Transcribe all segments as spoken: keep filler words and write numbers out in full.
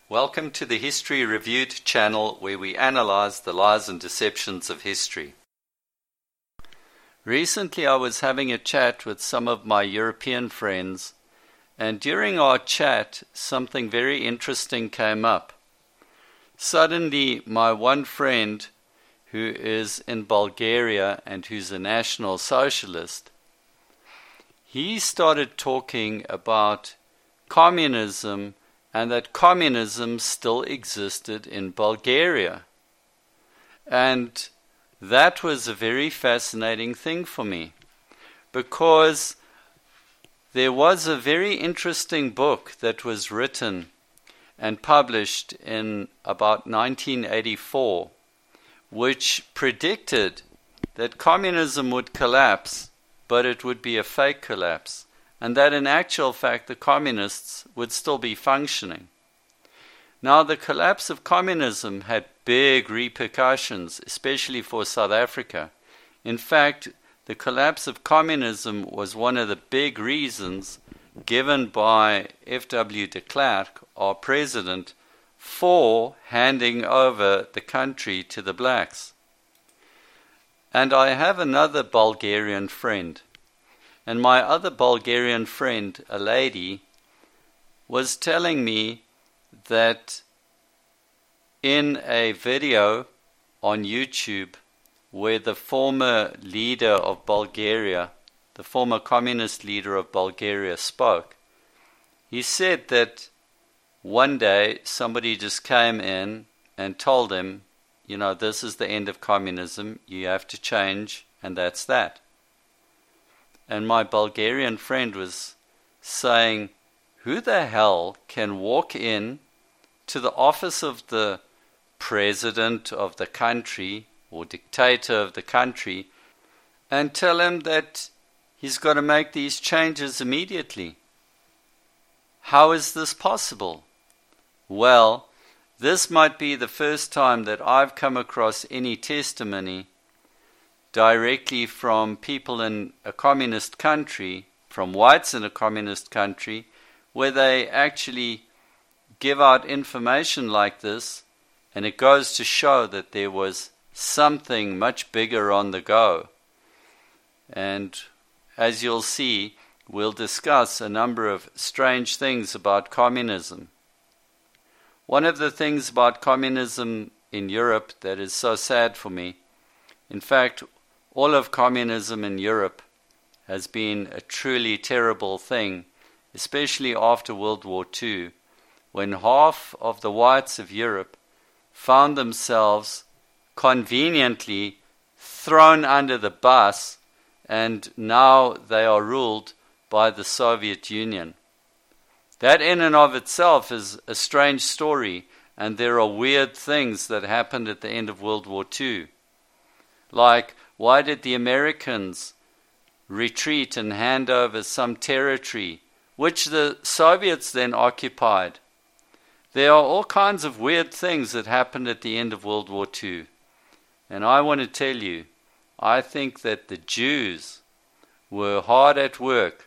Welcome to the History Reviewed channel, where we analyze the lies and deceptions of history. Recently I was having a chat with some of my European friends, and during our chat something very interesting came up. Suddenly my one friend, who is in Bulgaria and who's a National Socialist, he started talking about communism and that communism still existed in Bulgaria. And that was a very fascinating thing for me, because there was a very interesting book that was written and published in about nineteen eighty-four, which predicted that communism would collapse, but it would be a fake collapse, and that in actual fact the communists would still be functioning. Now, the collapse of communism had big repercussions, especially for South Africa. In fact, the collapse of communism was one of the big reasons given by F W de Klerk, our president, for handing over the country to the blacks. And I have another Bulgarian friend. And my other Bulgarian friend, a lady, was telling me that in a video on YouTube where the former leader of Bulgaria, the former communist leader of Bulgaria, spoke, he said that one day somebody just came in and told him, you know, this is the end of communism, you have to change, and that's that. And my Bulgarian friend was saying, who the hell can walk in to the office of the president of the country or dictator of the country and tell him that he's got to make these changes immediately? How is this possible? Well, this might be the first time that I've come across any testimony directly from people in a communist country, from whites in a communist country, where they actually give out information like this, and it goes to show that there was something much bigger on the go. And as you'll see, we'll discuss a number of strange things about communism. One of the things about communism in Europe that is so sad for me, in fact, all of communism in Europe has been a truly terrible thing, especially after World War Two, when half of the whites of Europe found themselves conveniently thrown under the bus, and now they are ruled by the Soviet Union. That in and of itself is a strange story, and there are weird things that happened at the end of World War Two. Like, why did the Americans retreat and hand over some territory which the Soviets then occupied? There are all kinds of weird things that happened at the end of World War Two. And I want to tell you, I think that the Jews were hard at work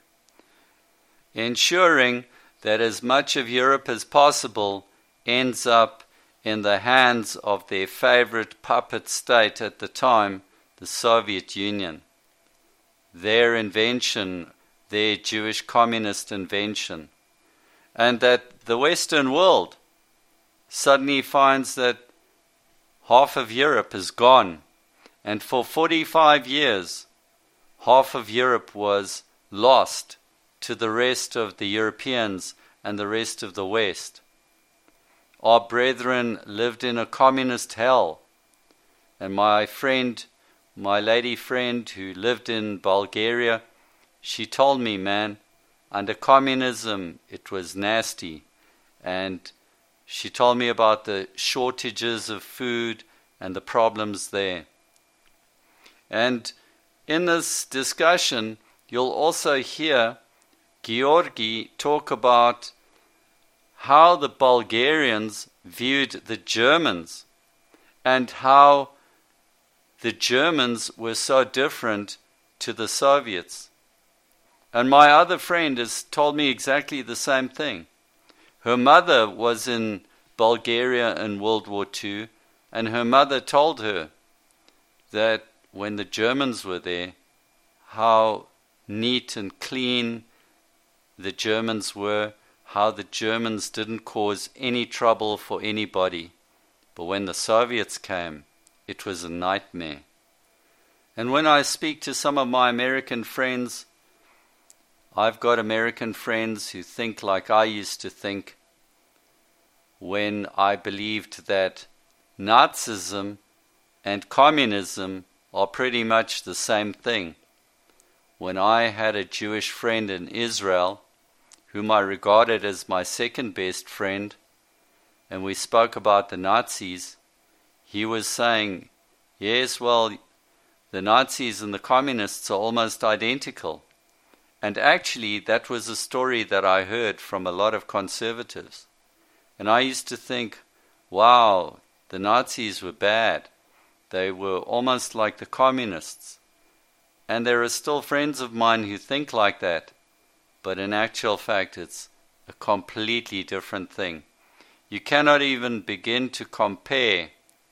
ensuring that as much of Europe as possible ends up in the hands of their favorite puppet state at the time, the Soviet Union. Their invention, their Jewish communist invention. And that the Western world suddenly finds that half of Europe is gone. And for forty-five years, half of Europe was lost to the rest of the Europeans and the rest of the West. Our brethren lived in a communist hell. And my friend, my lady friend who lived in Bulgaria, she told me, man, under communism it was nasty. And she told me about the shortages of food and the problems there. And in this discussion, you'll also hear Georgi talk about how the Bulgarians viewed the Germans and how the Germans were so different to the Soviets. And my other friend has told me exactly the same thing. Her mother was in Bulgaria in World War Two, and her mother told her that when the Germans were there, how neat and clean the Germans were, how the Germans didn't cause any trouble for anybody. But when the Soviets came, it was a nightmare. And when I speak to some of my American friends, I've got American friends who think like I used to think when I believed that Nazism and communism are pretty much the same thing. When I had a Jewish friend in Israel, whom I regarded as my second best friend, and we spoke about the Nazis, he was saying, yes, well, the Nazis and the communists are almost identical. And actually, that was a story that I heard from a lot of conservatives. And I used to think, wow, the Nazis were bad. They were almost like the communists. And there are still friends of mine who think like that. But in actual fact, it's a completely different thing. You cannot even begin to compare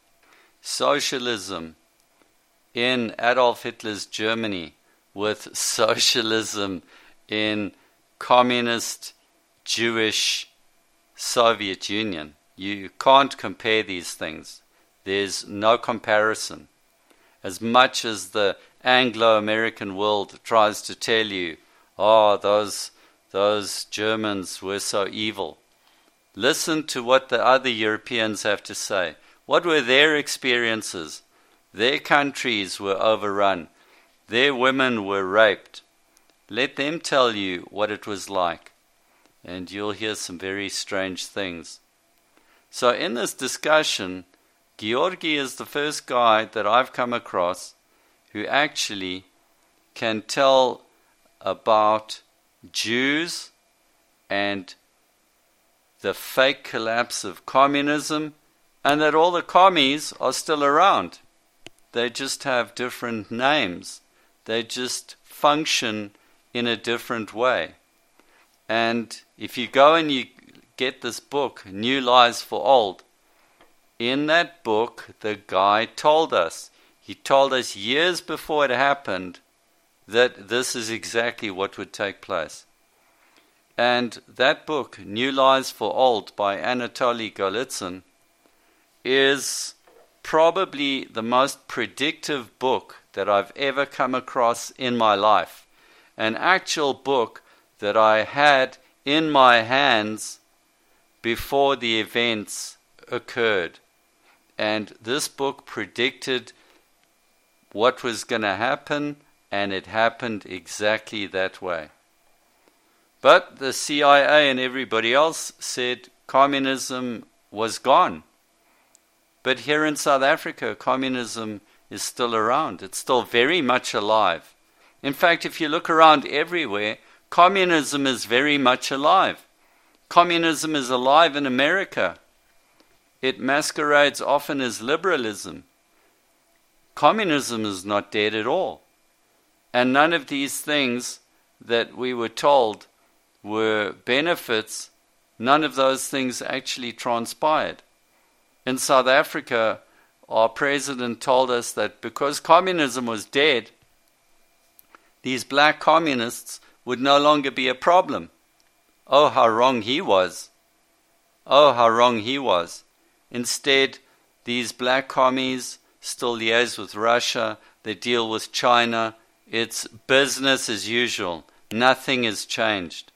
socialism in Adolf Hitler's Germany with socialism in communist Jewish Soviet Union. You can't compare these things. There's no comparison. As much as the Anglo-American world tries to tell you, oh, those, those Germans were so evil, listen to what the other Europeans have to say. What were their experiences? Their countries were overrun. Their women were raped. Let them tell you what it was like, and you'll hear some very strange things. So in this discussion, Georgi is the first guy that I've come across who actually can tell about Jews and the fake collapse of communism, and that all the commies are still around. They just have different names. They just function in a different way. And if you go and you get this book, New Lies for Old, in that book, the guy told us, he told us years before it happened, that this is exactly what would take place. And that book, New Lies for Old, by Anatoly Golitsyn, is probably the most predictive book that I've ever come across in my life. An actual book that I had in my hands before the events occurred. And this book predicted what was going to happen, and it happened exactly that way. But the C I A and everybody else said communism was gone. But here in South Africa, communism is still around. It's still very much alive. In fact, if you look around everywhere, communism is very much alive. Communism is alive in America. It masquerades often as liberalism. Communism is not dead at all. And none of these things that we were told were benefits, none of those things actually transpired. In South Africa, our president told us that because communism was dead, these black communists would no longer be a problem. Oh, how wrong he was. Oh, how wrong he was. Instead, these black commies still liaise with Russia, they deal with China. It's business as usual. Nothing has changed.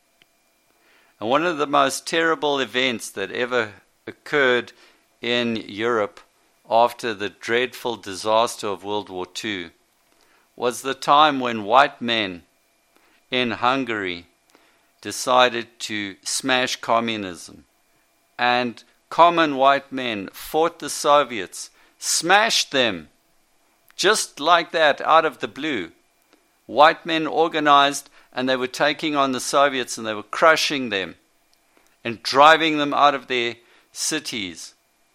And one of the most terrible events that ever occurred in Europe after the dreadful disaster of World War Two was the time when white men in Hungary decided to smash communism. And common white men fought the Soviets, smashed them, just like that, out of the blue. White men organized, and they were taking on the Soviets, and they were crushing them and driving them out of their cities.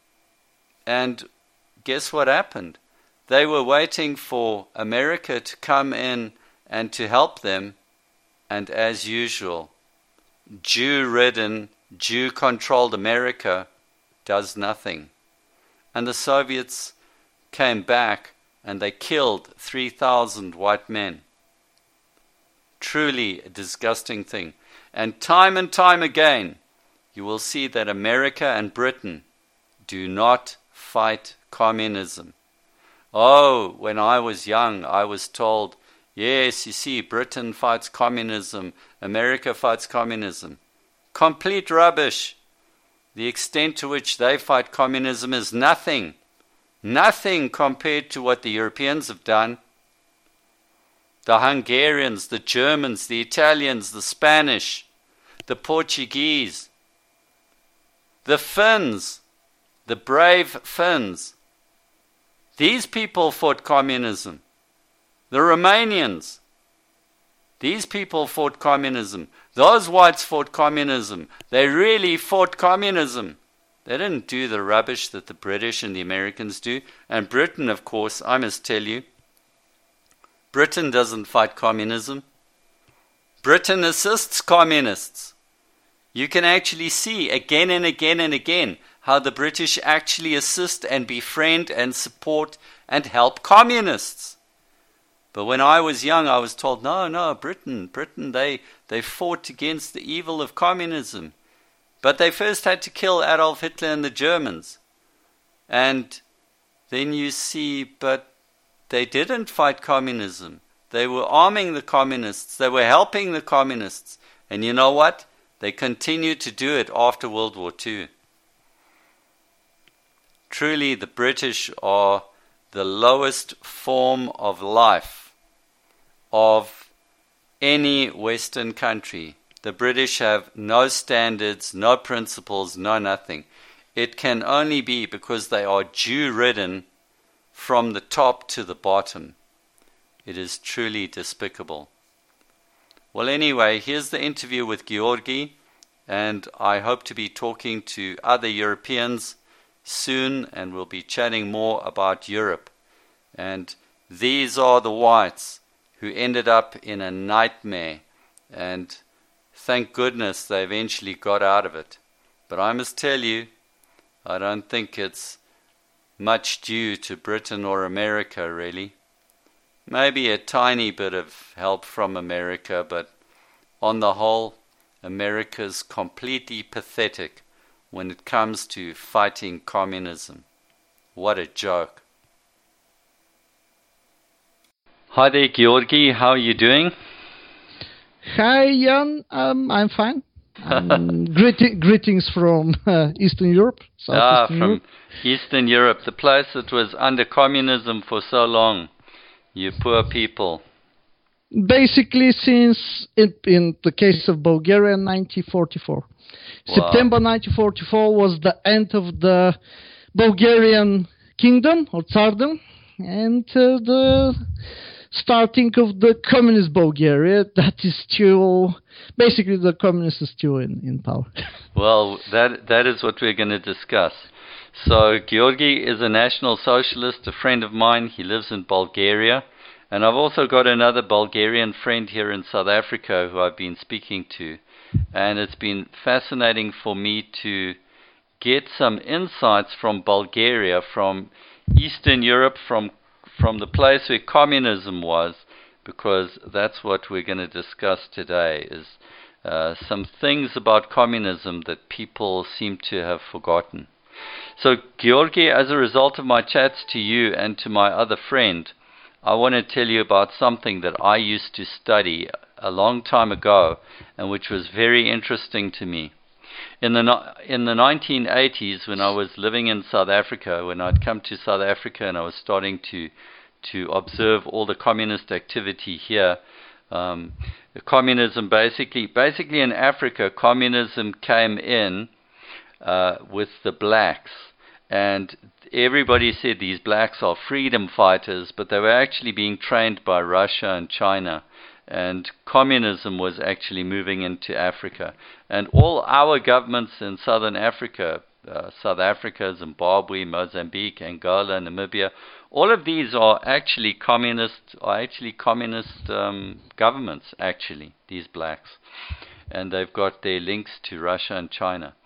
And guess what happened? They were waiting for America to come in and to help them, and as usual, Jew-ridden, Jew-controlled America does nothing. And the Soviets came back and they killed three thousand white men. Truly a disgusting thing. And time and time again, you will see that America and Britain do not fight communism. Oh, when I was young, I was told, yes, you see, Britain fights communism, America fights communism. Complete rubbish. The extent to which they fight communism is nothing. Nothing compared to what the Europeans have done. The Hungarians, the Germans, the Italians, the Spanish, the Portuguese, the Finns, the brave Finns. These people fought communism. The Romanians. These people fought communism. Those whites fought communism. They really fought communism. They didn't do the rubbish that the British and the Americans do. And Britain, of course, I must tell you, Britain doesn't fight communism. Britain assists communists. You can actually see again and again and again how the British actually assist and befriend and support and help communists. But when I was young, I was told, no, no, Britain, Britain, they, they fought against the evil of communism. But they first had to kill Adolf Hitler and the Germans. And then you see, but they didn't fight communism. They were arming the communists. They were helping the communists. And you know what? They continued to do it after World War Two. Truly, the British are the lowest form of life of any Western country. The British have no standards, no principles, no nothing. It can only be because they are Jew-ridden from the top to the bottom. It is truly despicable. Well, anyway, here's the interview with Georgi, and I hope to be talking to other Europeans soon, and we'll be chatting more about Europe. And these are the whites who ended up in a nightmare, and thank goodness they eventually got out of it. But I must tell you, I don't think it's much due to Britain or America, really. Maybe a tiny bit of help from America, but on the whole, America's completely pathetic when it comes to fighting communism. What a joke. Hi there, Georgi. How are you doing? Hi, Jan. Um, I'm fine. Um, greet- greetings from uh, Eastern Europe. Ah, Eastern from Europe. Eastern Europe, the place that was under communism for so long. You poor people. Basically, since in, in the case of Bulgaria, nineteen forty-four. Wow. September nineteen forty-four was the end of the Bulgarian kingdom, or Tsardom, and uh, the starting of the communist Bulgaria. That is still, basically the communists are still in, in power. Well, that that is what we're going to discuss. So, Georgi is a National Socialist, a friend of mine. He lives in Bulgaria. And I've also got another Bulgarian friend here in South Africa who I've been speaking to. And it's been fascinating for me to get some insights from Bulgaria, from Eastern Europe, from from the place where communism was, because that's what we're going to discuss today, is uh, some things about communism that people seem to have forgotten. So, Georgi, as a result of my chats to you and to my other friend, I want to tell you about something that I used to study a long time ago and which was very interesting to me. In the no- in the nineteen eighties, when I was living in South Africa, when I'd come to South Africa and I was starting to to observe all the communist activity here, um, communism basically, basically in Africa, communism came in uh, with the blacks. And everybody said these blacks are freedom fighters, but they were actually being trained by Russia and China. And communism was actually moving into Africa. And all our governments in Southern Africa, uh, South Africa, Zimbabwe, Mozambique, Angola, Namibia, all of these are actually communist, are actually communist um, governments, actually, these blacks. And they've got their links to Russia and China.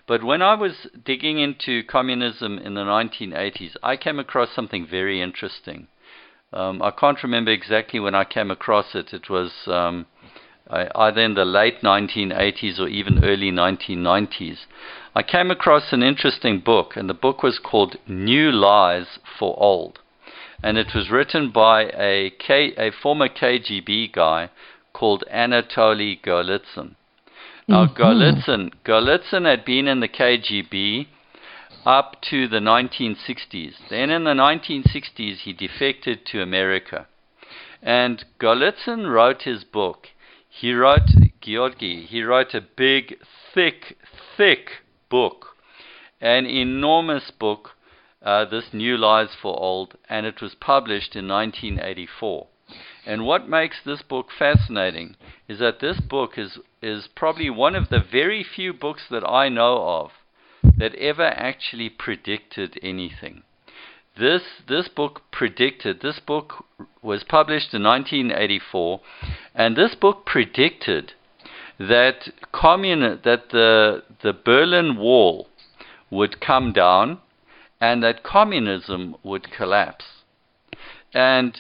But when I was digging into communism in the nineteen eighties, I came across something very interesting. Um, I can't remember exactly when I came across it. It was um, either in the late nineteen eighties or even early nineteen nineties. I came across an interesting book, and the book was called New Lies for Old. And it was written by a, K, a former K G B guy called Anatoly Golitsyn. Now, mm-hmm. Golitsyn, Golitsyn had been in the K G B up to the nineteen sixties. Then in the nineteen sixties, he defected to America. And Golitsyn wrote his book. He wrote, Georgi, he wrote a big, thick, thick book, an enormous book, uh, this New Lies for Old, and it was published in nineteen eighty-four. And what makes this book fascinating is that this book is, is probably one of the very few books that I know of that ever actually predicted anything. This this book predicted, this book was published in nineteen eighty-four, and this book predicted that communi- that the the Berlin Wall would come down and that communism would collapse. And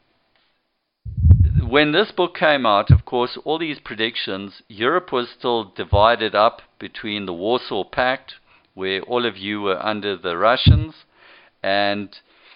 when this book came out, of course, all these predictions, Europe was still divided up between the Warsaw Pact, where all of you were under the Russians, and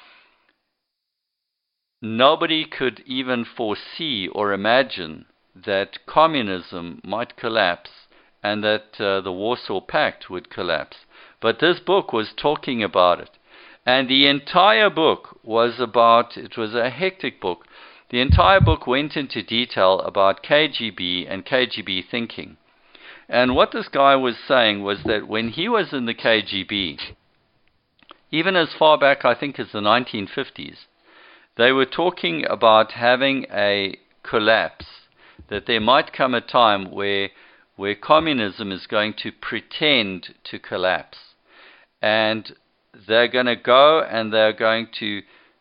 nobody could even foresee or imagine that communism might collapse and that uh, the Warsaw Pact would collapse. But this book was talking about it. And the entire book was about, it was a hectic book. The entire book went into detail about K G B and K G B thinking. And what this guy was saying was that when he was in the K G B, even as far back, I think, as the nineteen fifties, they were talking about having a collapse, that there might come a time where where communism is going to pretend to collapse. And they're going to go and they're going to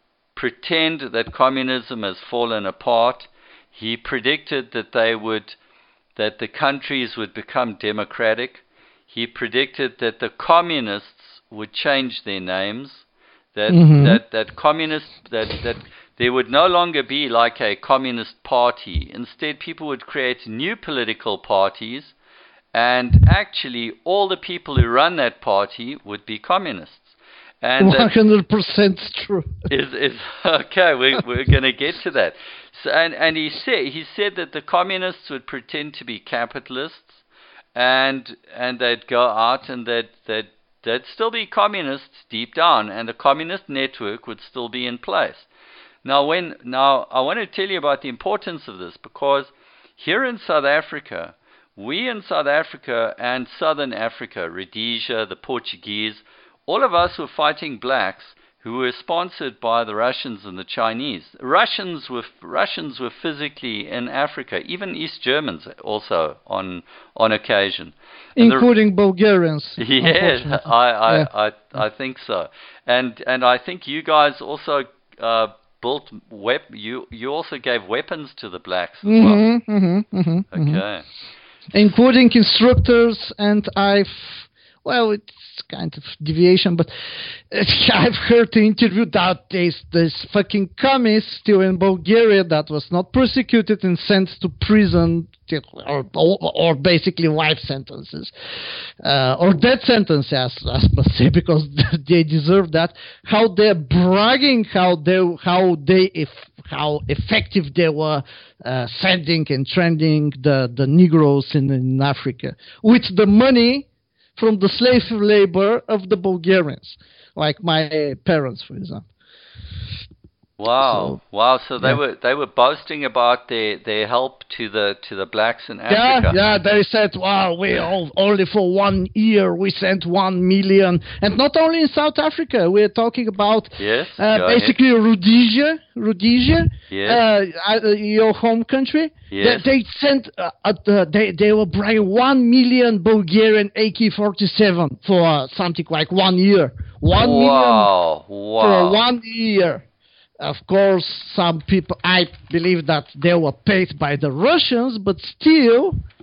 pretend that communism has fallen apart. He predicted that they would, that the countries would become democratic. He predicted that the communists would change their names, that mm-hmm. that that communists that that there would no longer be like a communist party. Instead, people would create new political parties, and actually all the people who run that party would be communists. And one hundred percent true. Is is okay? We we're going to get to that. So, and and he said he said that the communists would pretend to be capitalists, and and they'd go out and they'd they'd they'd still be communists deep down, and the communist network would still be in place. Now, when now I want to tell you about the importance of this, because here in South Africa, we in South Africa and Southern Africa, Rhodesia, the Portuguese, all of us were fighting blacks who were sponsored by the Russians and the Chinese. Russians were Russians were physically in Africa, even East Germans also on on occasion, including the, Bulgarians. Yes, I I, yeah. I I think so, and and I think you guys also uh, built wep- You you also gave weapons to the blacks as mm-hmm, well. Mm-hmm, mm-hmm, okay, mm-hmm. Including instructors, and I've. Well, it's kind of deviation, but I've heard the interview that there's this fucking communist still in Bulgaria that was not persecuted and sent to prison, or, or, or basically life sentences, uh, or death sentences, as I must say, because they deserve that. How they're bragging, how they, how they, if how effective they were uh, sending and training the the Negroes in, in Africa with the money from the slave labor of the Bulgarians, like my parents, for example. Wow, so, wow! So they yeah. were they were boasting about their, their help to the to the blacks in Africa. Yeah, yeah. They said, "Wow, we all, only for one year we sent one million, and not only in South Africa. We're talking about yes, uh, basically ahead. Rhodesia, Rhodesia, yes. uh, uh, your home country. Yes. They, they sent uh, uh, they they were bringing one million Bulgarian A K forty-seven for uh, something like one year. One wow. million wow. for one year." Of course, some people, I believe that they were paid by the Russians, but still,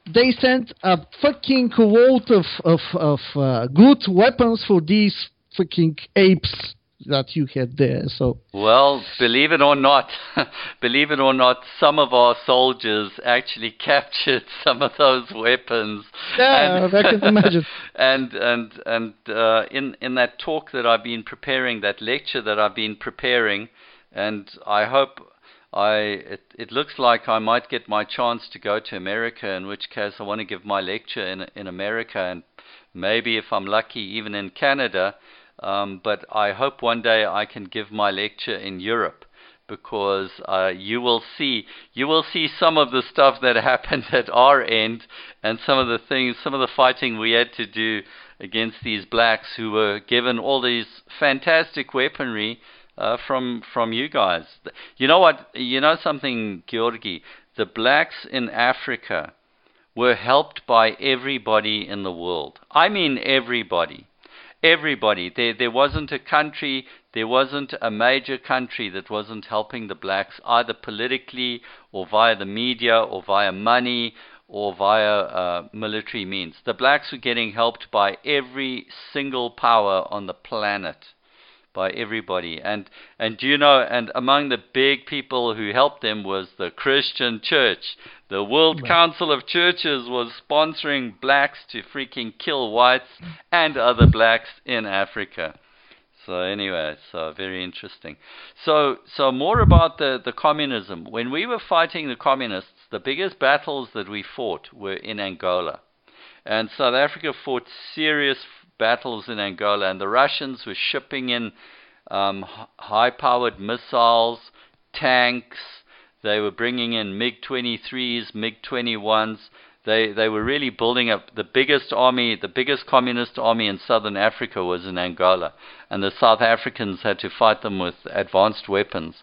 they sent a fucking load of of, of uh, good weapons for these fucking apes that you had there. So well, believe it or not, believe it or not, some of our soldiers actually captured some of those weapons. Yeah, and, I can imagine. And and and uh, in in that talk that I've been preparing, that lecture that I've been preparing, and I hope I it, it looks like I might get my chance to go to America. In which case, I want to give my lecture in in America, and maybe if I'm lucky, even in Canada. Um, but I hope one day I can give my lecture in Europe, because uh, you will see you will see some of the stuff that happened at our end, and some of the things, some of the fighting we had to do against these blacks who were given all these fantastic weaponry uh, from from you guys. You know what? You know something, Georgi? The blacks in Africa were helped by everybody in the world. I mean everybody. Everybody. There, there wasn't a country, there wasn't a major country that wasn't helping the blacks, either politically or via the media or via money or via uh, military means. The blacks were getting helped by every single power on the planet, by everybody. And and do you know, and among the big people who helped them was the Christian Church. The World right. Council of Churches was sponsoring blacks to freaking kill whites and other blacks in Africa. So anyway, so very interesting. So so more about the, the communism. When we were fighting the communists, the biggest battles that we fought were in Angola. And South Africa fought serious battles in Angola, and the Russians were shipping in um, high-powered missiles, tanks. They were bringing in MiG twenty-threes, MiG twenty-ones. They they were really building up the biggest army, the biggest communist army in southern Africa was in Angola, and the South Africans had to fight them with advanced weapons.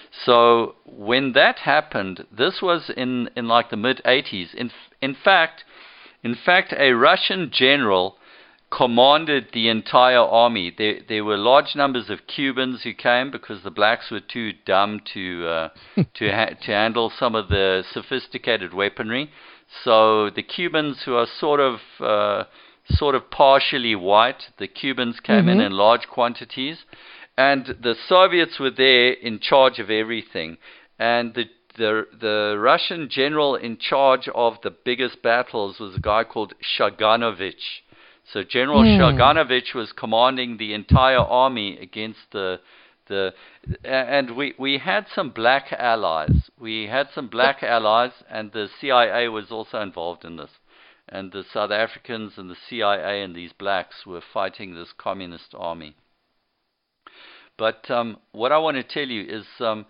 So when that happened, this was in in like the mid eighties. In in fact, in fact, a Russian general commanded the entire army. There, there were large numbers of Cubans who came because the blacks were too dumb to uh, to ha- to handle some of the sophisticated weaponry. So the Cubans, who are sort of uh, sort of partially white, the Cubans came mm-hmm. in in large quantities, and the Soviets were there in charge of everything. And the the the Russian general in charge of the biggest battles was a guy called Shaganovich. So General mm. Shaganovich was commanding the entire army against the the, and we we had some black allies. We had some black allies, and the C I A was also involved in this. And the South Africans and the C I A and these blacks were fighting this communist army. But um, what I want to tell you is um,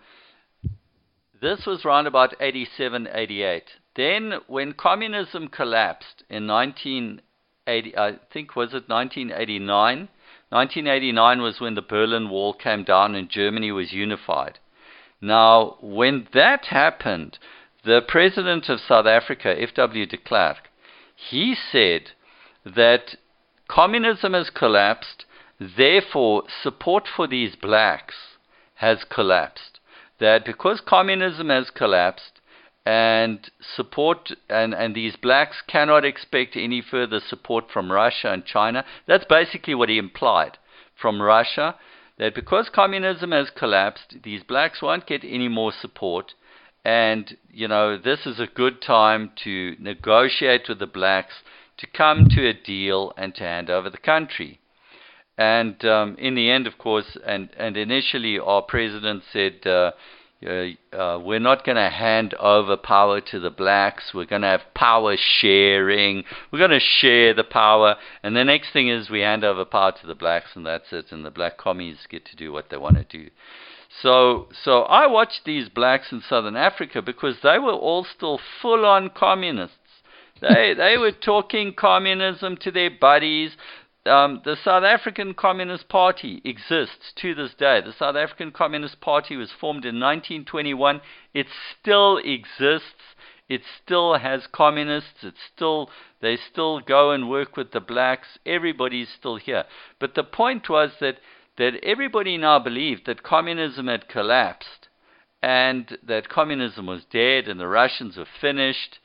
this was around about eighty-seven, eighty-eight. Then when communism collapsed in nineteen eighty, I think, was it nineteen eighty-nine? nineteen eighty-nine was when the Berlin Wall came down and Germany was unified. Now, when that happened, the president of South Africa, F W de Klerk, he said that communism has collapsed, therefore support for these blacks has collapsed. That because communism has collapsed, and support and, and these blacks cannot expect any further support from Russia and China. That's basically what he implied from Russia, that because communism has collapsed, these blacks won't get any more support, and you know this is a good time to negotiate with the blacks to come to a deal and to hand over the country. And um, in the end, of course, and, and initially our president said, uh, Uh, uh, we're not going to hand over power to the blacks. We're going to have power sharing. We're going to share the power. And the next thing is we hand over power to the blacks, and that's it. And the black commies get to do what they want to do. So, so I watched these blacks in southern Africa because they were all still full-on communists. They they were talking communism to their buddies. Um, the South African Communist Party exists to this day. The South African Communist Party was formed in nineteen twenty-one. It still exists. It still has communists. It's still they still go and work with the blacks. Everybody's still here. But the point was that that everybody now believed that communism had collapsed and that communism was dead and the Russians were finished.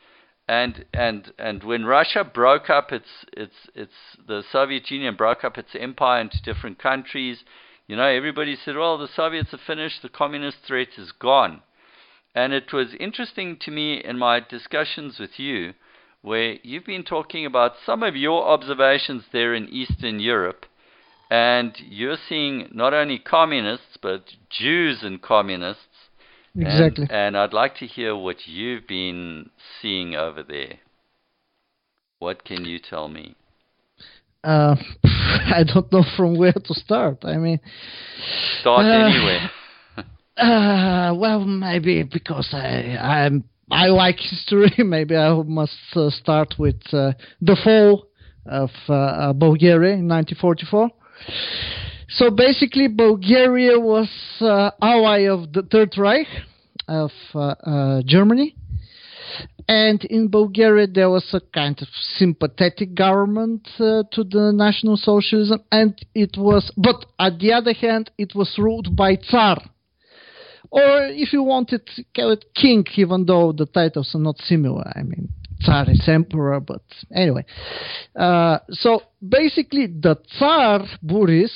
and and and when Russia broke up its its its the Soviet Union broke up its empire into different countries, you know, everybody said, well, the Soviets are finished, the communist threat is gone. And it was interesting to me in my discussions with you, where you've been talking about some of your observations there in Eastern Europe, and you're seeing not only communists but Jews and communists. Exactly. And, and I'd like to hear what you've been seeing over there. What can you tell me? Uh, I don't know from where to start. I mean, start uh, anywhere. uh, well, maybe because I I'm I like history. Maybe I must uh, start with uh, the fall of uh, uh, Bulgaria in nineteen forty-four. So basically, Bulgaria was uh, ally of the Third Reich of uh, uh, Germany. And in Bulgaria, there was a kind of sympathetic government uh, to the National Socialism. And it was, but on the other hand, it was ruled by Tsar. Or if you wanted, call it king, even though the titles are not similar. I mean, Tsar is emperor, but anyway. Uh, so basically, the Tsar, Boris,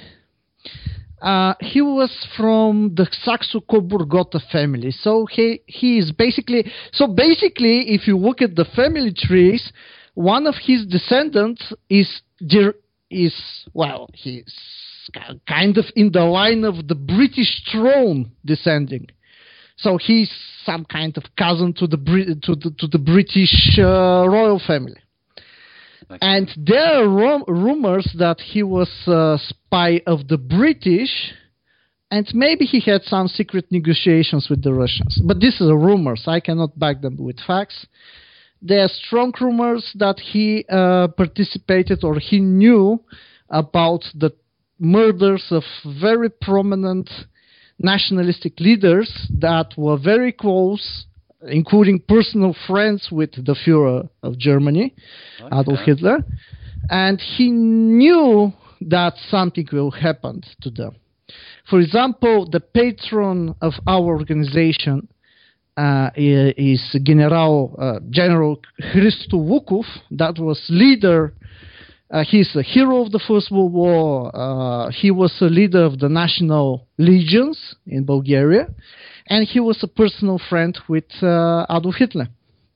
uh, he was from the Saxo-Coburg-Gotha family. So he, he is basically, so basically, if you look at the family trees, one of his descendants is, is well, he's kind of in the line of the British throne descending. So he's some kind of cousin to the to the, to the British uh, royal family. Okay. And there are rum- rumors that he was a spy of the British, and maybe he had some secret negotiations with the Russians. But this is rumors. I cannot back them with facts. There are strong rumors that he uh, participated or he knew about the murders of very prominent nationalistic leaders that were very close, including personal friends with the Führer of Germany, okay. Adolf Hitler, and he knew that something will happen to them. For example, the patron of our organization uh, is General uh, General Hristo Vukov, that was leader. Uh, he's a hero of the First World War. Uh, he was a leader of the National Legions in Bulgaria, and he was a personal friend with uh, Adolf Hitler.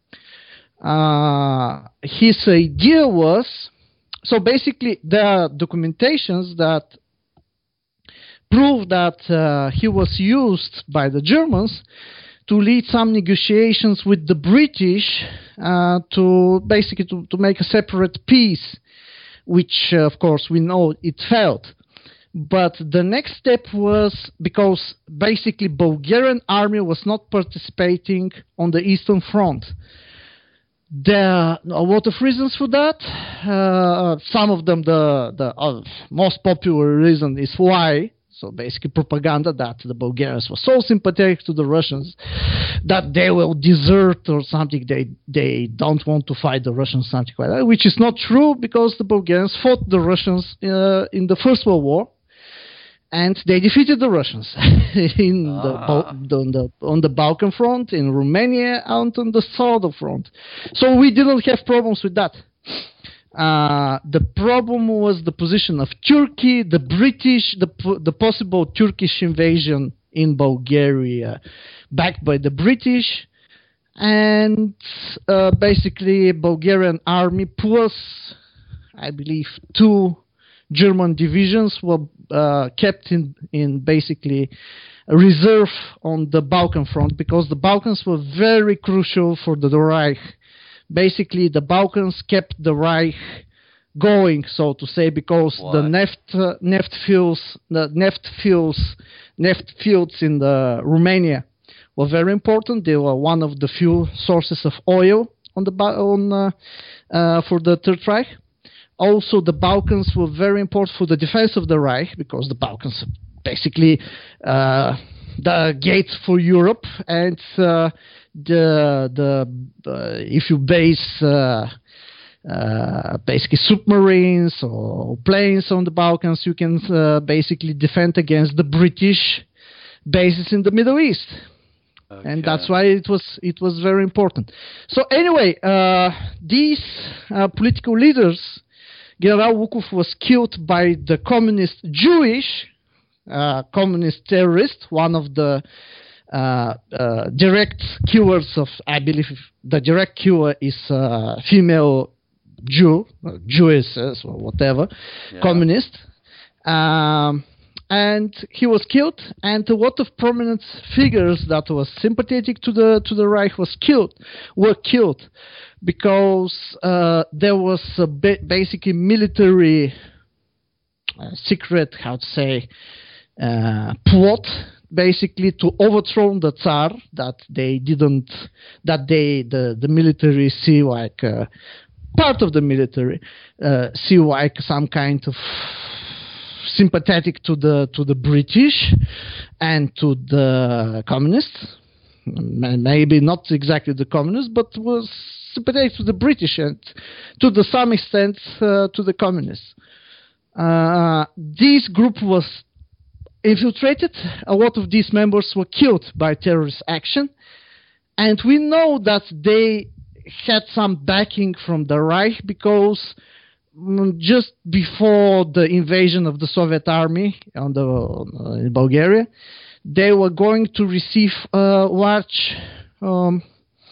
Uh, his idea was, so basically there are documentations that prove that uh, he was used by the Germans to lead some negotiations with the British uh, to basically to, to make a separate peace, which, uh, of course, we know it failed. But the next step was, because basically Bulgarian army was not participating on the Eastern Front. There are a lot of reasons for that. Uh, some of them, the, the uh, most popular reason is why. So basically propaganda that the Bulgarians were so sympathetic to the Russians that they will desert or something. They they don't want to fight the Russians, something like that, which is not true because the Bulgarians fought the Russians uh, in the First World War, and they defeated the Russians in ah. the, on the on the Balkan front, in Romania, and on the southern front. So we didn't have problems with that. Uh, the problem was the position of Turkey, the British, the the possible Turkish invasion in Bulgaria, backed by the British, and uh, basically Bulgarian army plus, I believe, two German divisions were uh, kept in in basically a reserve on the Balkan front because the Balkans were very crucial for the Reich. Basically, the Balkans kept the Reich going, so to say, because Why? the neft uh, neft fields, the neft fields, neft fields in the Romania were very important. They were one of the few sources of oil on the on uh, uh, for the Third Reich. Also, the Balkans were very important for the defense of the Reich because the Balkans are basically uh, the gates for Europe, and uh, the the uh, if you base uh, uh, basically submarines or planes on the Balkans, you can uh, basically defend against the British bases in the Middle East. Okay. And that's why it was it was very important. So anyway, uh, these uh, political leaders, General Vukov was killed by the communist Jewish uh, communist terrorist, one of the uh, uh, direct killers of, I believe, the direct killer is uh, female Jew, Jewesses or whatever, yeah. communist. Um, And he was killed, and a lot of prominent figures that were sympathetic to the to the Reich was killed, were killed, because uh, there was a ba- basically military uh, secret, how to say, uh, plot, basically to overthrow the Tsar. That they didn't, that they the the military see like uh, part of the military uh, see like some kind of sympathetic to the to the British and to the communists, maybe not exactly the communists, but was sympathetic to the British and to the some extent uh, to the communists. Uh, this group was infiltrated. A lot of these members were killed by terrorist action, and we know that they had some backing from the Reich, because just before the invasion of the Soviet army on the, uh, in Bulgaria, they were going to receive a large, um,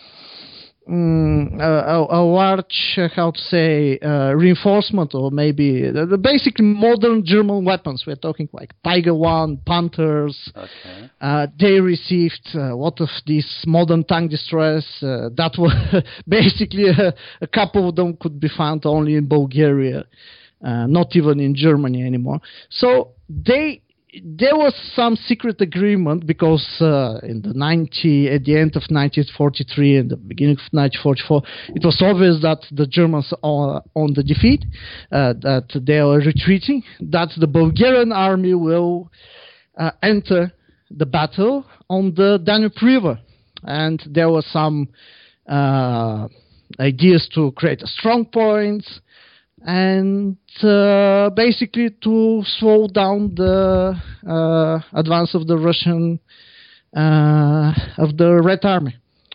um, a, a large, uh, how to say, uh, reinforcement, or maybe the, the basically modern German weapons. We're talking like Tiger One, Panthers. Okay. Uh, they received a lot of these modern tank destroyers uh, that were basically a, a couple of them could be found only in Bulgaria, uh, not even in Germany anymore. So they there was some secret agreement, because uh, in the ninety at the end of nineteen forty-three and the beginning of nineteen forty-four, it was obvious that the Germans are on the defeat, uh, that they are retreating, that the Bulgarian army will uh, enter the battle on the Danube River, and there were some uh, ideas to create a strong point and uh, basically to slow down the uh, advance of the Russian uh, of the Red Army.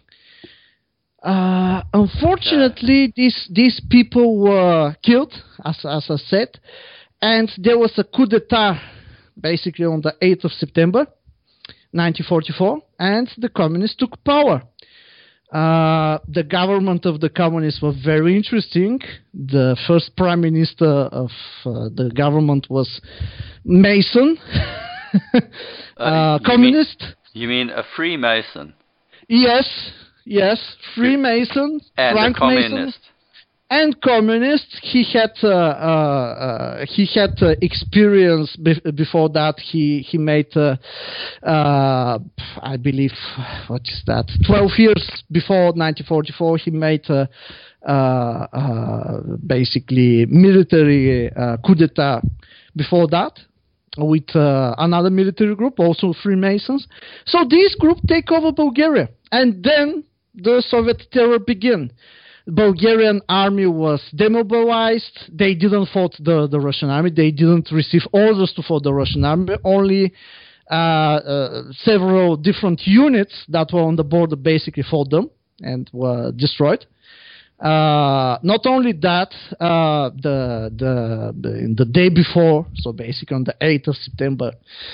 Uh, unfortunately, these these people were killed, as as I said, and there was a coup d'état basically on the eighth of September, nineteen forty-four, and the communists took power. Uh, the government of the communists was very interesting. The first prime minister of uh, the government was Mason, uh, uh, you communist. Mean, you mean a Freemason? Yes, yes, Freemason, and Frank a communist. Mason. And communist. He had uh, uh, uh, he had uh, experience be- before that. He he made uh, uh, I believe what is that? Twelve years before nineteen forty-four, he made uh, uh, uh, basically military uh, coup d'état. Before that, with uh, another military group, also Freemasons. So this group take over Bulgaria, and then the Soviet terror began. Bulgarian army was demobilized. They didn't fight the, the Russian army. They didn't receive orders to fight the Russian army. Only uh, uh, several different units that were on the border basically fought them and were destroyed. Uh, not only that, uh, the, the, the, in the day before, so basically on the eighth of September,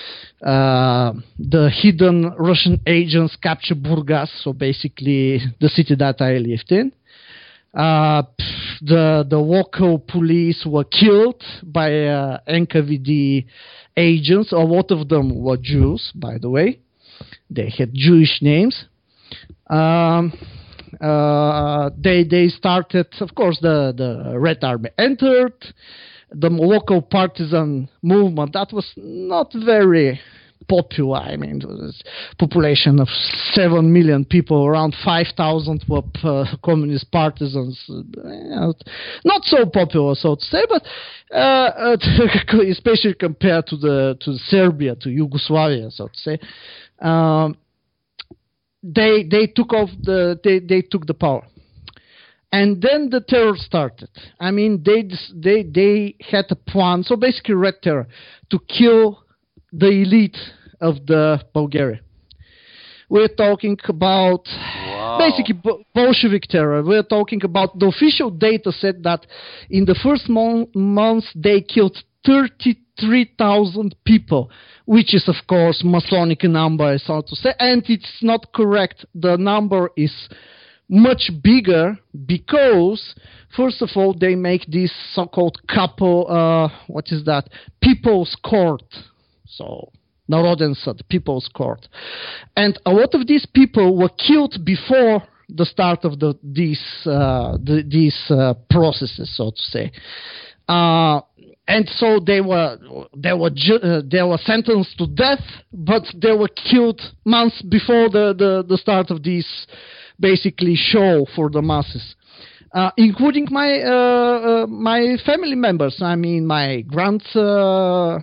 uh, the hidden Russian agents captured Burgas, so basically the city that I lived in. Uh, the the local police were killed by uh, N K V D agents. A lot of them were Jews, by the way. They had Jewish names. Um, uh, they they started, of course, the, the Red Army entered. The local partisan movement, that was not very popular. I mean, it was a population of seven million people, around five thousand were uh, communist partisans. Uh, you know, not so popular, so to say, but uh, especially compared to the to Serbia, to Yugoslavia, so to say. Um, they they took off the they, they took the power. And then the terror started. I mean, they they they had a plan, so basically Red Terror, to kill the elite of the Bulgaria. we're talking about Wow. basically Bo- Bolshevik terror. We're talking about the official data said that in the first mon- month they killed thirty-three thousand people, which is of course Masonic number, so to say, and it's not correct. The number is much bigger because, first of all, they make this so-called couple, uh, what is that, People's Court. So, Narodensud, People's Court. And a lot of these people were killed before the start of the, these, uh, the, these uh, processes, so to say. Uh, and so they were they were ju- uh, they were sentenced to death, but they were killed months before the, the, the start of this basically show for the masses, uh, including my uh, uh, my family members. I mean, my grandfather,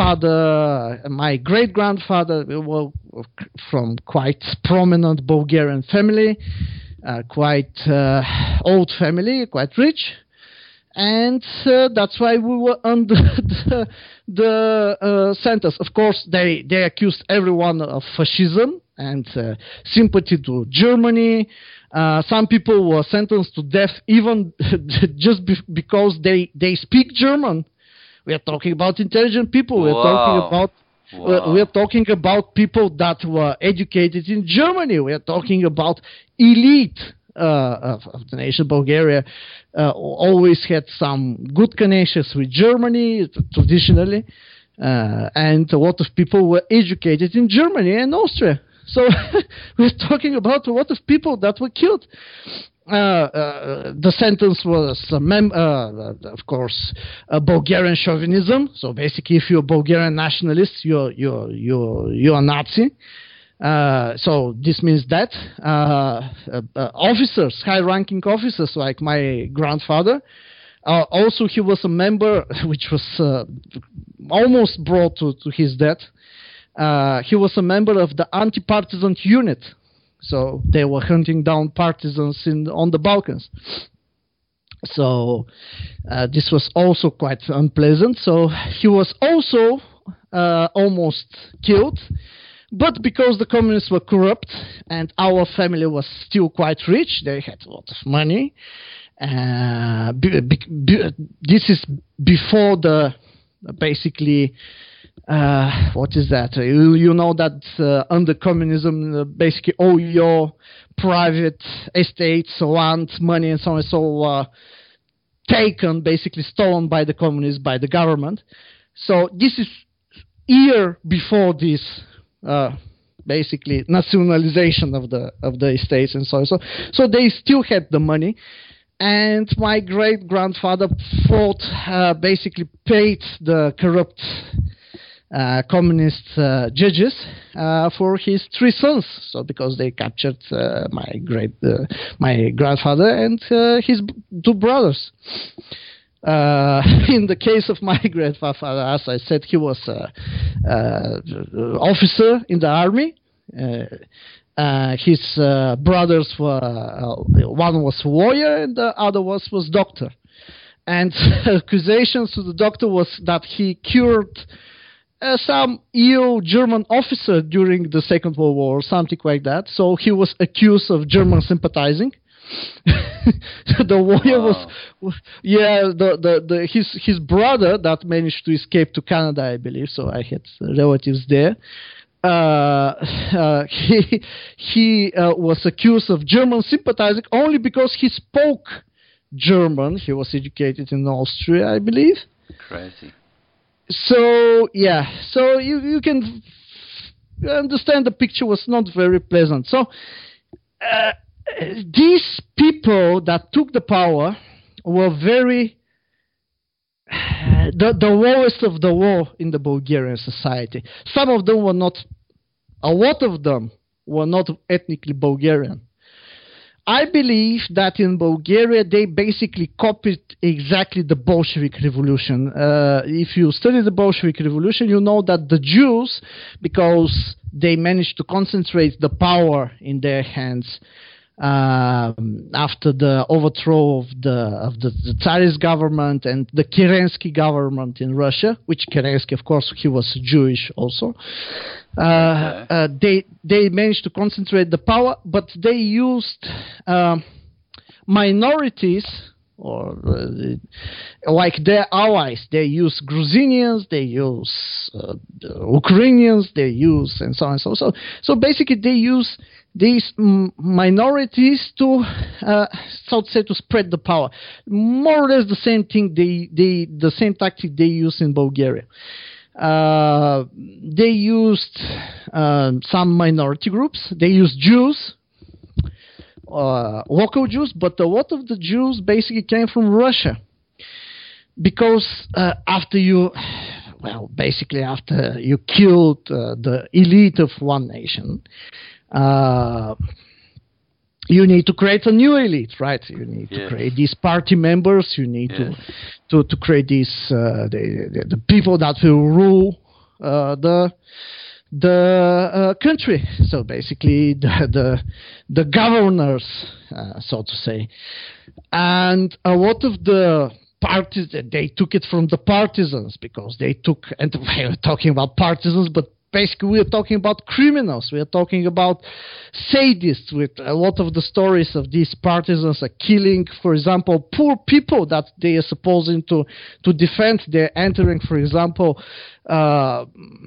uh, my great grandfather were from quite prominent Bulgarian family, uh, quite uh, old family, quite rich. And uh, that's why we were under the, the uh, sentence. Of course, they, they accused everyone of fascism and uh, sympathy to Germany. Uh, some people were sentenced to death even just be- because they, they speak German. We are talking about intelligent people. We are Wow. talking about Wow. uh, we are talking about people that were educated in Germany. We are talking about elite uh, of, of the nation. Bulgaria uh, always had some good connections with Germany traditionally, uh, and a lot of people were educated in Germany and Austria. So we're talking about a lot of people that were killed. Uh, uh, the sentence was, uh, mem- uh, of course, uh, Bulgarian chauvinism. So basically, if you're a Bulgarian nationalist, you're you're you're you're a Nazi. Uh, so this means that uh, uh, uh, officers, high-ranking officers, like my grandfather, uh, also he was a member, which was uh, almost brought to, to his death. Uh, he was a member of the anti-partisan unit. So they were hunting down partisans in on the Balkans. So uh, this was also quite unpleasant. So he was also uh, almost killed. But because the communists were corrupt and our family was still quite rich, they had a lot of money. Uh, be, be, be, this is before the basically... Uh, what is that? You, you know that uh, under communism, uh, basically all your private estates, land, money, and so on, so uh, taken, basically stolen by the communists, by the government. So this is year before this, uh, basically nationalization of the of the estates and so on. So, so they still had the money. And my great grandfather fought, uh, basically paid the corrupt Uh, communist uh, judges uh, for his three sons. So because they captured uh, my great uh, my grandfather and uh, his b- two brothers. Uh, in the case of my grandfather, as I said, he was a uh, uh, officer in the army. Uh, uh, his uh, brothers were uh, one was lawyer and the other was was doctor. And accusations to the doctor was that he cured Uh, some ill German officer during the Second World War, or something like that. So he was accused of German sympathizing. The lawyer Wow. was, yeah, the, the, the his his brother that managed to escape to Canada, I believe. So I had relatives there. Uh, uh, he he uh, was accused of German sympathizing only because he spoke German. He was educated in Austria, I believe. Crazy. So, yeah, so you, you can understand the picture was not very pleasant. So, uh, these people that took the power were very, the, the lowest of the low in the Bulgarian society. Some of them were not, a lot of them were not ethnically Bulgarian. I believe that in Bulgaria they basically copied exactly the Bolshevik Revolution. Uh, if you study the Bolshevik Revolution, you know that the Jews, because they managed to concentrate the power in their hands, um, after the overthrow of the of the, the Tsarist government and the Kerensky government in Russia, which Kerensky, of course, he was Jewish also. Uh, okay. uh, they they managed to concentrate the power, but they used uh, minorities or uh, like their allies. They use Gruzinians, they use uh, Ukrainians, they use and so on and so so. So basically, they use these m- minorities to, uh, so to say, to spread the power. More or less the same thing. They they the same tactic they use in Bulgaria. Uh, they used uh, some minority groups. They used Jews, uh, local Jews, but a lot of the Jews basically came from Russia. Because uh, after you, well, basically after you killed uh, the elite of one nation, uh, you need to create a new elite, right? You need yes. to create these party members. You need yes. to, to to create these uh, the, the the people that will rule uh, the the uh, country. So basically, the the, the governors, uh, so to say, and a lot of the parties they took it from the partisans because they took, and we're talking about partisans, but basically, we are talking about criminals. We are talking about sadists. With a lot of the stories of these partisans are killing, for example, poor people that they are supposing to to defend. They're entering, for example, uh,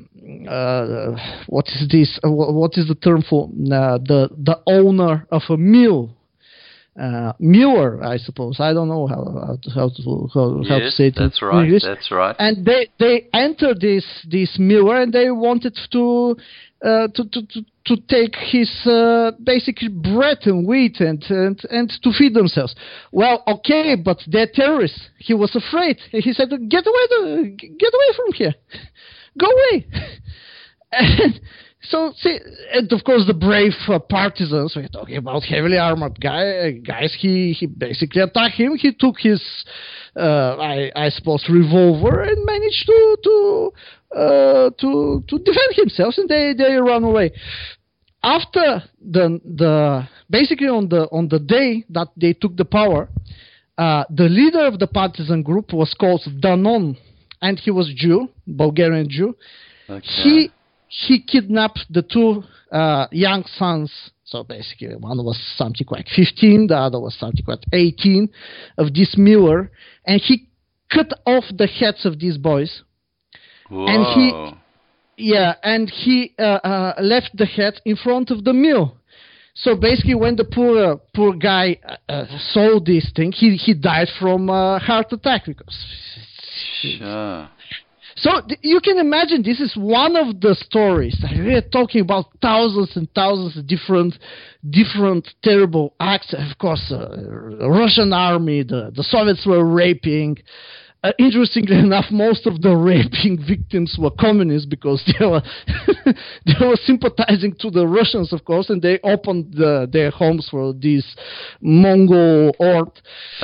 uh, what is this? Uh, what is the term for uh, the the owner of a mill? Uh, Muir, I suppose. I don't know how how to how to, how, yes, how to say it that's in right, English. That's right. And they they entered this this Muir and they wanted to uh, to, to to to take his uh, basically bread and wheat and, and and to feed themselves. Well, okay, but they're terrorists. He was afraid. He said, "Get away, the, get away from here, go away." And so, see, and of course, the brave uh, partisans, we're talking about heavily armored guy, guys, he, he basically attacked him. He took his, uh, I, I suppose, revolver and managed to to uh, to to defend himself, and they, they ran away. After the the basically on the on the day that they took the power, uh, the leader of the partisan group was called Danon, and he was Jew, Bulgarian Jew. Okay. He He kidnapped the two uh, young sons. So basically, one was something like fifteen, the other was something like eighteen, of this Miller, and he cut off the heads of these boys. Whoa. And he, yeah, and he uh, uh, left the head in front of the mill. So basically, when the poor uh, poor guy uh, uh, saw this thing, he he died from a uh, heart attack because. Sure. So th- you can imagine this is one of the stories. We are talking about thousands and thousands of different, different terrible acts. Of course, uh, the Russian army, the, the Soviets were raping. Uh, interestingly enough, most of the raping victims were communists because they were they were sympathizing to the Russians, of course, and they opened the, their homes for these Mongol horde.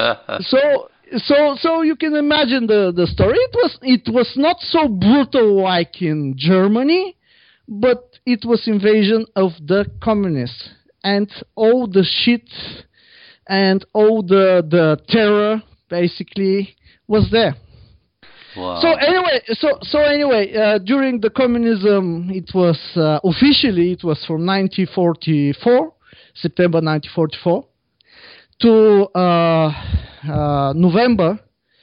so. So, so you can imagine the, the story. It was it was not so brutal like in Germany, but it was invasion of the communists, and all the shit and all the the terror basically was there. Wow. So anyway, so so anyway, uh, during the communism, it was uh, officially it was from nineteen forty-four, September nineteen forty-four, to uh, uh, November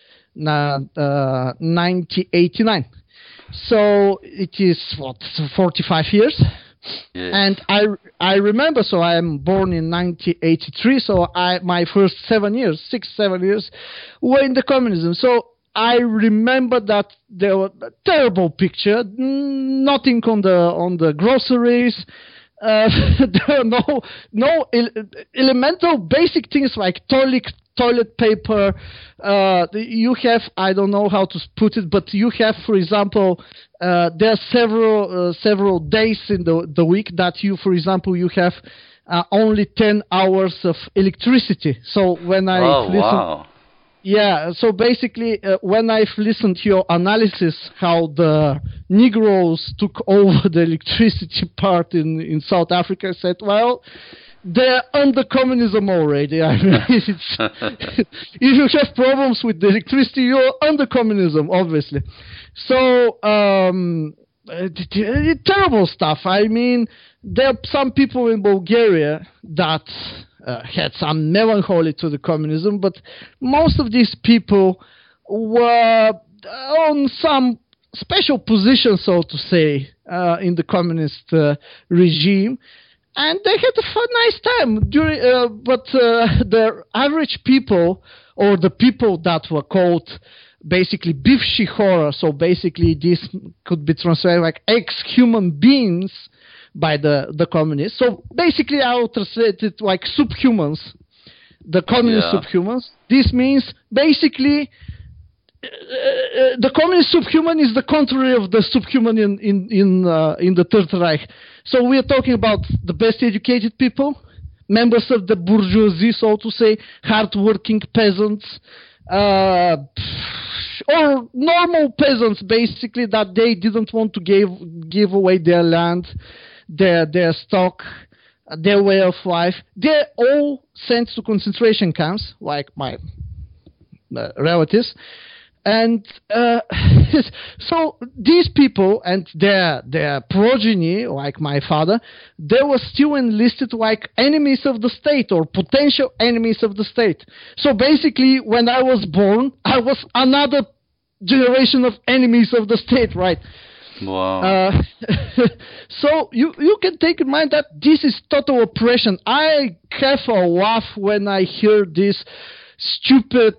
uh, nineteen eighty-nine. So it is what forty-five years. Yes. And I, I remember, so I am born in nineteen eighty-three, so I my first seven years, six, seven years, were in the communism. So I remember that there was a terrible picture, nothing on the on the groceries. Uh, there are no no ele- elemental basic things like toilet toilet paper. Uh, you have, I don't know how to put it, but you have, for example, uh, there are several uh, several days in the the week that you, for example, you have uh, only ten hours of electricity. So when I oh, listen. Wow. Yeah, so basically, uh, when I've listened to your analysis, how the Negroes took over the electricity part in, in South Africa, I said, well, they're under communism already. I mean, it's, if you have problems with the electricity, you're under communism, obviously. So, um, uh, t- t- terrible stuff. I mean, there are some people in Bulgaria that uh, had some melancholy to the communism, but most of these people were on some special position, so to say, uh, in the communist uh, regime. And they had a fun, nice time. During, uh, but uh, the average people, or the people that were called basically bivshi horror, so basically this could be translated like ex-human beings by the, the communists. So basically I would translate it like subhumans, the communist yeah. subhumans. This means basically uh, uh, the communist subhuman is the contrary of the subhuman in, in, in, uh, in the Third Reich. So we are talking about the best educated people, members of the bourgeoisie, so to say, hard-working peasants, uh, or normal peasants, basically, that they didn't want to give give away their land, their their stock, their way of life. They're all sent to concentration camps, like my uh, relatives. And uh, so these people and their their progeny, like my father, they were still enlisted like enemies of the state or potential enemies of the state. So basically, when I was born, I was another generation of enemies of the state, right? Wow. Uh, so you you can take in mind that this is total oppression. I have a laugh when I hear this stupid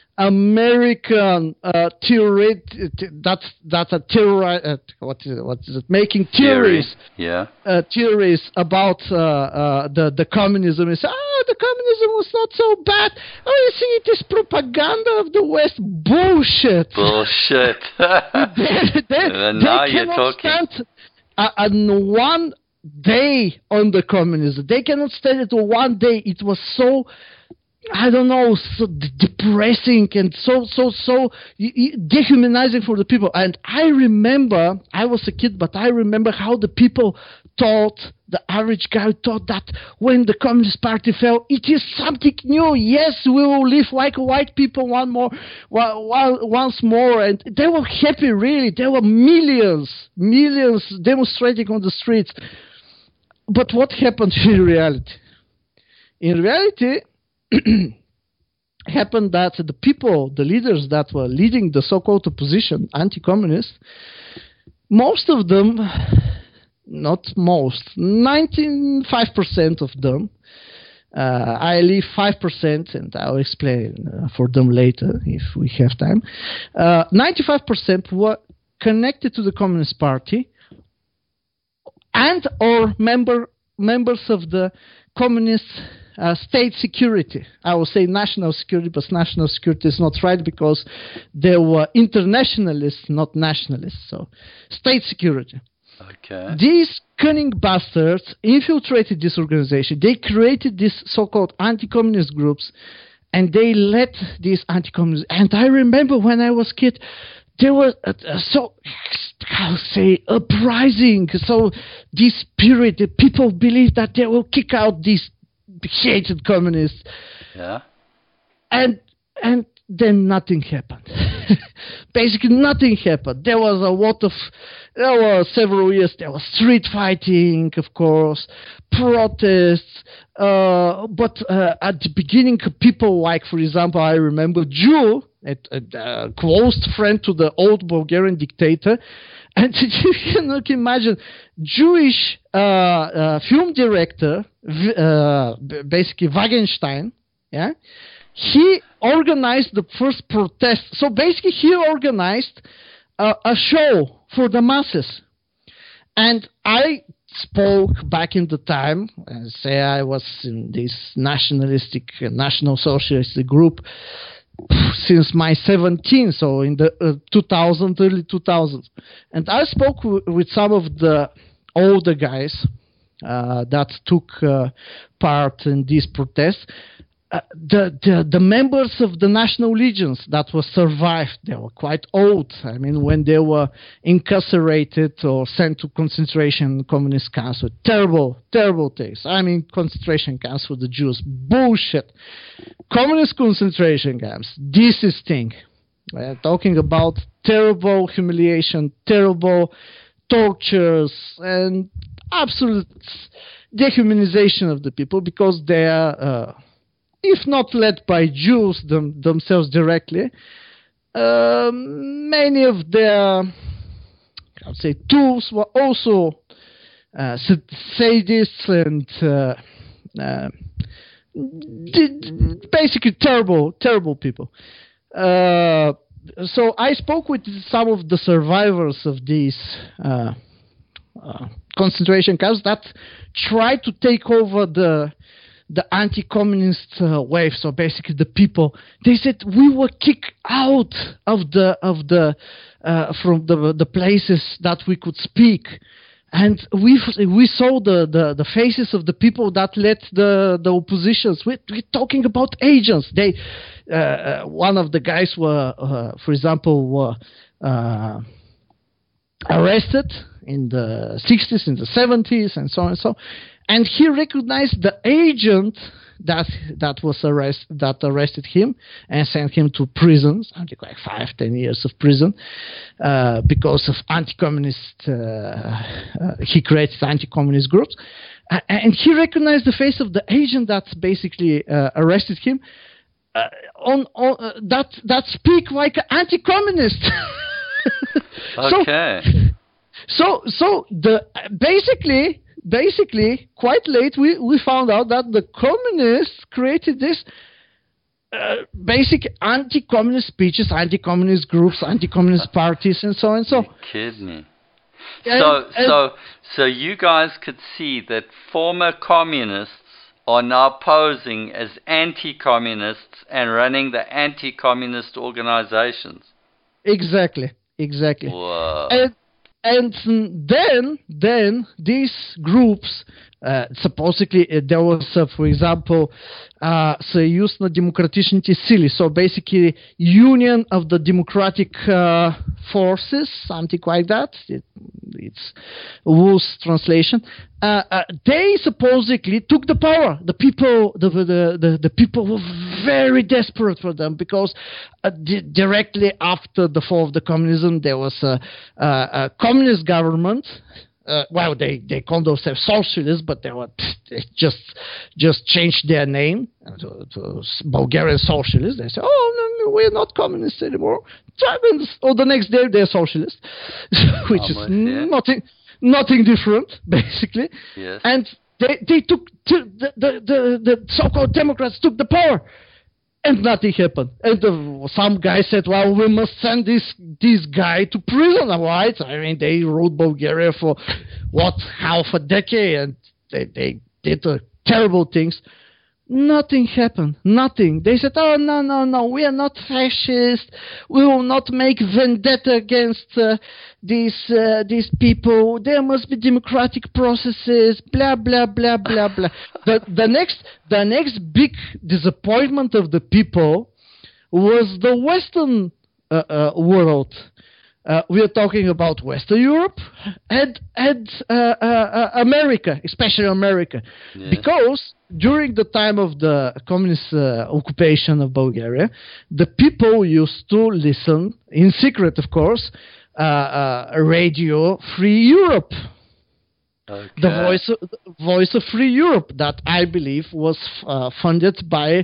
American uh, theory, that's that's a theory. Uh, what is it? What is it? Making theories, Theory. yeah, uh, theories about uh, uh, the the communism. Is oh, the communism was not so bad. Oh, you see, it is propaganda of the West. Bullshit. Bullshit. they, they, and now they you're cannot talking. stand uh, on one day on the communism. They cannot stand it on one day. It was so. I don't know, so d- depressing and so, so, so y- y- dehumanizing for the people. And I remember, I was a kid, but I remember how the people thought, the average guy thought that when the Communist Party fell, it is something new. Yes, we will live like white people one more, one, one, once more. And they were happy, really. There were millions, millions demonstrating on the streets. But what happened in reality? In reality, happened that the people, the leaders that were leading the so-called opposition, anti-communist, most of them, not most, ninety-five percent of them, uh, I leave five percent, and I'll explain uh, for them later if we have time, uh, ninety-five percent were connected to the Communist Party and or member members of the Communist Uh, state security. I will say national security, but national security is not right because they were internationalists, not nationalists. So, state security. Okay. These cunning bastards infiltrated this organization. They created these so-called anti-communist groups, and they led these anti-communist. And I remember when I was a kid, they were uh, uh, so, how say, uprising. So, this spirit, the people believe that they will kick out these hated communists. Yeah. And and then nothing happened. Basically nothing happened. There was a lot of, there were several years, there was street fighting, of course, protests, uh, but uh, at the beginning, people like, for example, I remember Jew, a, a, a close friend to the old Bulgarian dictator, and you can imagine, Jewish uh, uh, film director, uh, basically Wagenstein, yeah, he organized the first protest. So basically, he organized uh, a show for the masses. And I spoke back in the time, and say I was in this nationalistic, uh, national socialist group since my seventeen, so in the uh, two thousand, early two thousands. And I spoke w- with some of the older guys uh, that took uh, part in these protests. uh, the, the the members of the national legions that were survived, they were quite old. I mean, when they were incarcerated or sent to concentration communist camps, with terrible, terrible things. I mean, concentration camps for the Jews, bullshit. Communist concentration camps, this is thing. We're talking about terrible humiliation, terrible tortures, and absolute dehumanization of the people, because they are, uh, if not led by Jews them, themselves directly, uh, many of their, I would say, tools were also uh, sadists and uh, uh, basically terrible, terrible people. Uh, so I spoke with some of the survivors of these uh, uh, concentration camps that tried to take over the the anti-communist uh, wave. So basically, the people, they said we were kicked out of the of the uh, from the the places that we could speak. And we we saw the, the, the faces of the people that led the the oppositions. We're, we're talking about agents. They uh, one of the guys were, uh, for example, were uh, arrested in the sixties, in the seventies, and so on and so. And he recognized the agent that that was arrest that arrested him and sent him to prison, something like five, ten years of prison, uh, because of anti-communist. Uh, uh, he created anti-communist groups, uh, and he recognized the face of the agent that basically uh, arrested him. Uh, on, on uh, that that speak like an anti-communist. Okay. So, so so the basically. Basically, quite late, we, we found out that the communists created this uh, basic anti-communist speeches, anti-communist groups, anti-communist parties, and so on and so. You're kidding me. And, so, and so, so you guys could see that former communists are now posing as anti-communists and running the anti-communist organizations. Exactly, exactly. Whoa. And, And then, then these groups, uh, supposedly uh, there was, uh, for example, uh, Союзно-демократичните сили, so basically Union of the Democratic uh, Forces, something like that. It, it's a loose translation. Uh, uh, they supposedly took the power. The people, the the the, the people were very desperate for them, because uh, di- directly after the fall of the communism, there was a, a, a communist government. Uh, well, they, they called themselves socialists, but they were they just just changed their name to, to Bulgarian socialists. They said, "Oh, no, no, we're not communists anymore." Or the next day, they're socialists, which Almost, is yeah. nothing nothing different, basically. Yes. And they they took to the, the the the so-called Democrats took the power. And nothing happened. And uh, some guy said, well, we must send this this guy to prison, right? I mean, they ruled Bulgaria for, what, half a decade, and they, they did uh, terrible things. Nothing happened. Nothing. They said, oh, no, no, no, we are not fascist. We will not make vendetta against uh, these uh, these people. There must be democratic processes, blah, blah, blah, blah, blah. the, the, next, the next big disappointment of the people was the Western uh, uh, world. Uh, we are talking about Western Europe and, and uh, uh, uh, America, especially America. Yeah. Because during the time of the communist uh, occupation of Bulgaria, the people used to listen, in secret of course, uh, uh, Radio Free Europe. Okay. The voice of, voice of Free Europe, that I believe was uh, funded by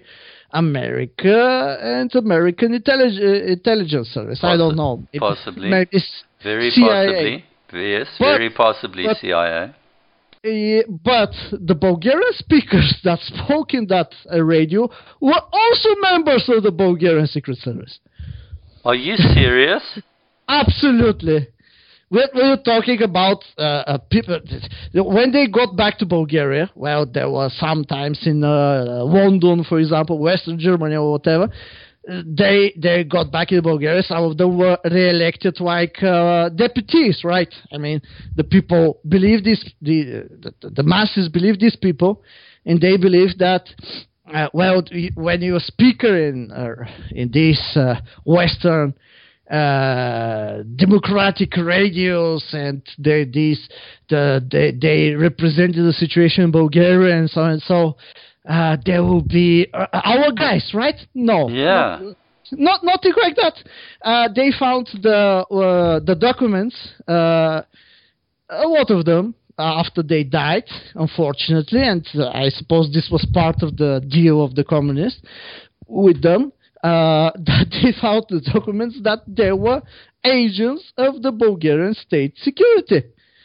America and American intellig- uh, intelligence service. Possi- I don't know. It, possibly. Maybe it's very C I A. possibly. Yes, but, very possibly but, C I A. Uh, but the Bulgarian speakers that spoke in that uh, radio were also members of the Bulgarian Secret Service. Are you serious? Absolutely. We're, we're talking about uh, uh, people. When they got back to Bulgaria, well, there were sometimes in uh, London, for example, Western Germany or whatever, they they got back in Bulgaria. Some of them were re-elected like uh, deputies, right? I mean, the people believe this, the, the the masses believe these people, and they believe that uh, well, when you're a speaker in uh, in these uh, Western uh, democratic radios, and they these the they, they represented the situation in Bulgaria and so and so, uh, there will be uh, our guys, right? No, Yeah. not not, nothing like that. Uh, they found the uh, the documents, uh, a lot of them, after they died, unfortunately, and uh, I suppose this was part of the deal of the communists with them, uh, that they found the documents that they were agents of the Bulgarian state security.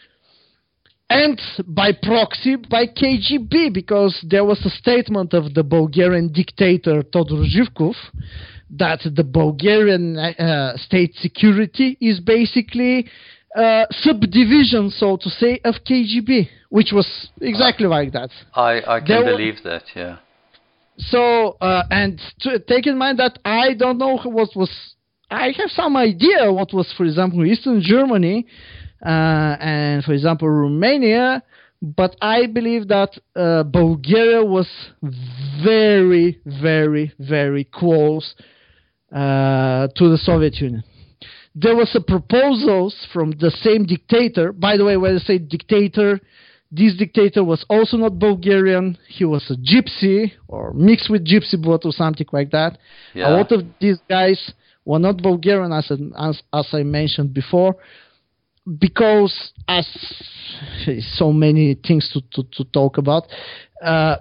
And by proxy, by K G B, because there was a statement of the Bulgarian dictator Todor Zhivkov that the Bulgarian uh, state security is basically Uh, subdivision, so to say, of K G B, which was exactly uh, like that. I, I can there believe were, that, yeah. So, uh, and to, take in mind that I don't know what was, I have some idea what was, for example, Eastern Germany, uh, and, for example, Romania, but I believe that uh, Bulgaria was very, very, very close uh, to the Soviet Union. There was a proposals from the same dictator. By the way, when I say dictator, this dictator was also not Bulgarian. He was a gypsy or mixed with gypsy blood or something like that. Yeah. A lot of these guys were not Bulgarian, as, as, as I mentioned before, because as so many things to, to, to talk about. Uh,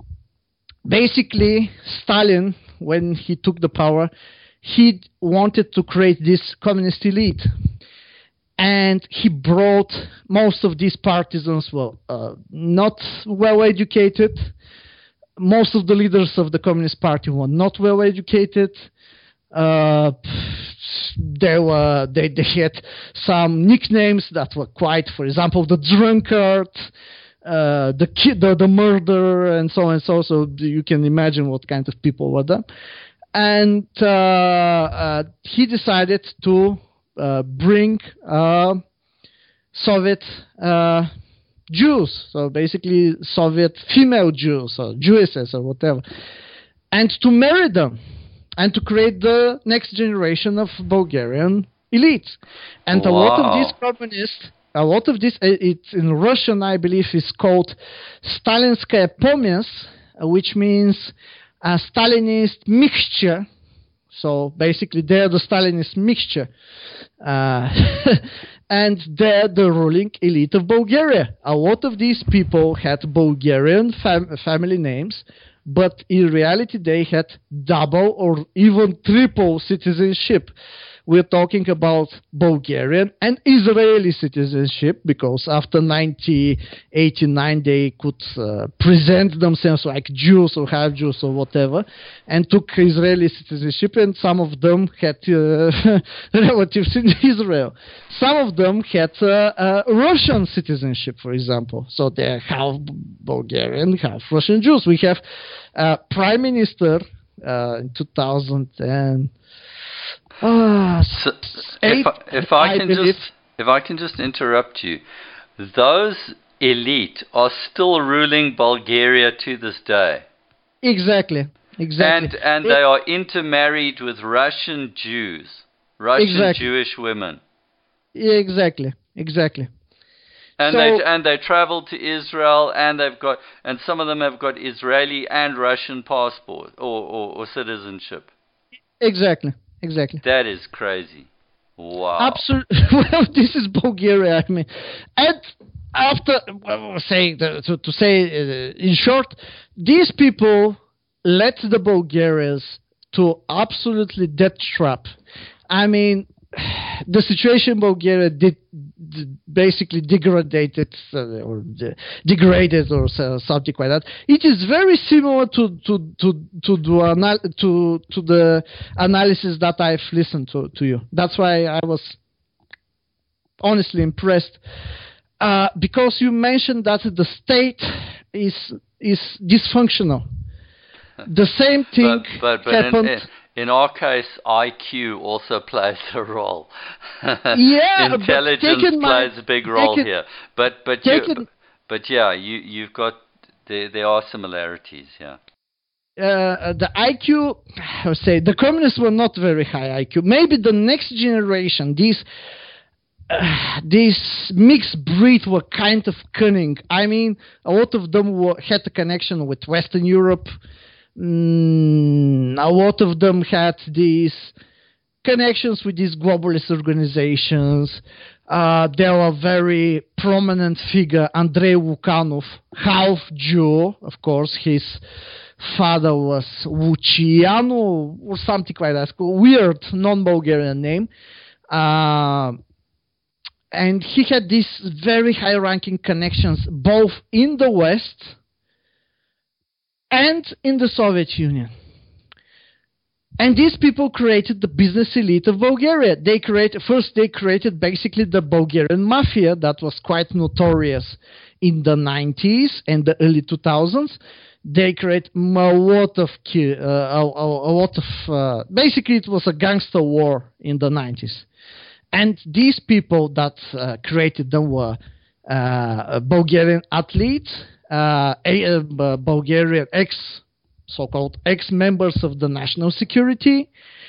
basically, Stalin, when he took the power, he wanted to create this communist elite, and he brought most of these partisans well, uh, not well educated. Most of the leaders of the Communist Party were not well educated. Uh, they were they, they had some nicknames that were quite, for example, the drunkard, uh, the kid, the, the murderer, and so on and so. So you can imagine what kind of people were them. And uh, uh, he decided to uh, bring uh, Soviet uh, Jews, so basically Soviet female Jews or Jewesses or whatever, and to marry them and to create the next generation of Bulgarian elites. And wow. a lot of these communists, a lot of this, it's in Russian, I believe, is called Stalinskaya pomys, which means a Stalinist mixture. So basically they're the Stalinist mixture. Uh, and they're the ruling elite of Bulgaria. A lot of these people had Bulgarian fam- family names, but in reality they had double or even triple citizenship. We're talking about Bulgarian and Israeli citizenship, because after nineteen eighty-nine they could uh, present themselves like Jews or half Jews or whatever, and took Israeli citizenship, and some of them had uh, relatives in Israel. Some of them had uh, uh, Russian citizenship, for example. So they're half Bulgarian, half Russian Jews. We have uh, Prime Minister uh, in two thousand and Uh, so if, I, if I, I can believe. just if I can just interrupt you, those elite are still ruling Bulgaria to this day. Exactly, exactly. And and it, they are intermarried with Russian Jews, Russian exactly. Jewish women. Exactly, exactly. And so, they and they travel to Israel, and they've got and some of them have got Israeli and Russian passport or, or, or citizenship. Exactly. Exactly. That is crazy. Wow. Absolutely. Well, this is Bulgaria. I mean, and after well, saying the, to, to say uh, in short, these people led the Bulgarians to absolutely death trap. I mean, the situation in Bulgaria did, did basically degraded uh, or de- degraded or uh, something like that. It is very similar to to to to the anal- to to the analysis that I've listened to to you. That's why I was honestly impressed, uh, because you mentioned that the state is is dysfunctional. The same thing but, but, but happened. In, in, In our case, I Q also plays a role. Yeah, intelligence plays a big role it, here. But but you, but yeah, you you've got there there are similarities. Yeah. uh, the I Q, I would say, the communists were not very high I Q. Maybe the next generation, these uh, this mixed breed were kind of cunning. I mean, a lot of them were, had a connection with Western Europe. Mm, a lot of them had these connections with these globalist organizations. Uh, there were very prominent figure, Andrei Lukyanov, half Jew, of course. His father was Luciano or something like that. Weird non-Bulgarian name. Uh, and he had these very high-ranking connections both in the West and in the Soviet Union. And these people created the business elite of Bulgaria. They created, first they created basically the Bulgarian mafia that was quite notorious in the nineties and the early two thousands. They created a lot of, uh, a, a, a lot of, uh, basically it was a gangster war in the nineties. And these people that uh, created them were uh, Bulgarian athletes, uh, a, uh, Bulgarian ex so-called ex-members of the national security,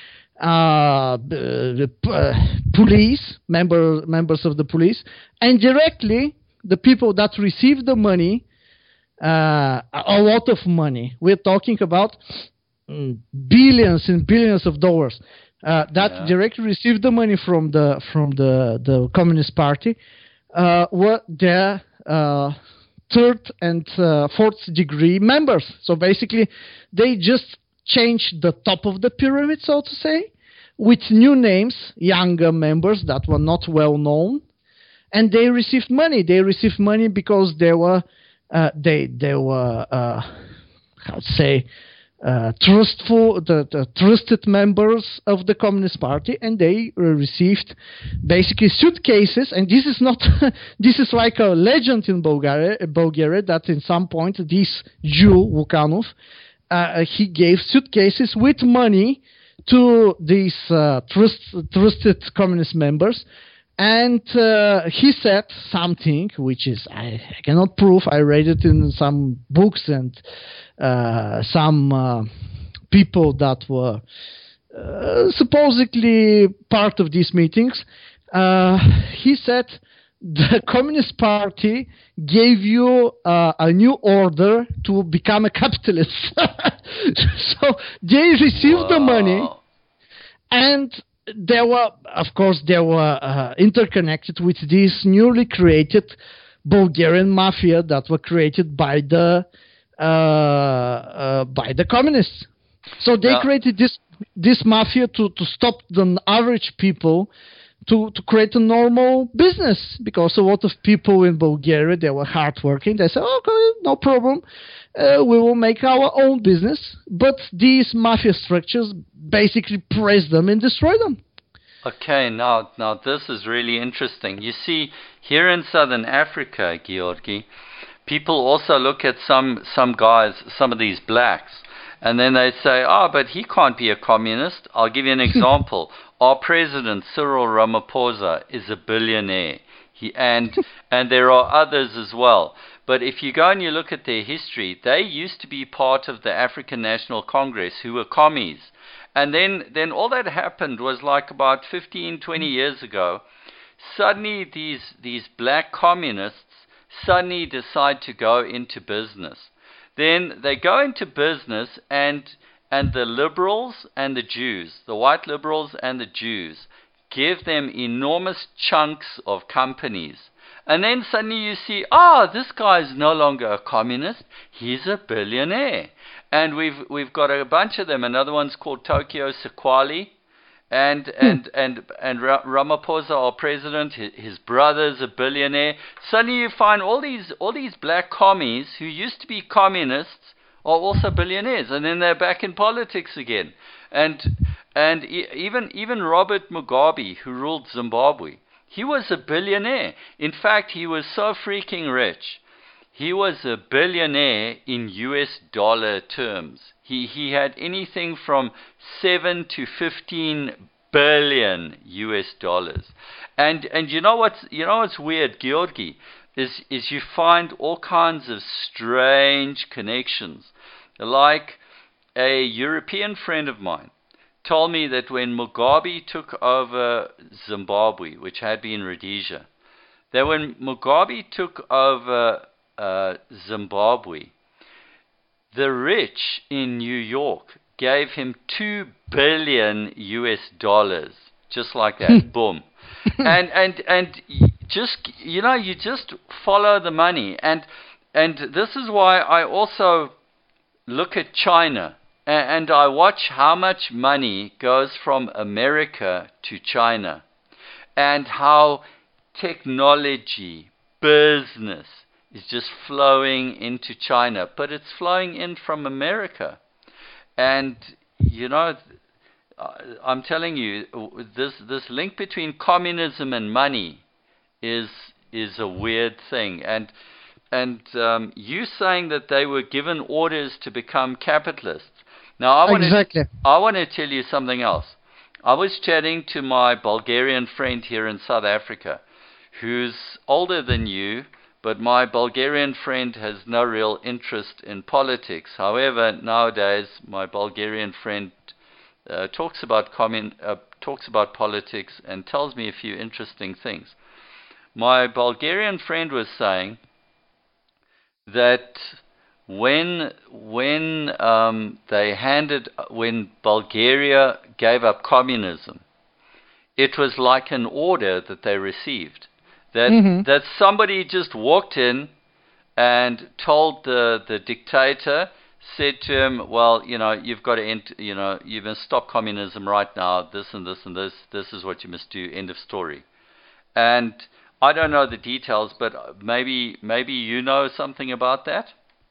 uh, the uh, police, member, members of the police, and directly the people that received the money, uh, a lot of money. We're talking about mm, billions and billions of dollars uh, that yeah. directly received the money from the from the, the Communist Party uh, were their uh, third and uh, fourth degree members. So basically, they just changed the top of the pyramid, so to say, with new names, younger members that were not well known, and they received money. They received money because they were, uh, they they were, uh, how to say, uh, trustful, the, the trusted members of the Communist Party, and they uh, received basically suitcases. And this is not, this is like a legend in Bulgaria, Bulgaria that in some point this Jew Lukyanov, uh, he gave suitcases with money to these uh, trust, trusted communist members. And uh, he said something which is I, I cannot prove. I read it in some books and uh, some uh, people that were uh, supposedly part of these meetings. Uh, he said the Communist Party gave you uh, a new order to become a capitalist. So they received wow. the money, and there were, of course, they were uh, interconnected with this newly created Bulgarian mafia that were created by the uh, uh, by the communists. So they yeah. created this this mafia to, to stop the average people to, to create a normal business, because a lot of people in Bulgaria, they were hardworking. They said, okay, no problem. Uh, we will make our own business. But these mafia structures basically press them and destroy them. Okay, now, now this is really interesting. You see, here in Southern Africa, Georgi, people also look at some, some guys, some of these blacks, and then they say, oh, but he can't be a communist. I'll give you an example. Our president, Cyril Ramaphosa, is a billionaire. He, and, and there are others as well. But if you go and you look at their history, they used to be part of the African National Congress, who were commies. And then, then all that happened was like about fifteen, twenty years ago. Suddenly these, these black communists suddenly decide to go into business. Then they go into business, and and the liberals and the Jews, the white liberals and the Jews, give them enormous chunks of companies. And then suddenly you see, ah, oh, this guy is no longer a communist, he's a billionaire. And we've we've got a bunch of them. Another one's called Tokyo Sequali. And and, and, and Ramaphosa, our president, his, his brother's a billionaire. Suddenly you find all these all these black commies who used to be communists are also billionaires, and then they're back in politics again. And and e- even even Robert Mugabe, who ruled Zimbabwe, he was a billionaire. In fact, he was so freaking rich. He was a billionaire in U S dollar terms. He he had anything from seven to fifteen billion U S dollars. And and you know what's you know what's weird, Georgi, is is you find all kinds of strange connections. Like a European friend of mine told me that when Mugabe took over Zimbabwe, which had been Rhodesia, that when Mugabe took over uh, Zimbabwe, the rich in New York gave him two billion U S dollars, just like that, boom. And and and just, you know, you just follow the money. And and this is why I also look at China, and, and I watch how much money goes from America to China, and how technology, business is just flowing into China, but it's flowing in from America. And, you know, I'm telling you, this this link between communism and money is is a weird thing. And and um, you saying that they were given orders to become capitalists. Now, I want exactly. to I want to tell you something else. I was chatting to my Bulgarian friend here in South Africa, who's older than you, but my Bulgarian friend has no real interest in politics. However, nowadays, my Bulgarian friend uh, talks about commun- uh, talks about politics and tells me a few interesting things. My Bulgarian friend was saying that when when um, they handed when Bulgaria gave up communism, it was like an order that they received. That mm-hmm. that somebody just walked in and told the the dictator, said to him, well, you know, you've got to end, you know, you must stop communism right now. This and this and this. This is what you must do. End of story. And I don't know the details, but maybe maybe you know something about that.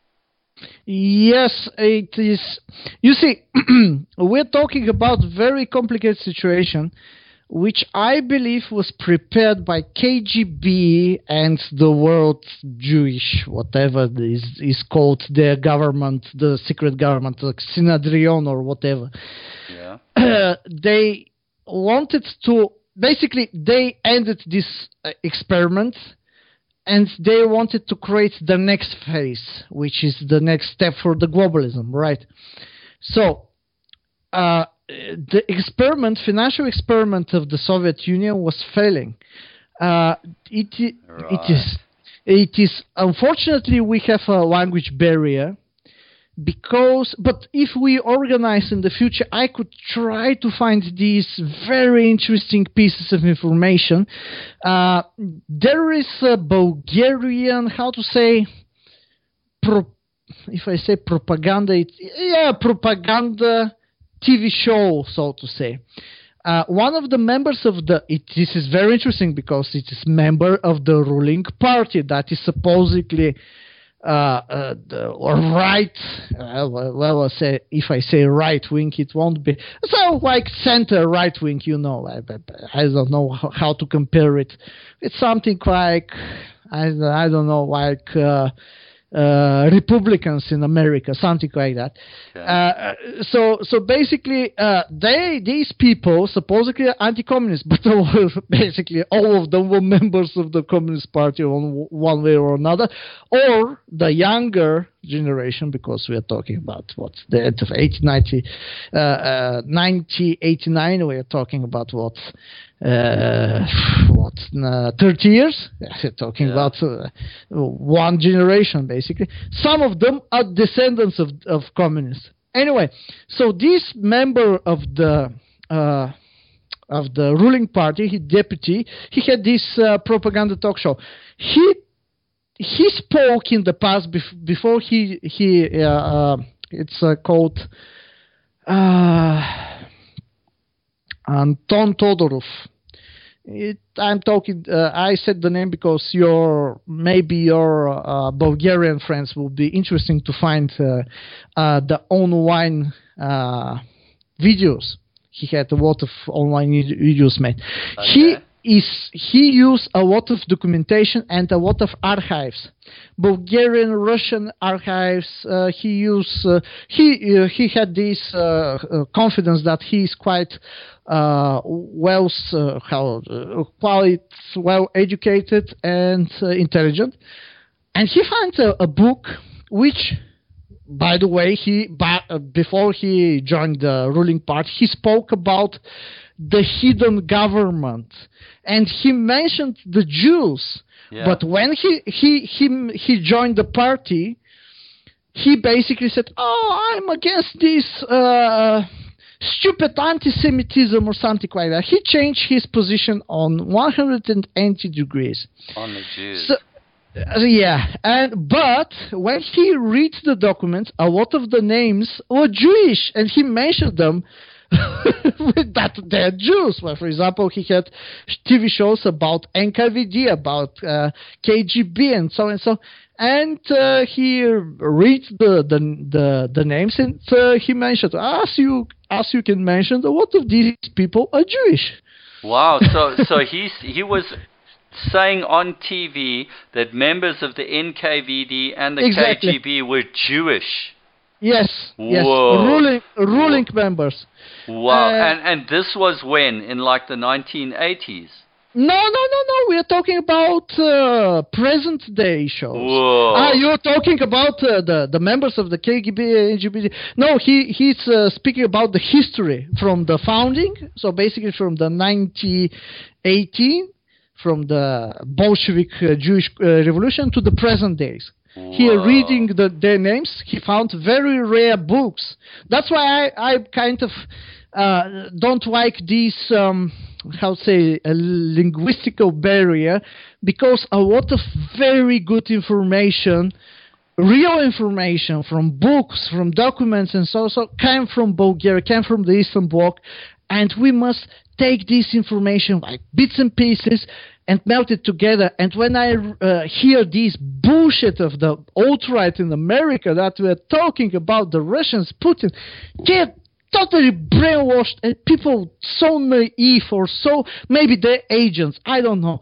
Yes, it is. You see, we're talking about very complicated situation, which I believe was prepared by K G B and the world Jewish, whatever is is called, their government, the secret government, like Synedrion or whatever. Yeah. Uh, they wanted to, basically, they ended this uh, experiment, and they wanted to create the next phase, which is the next step for the globalism, right? So, uh, the experiment, financial experiment of the Soviet Union was failing. Uh, it, right. it is, it is. Unfortunately, we have a language barrier. Because, but if we organize in the future, I could try to find these very interesting pieces of information. Uh, there is a Bulgarian, how to say, pro, if I say propaganda, it, yeah, propaganda T V show, so to say. Uh, one of the members of the, it, this is very interesting because it is member of the ruling party that is supposedly Uh, uh, the, or right, uh, well, I'll say, if I say right wing, it won't be, so like center right wing, you know, I, I don't know how, how to compare it. It's something like, I, I don't know, like uh, uh, Republicans in America, something like that. Yeah. Uh, so, so basically, uh, they, these people, supposedly anti-communist, but basically all of them were members of the Communist Party on one way or another, or the younger generation, because we are talking about what, the end of eighteen ninety, uh, uh, nineteen eighty-nine, we are talking about what, uh, what, uh, thirty years? We're talking yeah. about uh, one generation, basically. Some of them are descendants of, of communists. Anyway, so this member of the uh, of the ruling party, he deputy, he had this uh, propaganda talk show. He he spoke in the past bef- before he he uh, uh, it's uh, called uh, Anton Todorov. It, I'm talking. Uh, I said the name because your maybe your uh, Bulgarian friends will be interesting to find uh, uh, the online uh, videos. He had a lot of online videos made. Okay. He is he used a lot of documentation and a lot of archives, Bulgarian, Russian archives. Uh, he used uh, he uh, he had this uh, uh, confidence that he is quite uh, well uh, how uh, quite well educated and uh, intelligent, and he found a, a book which by the way, he ba- uh, before he joined the ruling party, he spoke about the hidden government, and he mentioned the Jews. Yeah. But when he he he he joined the party, he basically said, "Oh, I'm against this uh, stupid anti-Semitism or something like that." He changed his position on one hundred eighty degrees. On the Jews. So, uh, yeah, and but when he reads the documents, a lot of the names were Jewish, and he mentioned them that they're Jews. Well, for example, he had T V shows about N K V D, about uh, K G B, and so and so. And uh, he reads the the the, the names, and uh, he mentioned, as you as you can mention, a lot of these people are Jewish. Wow! So so he he was saying on T V that members of the N K V D and the Exactly. K G B were Jewish. Yes, yes, Whoa. ruling ruling Whoa. members. Wow! Uh, and and this was when, in like the nineteen eighties. No, no, no, no. We are talking about uh, present day shows. Whoa! Ah, you're talking about uh, the the members of the K G B, N G B D. No, he he's uh, speaking about the history from the founding. So basically, from the nineteen eighteen, from the Bolshevik uh, Jewish uh, revolution to the present days. Here, Whoa. reading the, their names, he found very rare books. That's why I, I kind of uh, don't like this, um, how to say, a linguistical barrier, because a lot of very good information, real information from books, from documents, and so so, came from Bulgaria, came from the Eastern Bloc, and we must take this information like bits and pieces and melt it together. And when I uh, hear this bullshit of the alt-right in America that we're talking about the Russians, Putin, they're totally brainwashed, and people so naive, or so, maybe they're agents, I don't know.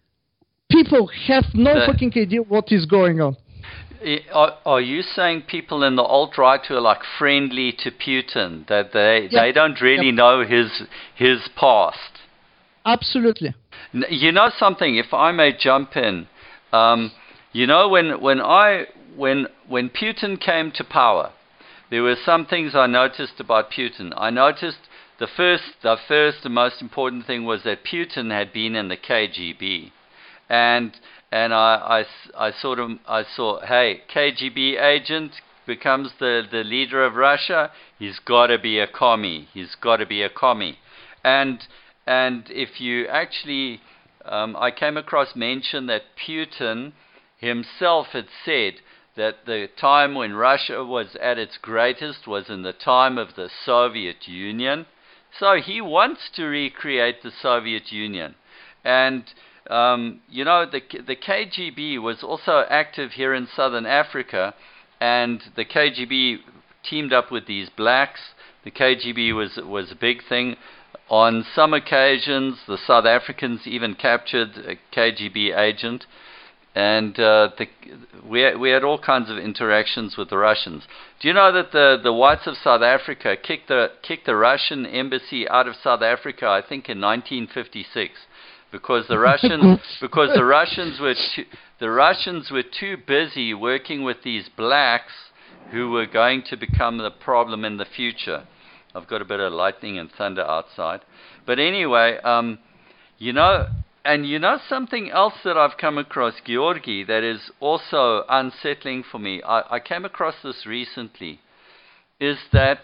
People have no The- fucking idea what is going on. I- Are, are you saying people in the alt-right who are like friendly to Putin, that they, Yep. they don't really Yep. know his his past? Absolutely. N- You know something, if I may jump in, um, you know when when I when when Putin came to power, there were some things I noticed about Putin. I noticed the first the first and most important thing was that Putin had been in the K G B, and and I, I s- I sort of I saw, hey, K G B agent becomes the, the leader of Russia, he's got to be a commie. He's got to be a commie. And and if you actually, um, I came across mention that Putin himself had said that the time when Russia was at its greatest was in the time of the Soviet Union. So he wants to recreate the Soviet Union. And Um, you know, the the K G B was also active here in southern Africa, and the K G B teamed up with these blacks. The K G B was was a big thing. On some occasions, the South Africans even captured a K G B agent, and uh, the, we we had all kinds of interactions with the Russians. Do you know that the the whites of South Africa kicked the kicked the Russian embassy out of South Africa, I think in nineteen fifty-six? Because the Russians, because the Russians were too, the Russians were too busy working with these blacks who were going to become the problem in the future. I've got a bit of lightning and thunder outside, but anyway, um, you know, and you know something else that I've come across, Georgi, that is also unsettling for me. I, I came across this recently, is that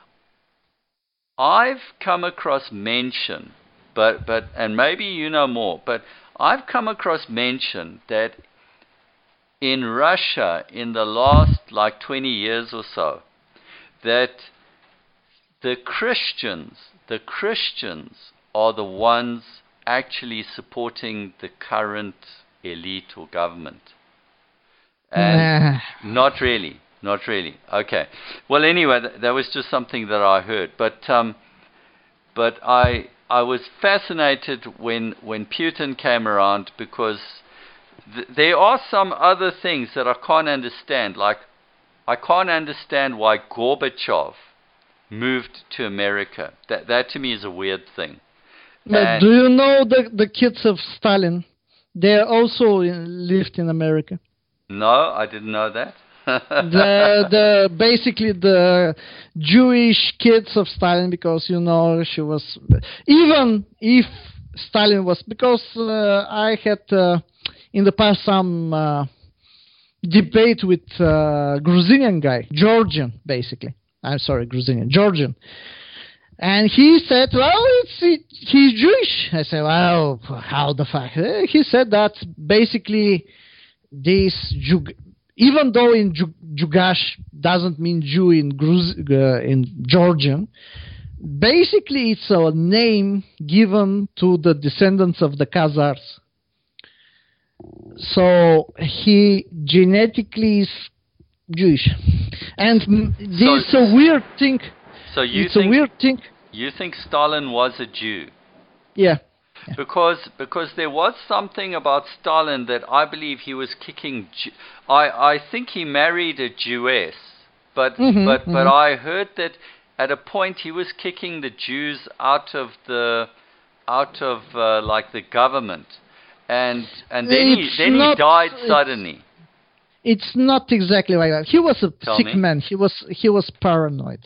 I've come across mention. But, but, and maybe you know more, but I've come across mention that in Russia, in the last like twenty years or so, that the Christians, the Christians are the ones actually supporting the current elite or government. And Nah. not really, not really. Okay. Well, anyway, th- that was just something that I heard. But, um, but I. I was fascinated when, when Putin came around, because th- there are some other things that I can't understand. Like, I can't understand why Gorbachev moved to America. That that to me is a weird thing. But And- do you know the, the kids of Stalin? They also in, lived in America. No, I didn't know that. the the basically the Jewish kids of Stalin, because you know she was, even if Stalin was, because uh, I had uh, in the past some uh, debate with uh, Gruzinian guy, Georgian basically. I'm sorry, Gruzinian, Georgian. And he said, well, it's, it, he's Jewish. I said, well, how the fuck? He said that basically this, Jew, even though in Jew, Jugash doesn't mean Jew in, Gruz, uh, in Georgian, basically it's a name given to the descendants of the Khazars. So he genetically is Jewish. And this is so, a weird thing. So you it's think, a weird thing. You think Stalin was a Jew? Yeah. yeah. Because because there was something about Stalin that I believe he was kicking. I I think he married a Jewess, but mm-hmm, but mm-hmm. but I heard that at a point he was kicking the Jews out of the out of uh, like the government, and and then it's he then not, he died suddenly. It's, it's not exactly like that. He was a Tell sick me. man. He was he was paranoid.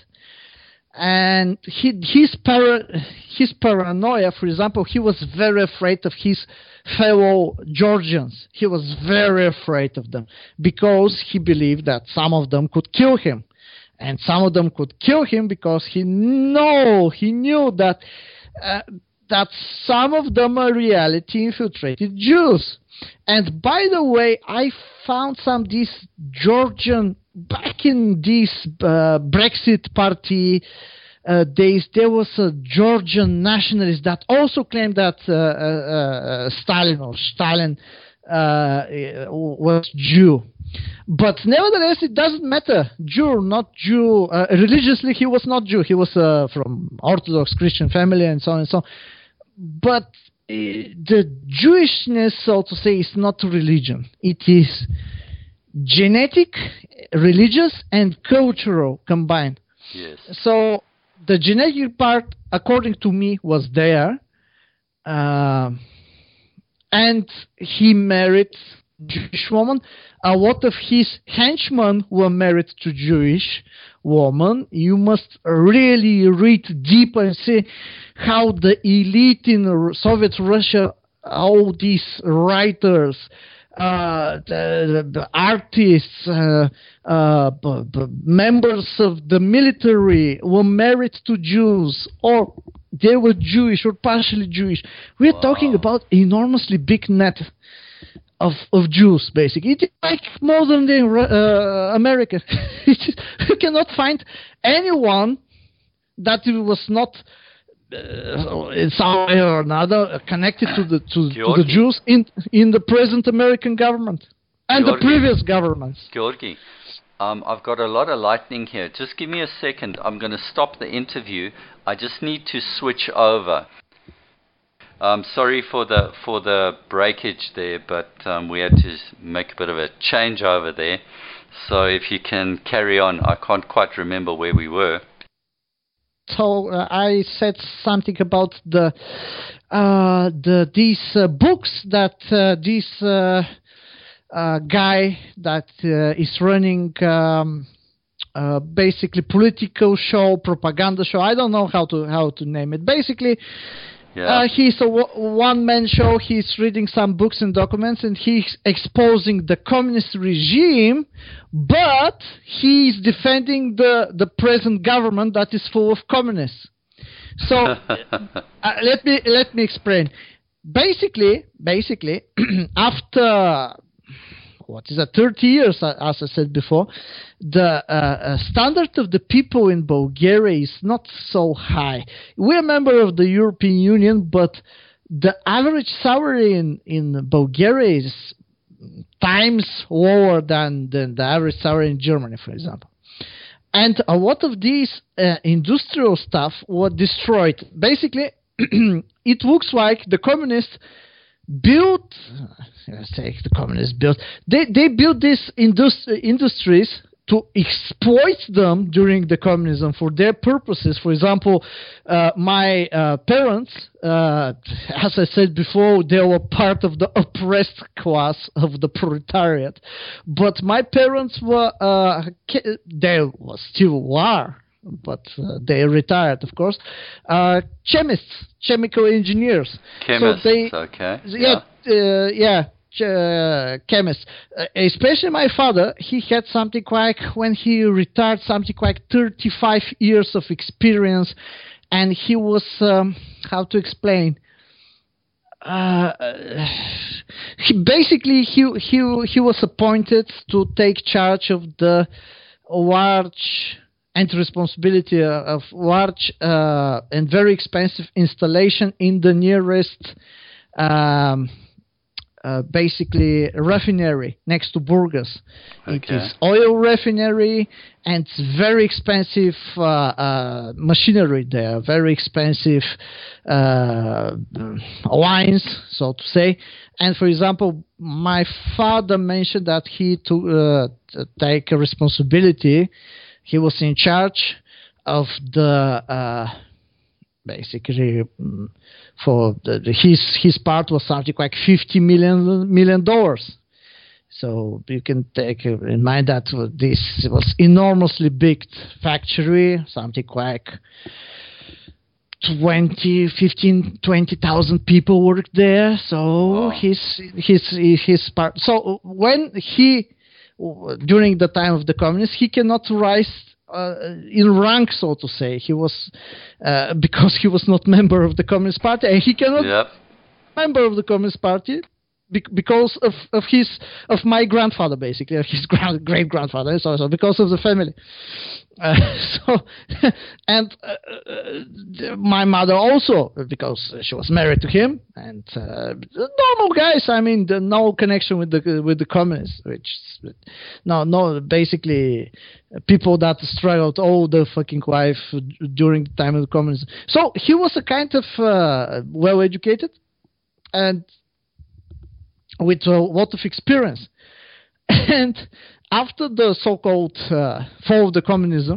And he, his, para, his paranoia, for example, he was very afraid of his fellow Georgians. He was very afraid of them because he believed that some of them could kill him. And some of them could kill him because he know, he knew that uh, that some of them are reality infiltrated Jews. And by the way, I found some these Georgian, back in this uh, Brexit party uh, days, there was a Georgian nationalist that also claimed that uh, uh, uh, Stalin or Stalin uh, was Jew. But nevertheless, it doesn't matter, Jew or not Jew. Uh, religiously, he was not Jew. He was uh, from Orthodox Christian family and so on and so on. But the Jewishness, so to say, is not religion. It is genetic, religious, and cultural combined. Yes. So the genetic part, according to me, was there. Uh, and he married Jewish woman. A lot of his henchmen were married to Jewish woman. You must really read deep and see how the elite in Soviet Russia, all these writers, uh, the, the artists, uh, uh, b- b- members of the military were married to Jews, or they were Jewish or partially Jewish. We're Wow. talking about enormously big net of of Jews, basically. It's like modern day uh, America. You cannot find anyone that was not uh, in some way or another connected to the to, to the Jews in in the present American government and Georgi. the previous governments. Georgi, um, I've got a lot of lightning here. Just give me a second. I'm going to stop the interview. I just need to switch over. Um, sorry for the for the breakage there, but um, we had to make a bit of a change over there. So if you can carry on, I can't quite remember where we were. So uh, I said something about the uh, the these uh, books that uh, this uh, uh, guy that uh, is running um, uh, basically political show, propaganda show. I don't know how to how to name it. Basically. Yeah. Uh, he's a w- one-man show. He's reading some books and documents, and he's exposing the communist regime, but he's defending the, the present government that is full of communists. So uh, let me let me explain. Basically, basically, after what is that, thirty years, as I said before, the uh, uh, standard of the people in Bulgaria is not so high. We're a member of the European Union, but the average salary in, in Bulgaria is times lower than, than the average salary in Germany, for example. And a lot of these uh, industrial stuff were destroyed. Basically, it looks like the communists built, let's say the communists built, they, they built these industri- industries to exploit them during the communism for their purposes. For example, uh, my uh, parents, uh, as I said before, they were part of the oppressed class of the proletariat. But my parents were, uh, they were still are, but uh, they retired, of course, uh, chemists, chemical engineers. Chemists, so they, okay. Yeah, yeah. Uh, yeah. Uh, chemist, uh, especially my father, he had something like, when he retired, something like thirty-five years of experience, and he was, um, how to explain, uh, he basically he he he was appointed to take charge of the large and responsibility of large uh, and very expensive installation in the nearest um, Uh, basically a refinery next to Burgas. Okay. It is oil refinery, and it's very expensive uh, uh, machinery there, very expensive uh, lines, so to say. And for example, my father mentioned that he took uh, to take a responsibility. He was in charge of the uh, basically. Um, For the, the, his his part was something like fifty million million dollars. So you can take in mind that this was enormously big factory, something like twenty, fifteen, twenty thousand people worked there. So wow. his his his part. So when he during the time of the communists, he cannot rise Uh, in rank, so to say. He was uh, because he was not member of the Communist Party, and he cannot yep. member of the Communist Party be- because of, of his of my grandfather, basically, of his grand, great grandfather, so, so because of the family. Uh, so and uh, uh, my mother also, because she was married to him, and uh, normal guys. I mean, the, no connection with the with the communists, which no no basically people that struggled all the fucking life during the time of the communism. So he was a kind of uh, well educated and with a lot of experience. And after the so-called uh, fall of the communism,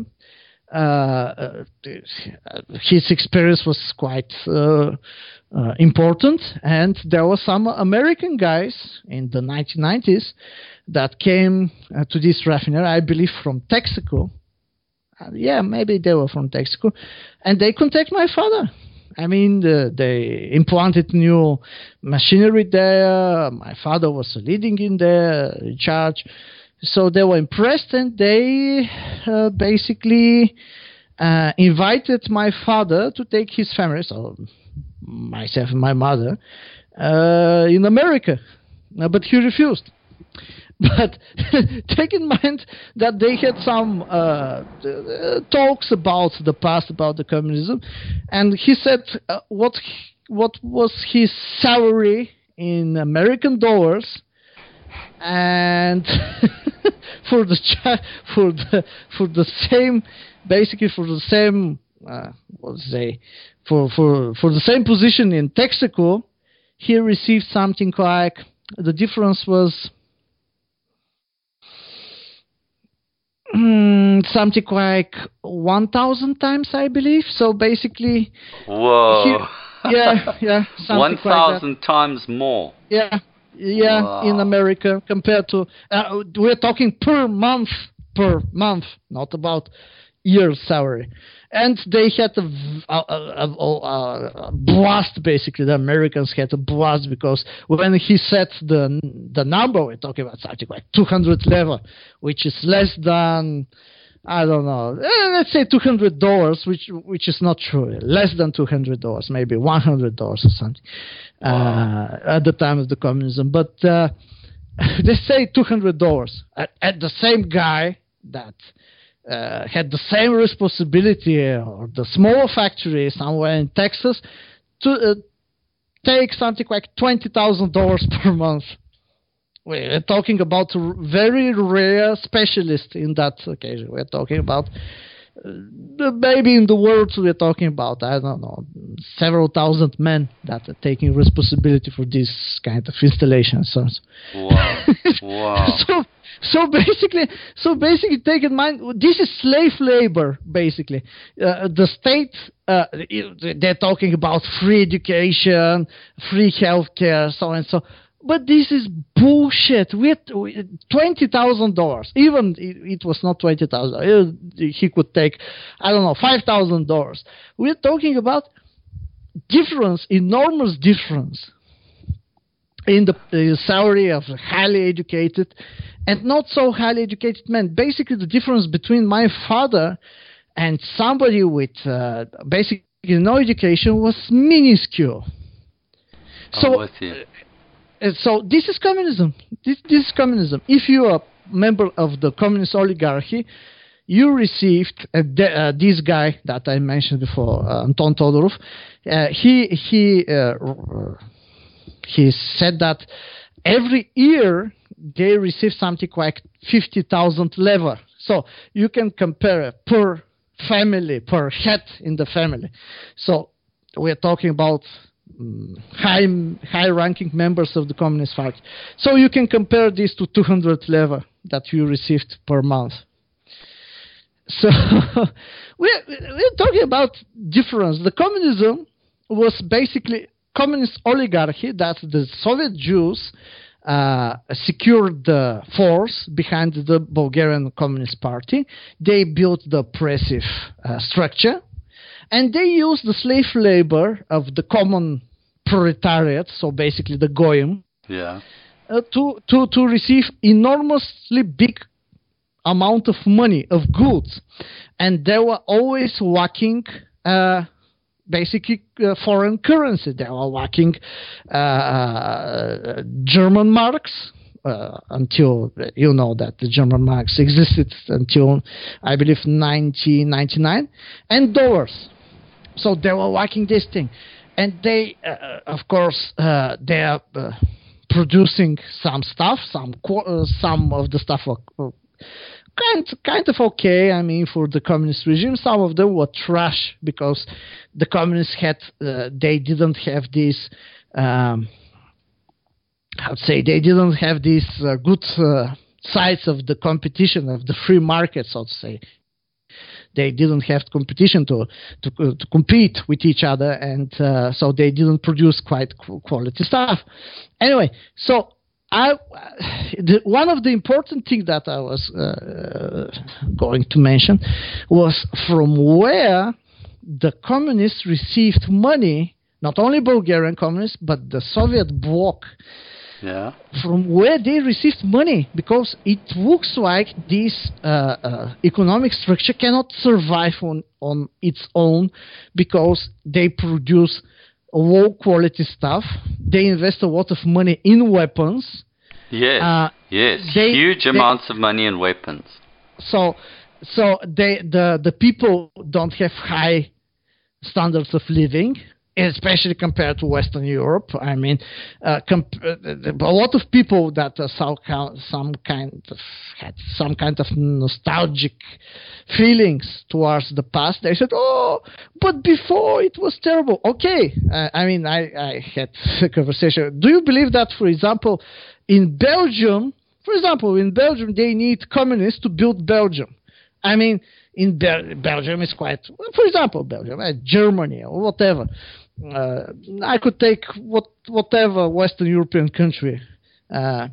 uh, his experience was quite uh, uh, important, and there were some American guys in the nineteen nineties that came uh, to this refinery, I believe from Texaco. Uh, yeah, maybe they were from Texaco, and they contacted my father. I mean, the, they implanted new machinery there. My father was leading in there, in charge. So they were impressed, and they uh, basically uh, invited my father to take his family, so myself and my mother, uh, in America. Uh, but he refused. But take in mind that they had some uh, uh, talks about the past, about the communism, and he said uh, what what was his salary in American dollars, and for the cha- for the for the same basically for the same uh, what say for for for the same position in Texaco, he received something like, the difference was. Mm, something like one thousand times, I believe. So basically, whoa, he, yeah, yeah, one thousand like times more. Yeah, yeah, wow. In America compared to uh, we're talking per month, per month, not about year's salary. And they had a, a, a, a, a blast, basically. The Americans had a blast because when he set the the number, we're talking about something like two hundred level, which is less than, I don't know, eh, let's say two hundred dollars, which which is not true. Less than two hundred dollars, maybe one hundred dollars or something, wow. uh, at the time of the communism. But uh, they say two hundred dollars. At, at the same guy that... Uh, had the same responsibility or the small factory somewhere in Texas to uh, take something like twenty thousand dollars per month. We're talking about a very rare specialist in that occasion. We're talking about uh, maybe in the world we're talking about, I don't know, several thousand men that are taking responsibility for this kind of installations. So, wow, wow. so, so basically, so basically, take in mind, this is slave labor. Basically, uh, the state uh, they're talking about free education, free healthcare, so and so. But this is bullshit. With twenty thousand dollars, even it, it was not twenty thousand. He could take, I don't know, five thousand dollars. We're talking about difference, enormous difference in the, the salary of highly educated and not so highly educated men. Basically, the difference between my father and somebody with uh, basically no education was minuscule. So. I'm with you. Uh, so this is communism. This, this is communism. If you are a member of the communist oligarchy, you received uh, de- uh, this guy that I mentioned before, uh, Anton Todorov. Uh, he he uh, he said that every year they receive something like fifty thousand lever. So you can compare per family, per head in the family. So we're talking about high high-ranking members of the Communist Party. So you can compare this to two hundred lever that you received per month. So we're, we're talking about difference. The communism was basically communist oligarchy that the Soviet Jews uh, secured the force behind the Bulgarian Communist Party. They built the oppressive uh, structure. And they use the slave labor of the common proletariat, so basically the goyim, yeah, uh, to, to, to receive enormously big amount of money, of goods. And they were always lacking uh, basically uh, foreign currency. They were lacking uh, German marks. Uh, until, you know, that the German marks existed until, I believe, nineteen ninety-nine, and dollars. So they were lacking this thing. And they, uh, of course, uh, they are uh, producing some stuff. Some uh, some of the stuff were uh, kind, kind of okay, I mean, for the communist regime. Some of them were trash because the communists had, uh, they didn't have this, um, I would say, they didn't have these uh, good uh, sides of the competition, of the free market, so to say. They didn't have competition to to, uh, to compete with each other, and uh, so they didn't produce quite quality stuff. Anyway, so I the, one of the important things that I was uh, going to mention was from where the communists received money, not only Bulgarian communists, but the Soviet bloc. Yeah. From where they received money, because it looks like this uh, uh, economic structure cannot survive on, on its own because they produce low quality stuff. They invest a lot of money in weapons. Yes, uh, yes, they, huge they, amounts of money in weapons. So, so they the the people don't have high standards of living, especially compared to Western Europe. I mean, uh, comp- a lot of people that uh, saw some kind of had some kind of nostalgic feelings towards the past. They said, "Oh, but before it was terrible." Okay, uh, I mean, I, I had a conversation. Do you believe that, for example, in Belgium, for example, in Belgium, they need communists to build Belgium? I mean, in Bel- Belgium, it's quite, for example, Belgium, uh, Germany, or whatever. Uh, I could take what, whatever Western European country. Uh,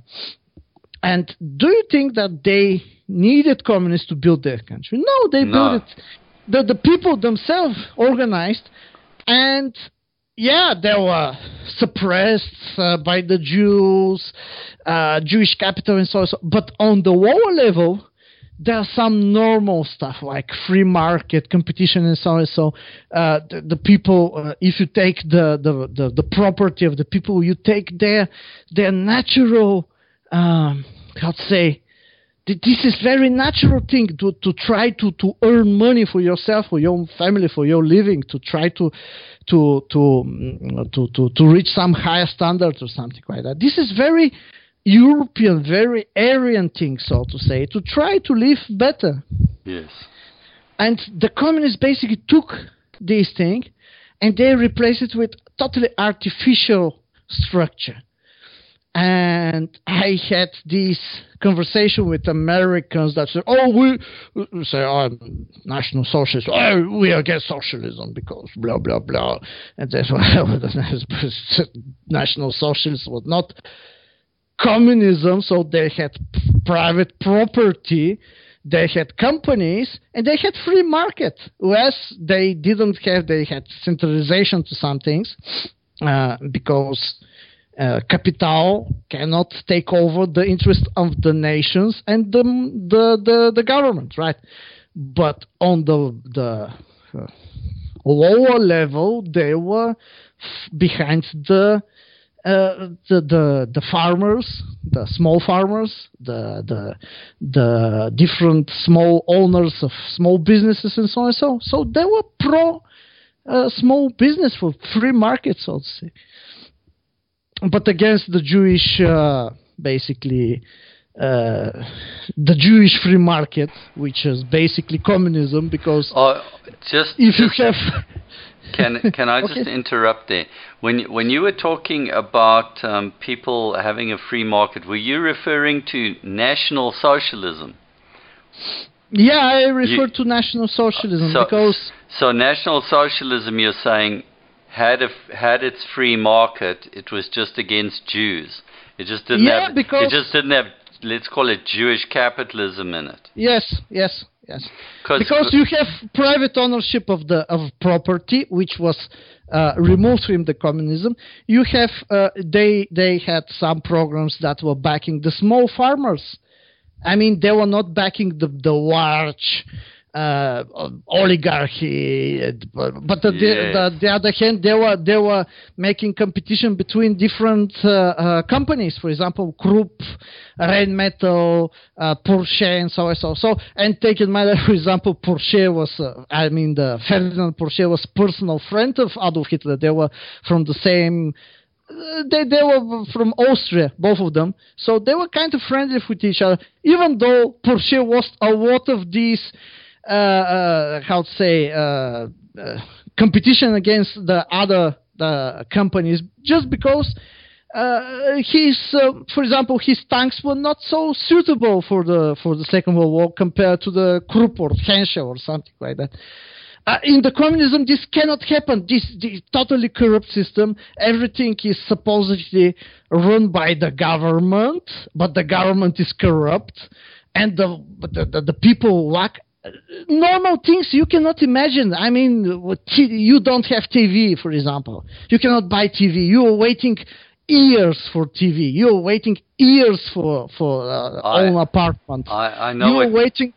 and do you think that they needed communists to build their country? No, they no. built it. The, the people themselves organized, and yeah, they were suppressed uh, by the Jews, uh, Jewish capital, and so on. So, but on the lower level, there's some normal stuff like free market competition and so on. So uh, the, the people, uh, if you take the, the, the, the property of the people, you take their their natural, um, how to say, this is very natural thing to, to try to, to earn money for yourself, for your family, for your living, to try to to to to to, to reach some higher standards or something like that. This is very European, very Aryan thing, so to say, to try to live better. Yes. And the communists basically took this thing and they replaced it with totally artificial structure. And I had this conversation with Americans that said, oh, we, we say, oh, National Socialists, oh, we are against socialism because blah, blah, blah. And that's why National Socialism was not communism, so they had private property, they had companies, and they had free market. Whereas they didn't have, they had centralization to some things uh, because uh, capital cannot take over the interest of the nations and the the the, the government, right? But on the the uh, lower level, they were f- behind the Uh, the, the the farmers, the small farmers, the the the different small owners of small businesses and so on and so. So they were pro uh, small business for free market, so to say. But against the Jewish, uh, basically, uh, the Jewish free market, which is basically communism, because oh, just if just you have Can can I okay. just interrupt there? When when you were talking about um, people having a free market, were you referring to National Socialism? Yeah, I refer you, to National Socialism so, because so National Socialism, you're saying, had a, had its free market, it was just against Jews. It just didn't yeah, have. because It just didn't have. Let's call it Jewish capitalism in it. Yes, yes, yes. Because b- you have private ownership of the of property, which was uh, removed from the communism. You have uh, they they had some programs that were backing the small farmers. I mean, they were not backing the the large uh, oligarchy, but on yes. the, the, the other hand, they were they were making competition between different uh, uh, companies. For example, Krupp, Rheinmetall, uh, Porsche, and so on. So, so and taking matter, for example, Porsche was, uh, I mean, the Ferdinand Porsche was personal friend of Adolf Hitler. They were from the same. Uh, they they were from Austria, both of them. So they were kind of friendly with each other, even though Porsche lost a lot of these. Uh, uh, how to say, uh, uh, competition against the other uh, companies, just because uh, his, uh, for example, his tanks were not so suitable for the for the Second World War compared to the Krupp or Henschel or something like that. Uh, in the communism, this cannot happen. This, this totally corrupt system. Everything is supposedly run by the government, but the government is corrupt, and the the, the, the people lack normal things you cannot imagine. I mean, you don't have T V, for example. You cannot buy T V. You are waiting years for T V. You are waiting years for for uh, I, own apartment. I, I know. You are what, waiting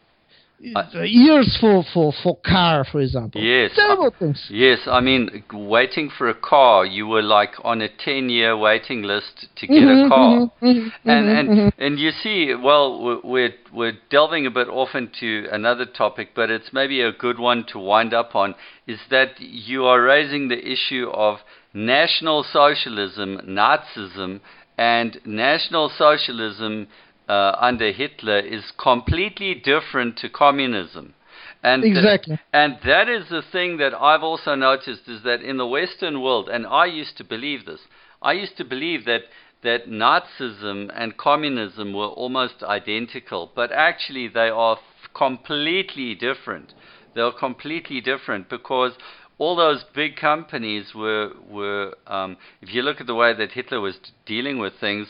I, years for, for, for car, for example. Yes. Terrible I, things. Yes, I mean, waiting for a car, you were like on a ten-year waiting list to get mm-hmm, a car. Mm-hmm, mm-hmm, and and mm-hmm. and you see, well, we're we're delving a bit off into another topic, but it's maybe a good one to wind up on. Is that you are raising the issue of National Socialism, Nazism, and National Socialism uh, under Hitler is completely different to communism. And exactly. Th- and that is the thing that I've also noticed, is that in the Western world, and I used to believe this, I used to believe that that Nazism and communism were almost identical, but actually they are f- completely different. They are completely different because all those big companies were, were um, if you look at the way that Hitler was dealing with things,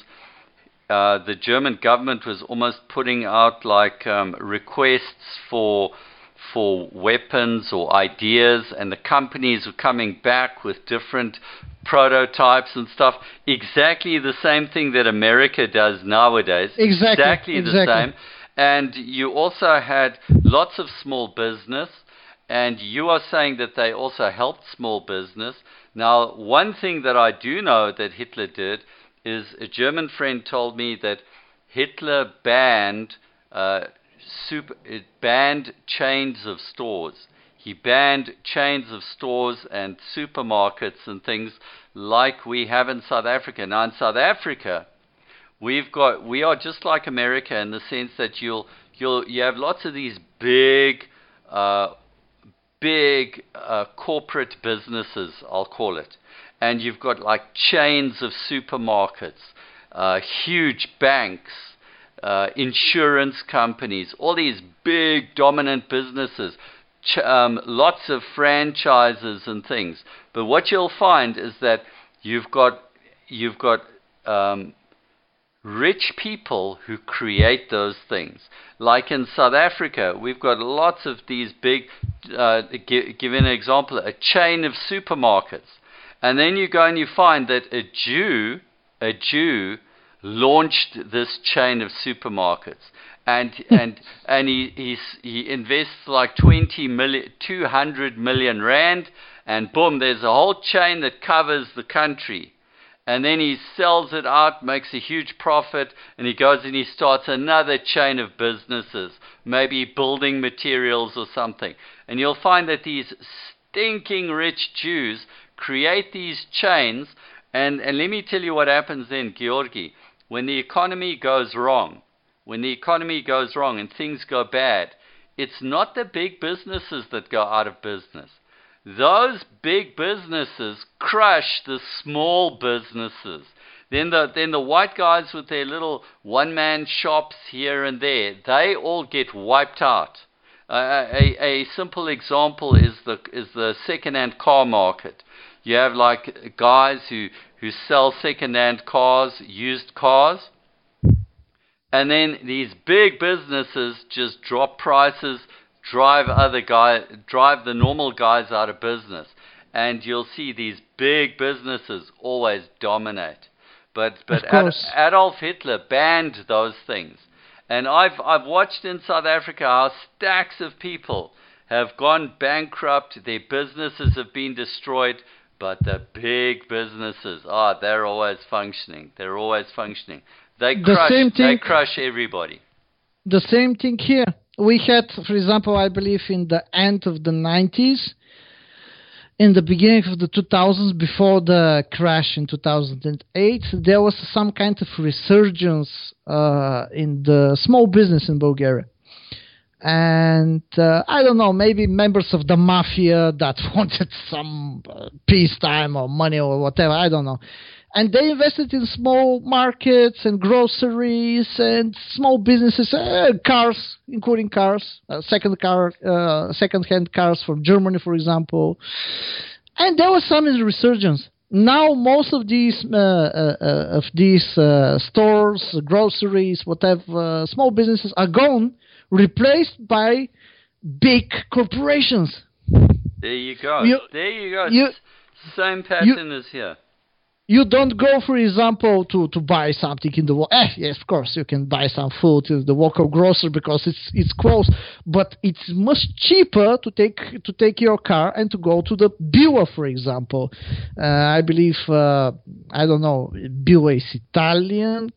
uh, the German government was almost putting out like um, requests for for weapons or ideas, and the companies were coming back with different prototypes and stuff. Exactly the same thing that America does nowadays. Exactly, exactly the exactly. same. And you also had lots of small business, and you are saying that they also helped small business. Now, one thing that I do know that Hitler did is a German friend told me that Hitler banned uh, super, it banned chains of stores. He banned chains of stores and supermarkets and things like we have in South Africa. Now, in South Africa, we've got we are just like America in the sense that you'll you'll you have lots of these big uh, big uh, corporate businesses, I'll call it. And you've got like chains of supermarkets, uh, huge banks, uh, insurance companies, all these big dominant businesses, ch- um, lots of franchises and things. But what you'll find is that you've got you've got um, rich people who create those things. Like in South Africa, we've got lots of these big, uh, give, give an example, a chain of supermarkets. And then you go and you find that a Jew, a Jew launched this chain of supermarkets. And and and he he's, he invests like twenty million, two hundred million rand, and boom, there's a whole chain that covers the country. And then he sells it out, makes a huge profit, and he goes and he starts another chain of businesses, maybe building materials or something. And you'll find that these stinking rich Jews create these chains, and, and let me tell you what happens then, Georgi. When the economy goes wrong, when the economy goes wrong and things go bad, it's not the big businesses that go out of business. Those big businesses crush the small businesses. Then the then the white guys with their little one-man shops here and there, they all get wiped out. Uh, a, a simple example is the is the second-hand car market. You have like guys who, who sell second-hand cars, used cars, and then these big businesses just drop prices, drive other guys, drive the normal guys out of business, and you'll see these big businesses always dominate. But but Ad, Adolf Hitler banned those things, and I've I've watched in South Africa how stacks of people have gone bankrupt, their businesses have been destroyed, but the big businesses, ah, oh, they're always functioning. They're always functioning. They the crush. Same thing, they crush everybody. The same thing here. We had, for example, I believe in the end of the nineties, in the beginning of the two thousands, before the crash in two thousand eight, there was some kind of resurgence uh, in the small business in Bulgaria. And uh, I don't know, maybe members of the mafia that wanted some uh, peacetime or money or whatever, I don't know. And they invested in small markets and groceries and small businesses, uh, cars, including cars, uh, second car, uh, second-hand cars from Germany, for example. And there was some resurgence. Now most of these uh, uh, uh, of these uh, stores, groceries, whatever, uh, small businesses are gone, replaced by big corporations. There you go. You, there you go. You, Same pattern you, as here. You don't go, for example, to, to buy something in the walk. Eh, yes, of course, you can buy some food in the local grocery because it's it's close. But it's much cheaper to take to take your car and to go to the Billa, for example. Uh, I believe uh, I don't know, Billa is Italian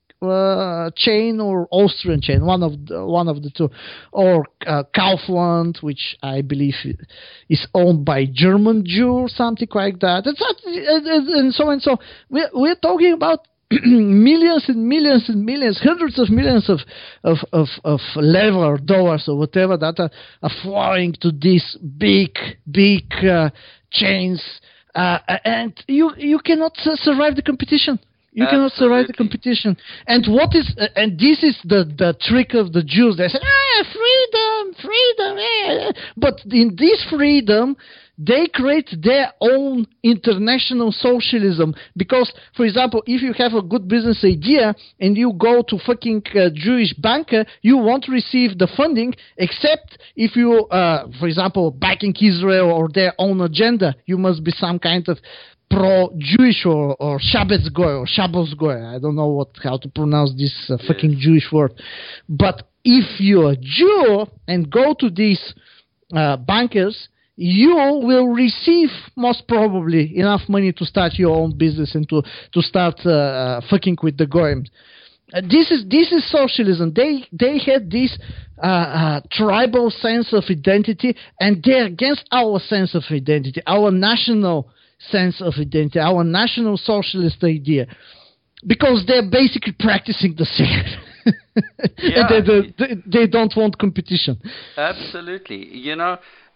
uh, chain or Austrian chain, one of the, one of the two, or uh, Kaufland, which I believe is owned by German Jew or something like that. It's not, and so and so. We're, we're talking about millions and millions and millions, hundreds of millions of of of, of level or dollars or whatever that are, are flowing to these big big uh, chains, uh, and you you cannot uh, survive the competition. You Absolutely. cannot survive the competition. And what is uh, and this is the, the trick of the Jews. They say, ah, freedom, freedom. Eh. But in this freedom, they create their own international socialism. Because, for example, if you have a good business idea and you go to fucking uh, Jewish banker, you won't receive the funding except if you, uh, for example, backing Israel or their own agenda. You must be some kind of pro-Jewish or, or Shabbos Goy or Shabbos Goy. I don't know what how to pronounce this uh, fucking yes. Jewish word. But if you're a Jew and go to these uh, bankers, you will receive most probably enough money to start your own business and to, to start uh, fucking with the Goyim. Uh, this is this is socialism. They they had this uh, uh, tribal sense of identity, and they're against our sense of identity, our national sense of identity, our national socialist idea, because they're basically practicing the same. Yeah. they, they, they, they don't want competition. Absolutely. You know,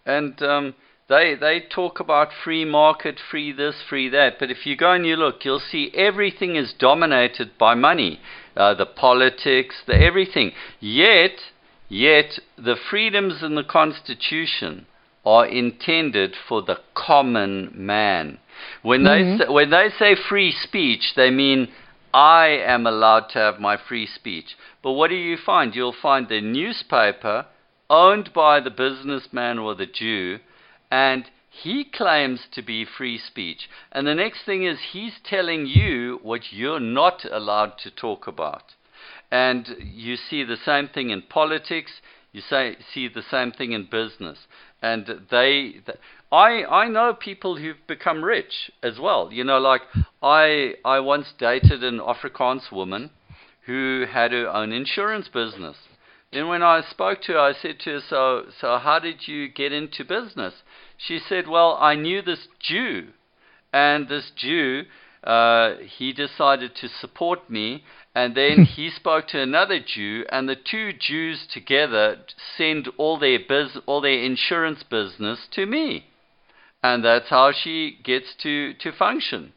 And um, they they talk about free market, free this, free that. But if you go and you look, you'll see everything is dominated by money, uh, the politics, the everything. Yet, yet the freedoms in the Constitution are intended for the common man. When mm-hmm. they say, when they say free speech, they mean I am allowed to have my free speech. But what do you find? You'll find the newspaper owned by the businessman or the Jew, and he claims to be free speech. And the next thing is he's telling you what you're not allowed to talk about. And you see the same thing in politics. You say, see the same thing in business. And they, th- I, I know people who've become rich as well. You know, like I, I once dated an Afrikaans woman who had her own insurance business. Then when I spoke to her, I said to her, so, so how did you get into business? She said, well, I knew this Jew, and this Jew, uh, he decided to support me, and then he spoke to another Jew, and the two Jews together send all their biz- all their insurance business to me. And that's how she gets to, to function.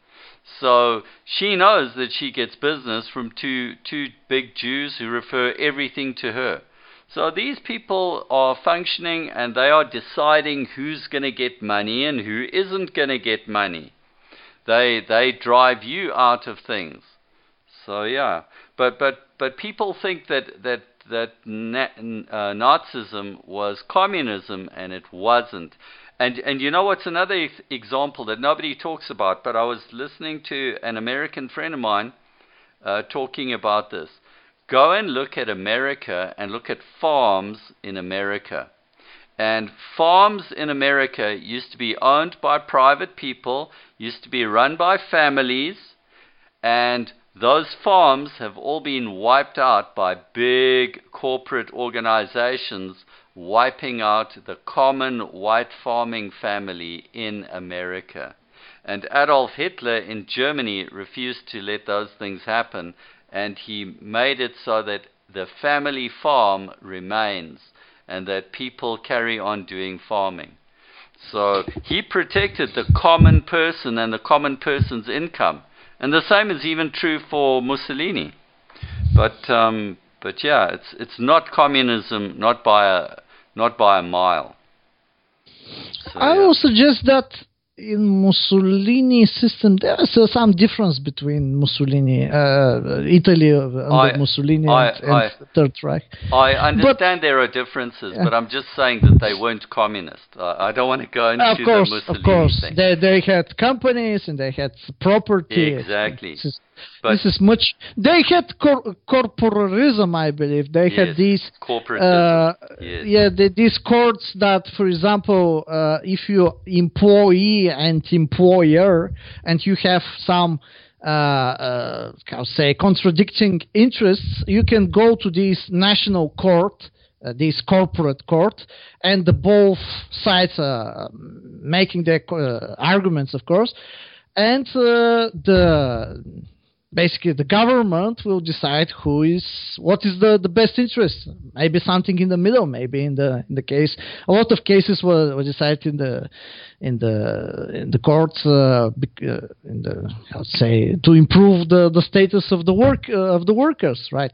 So she knows that she gets business from two two big Jews who refer everything to her. So these people are functioning, and they are deciding who's going to get money and who isn't going to get money. They they drive you out of things. So yeah, but but but people think that that that na- uh, Nazism was communism, and it wasn't. And and you know what's another ex- example that nobody talks about, but I was listening to an American friend of mine uh, talking about this. Go and look at America and look at farms in America. And farms in America used to be owned by private people, used to be run by families, and those farms have all been wiped out by big corporate organizations wiping out the common white farming family in America. And Adolf Hitler in Germany refused to let those things happen, and he made it so that the family farm remains and that people carry on doing farming. So he protected the common person and the common person's income. And the same is even true for Mussolini. But um, but yeah, it's it's not communism, not by a not by a mile. So, I yeah. will suggest that in Mussolini's system there is uh, some difference between Mussolini, uh, Italy uh, under I, Mussolini I, and, and I, Third Reich. I understand but, there are differences, yeah. but I'm just saying that they weren't communist. I, I don't want to go into of course, the Mussolini of course, thing. They they had companies and they had property. Exactly. This is, but this is much. They had cor- corporatism, I believe. They yes, had these corporatism. Uh, yes. Yeah, the, these courts that, for example, uh, if you employee and employer, and you have some, uh, uh, how say, contradicting interests, you can go to this national court, uh, this corporate court, and the both sides uh, making their uh, arguments, of course, and uh, the basically the government will decide who is what is the, the best interest. Maybe something in the middle. Maybe in the in the case, a lot of cases were, were decided in the in the in the courts uh, in the how to say to improve the, the status of the work uh, of the workers, right?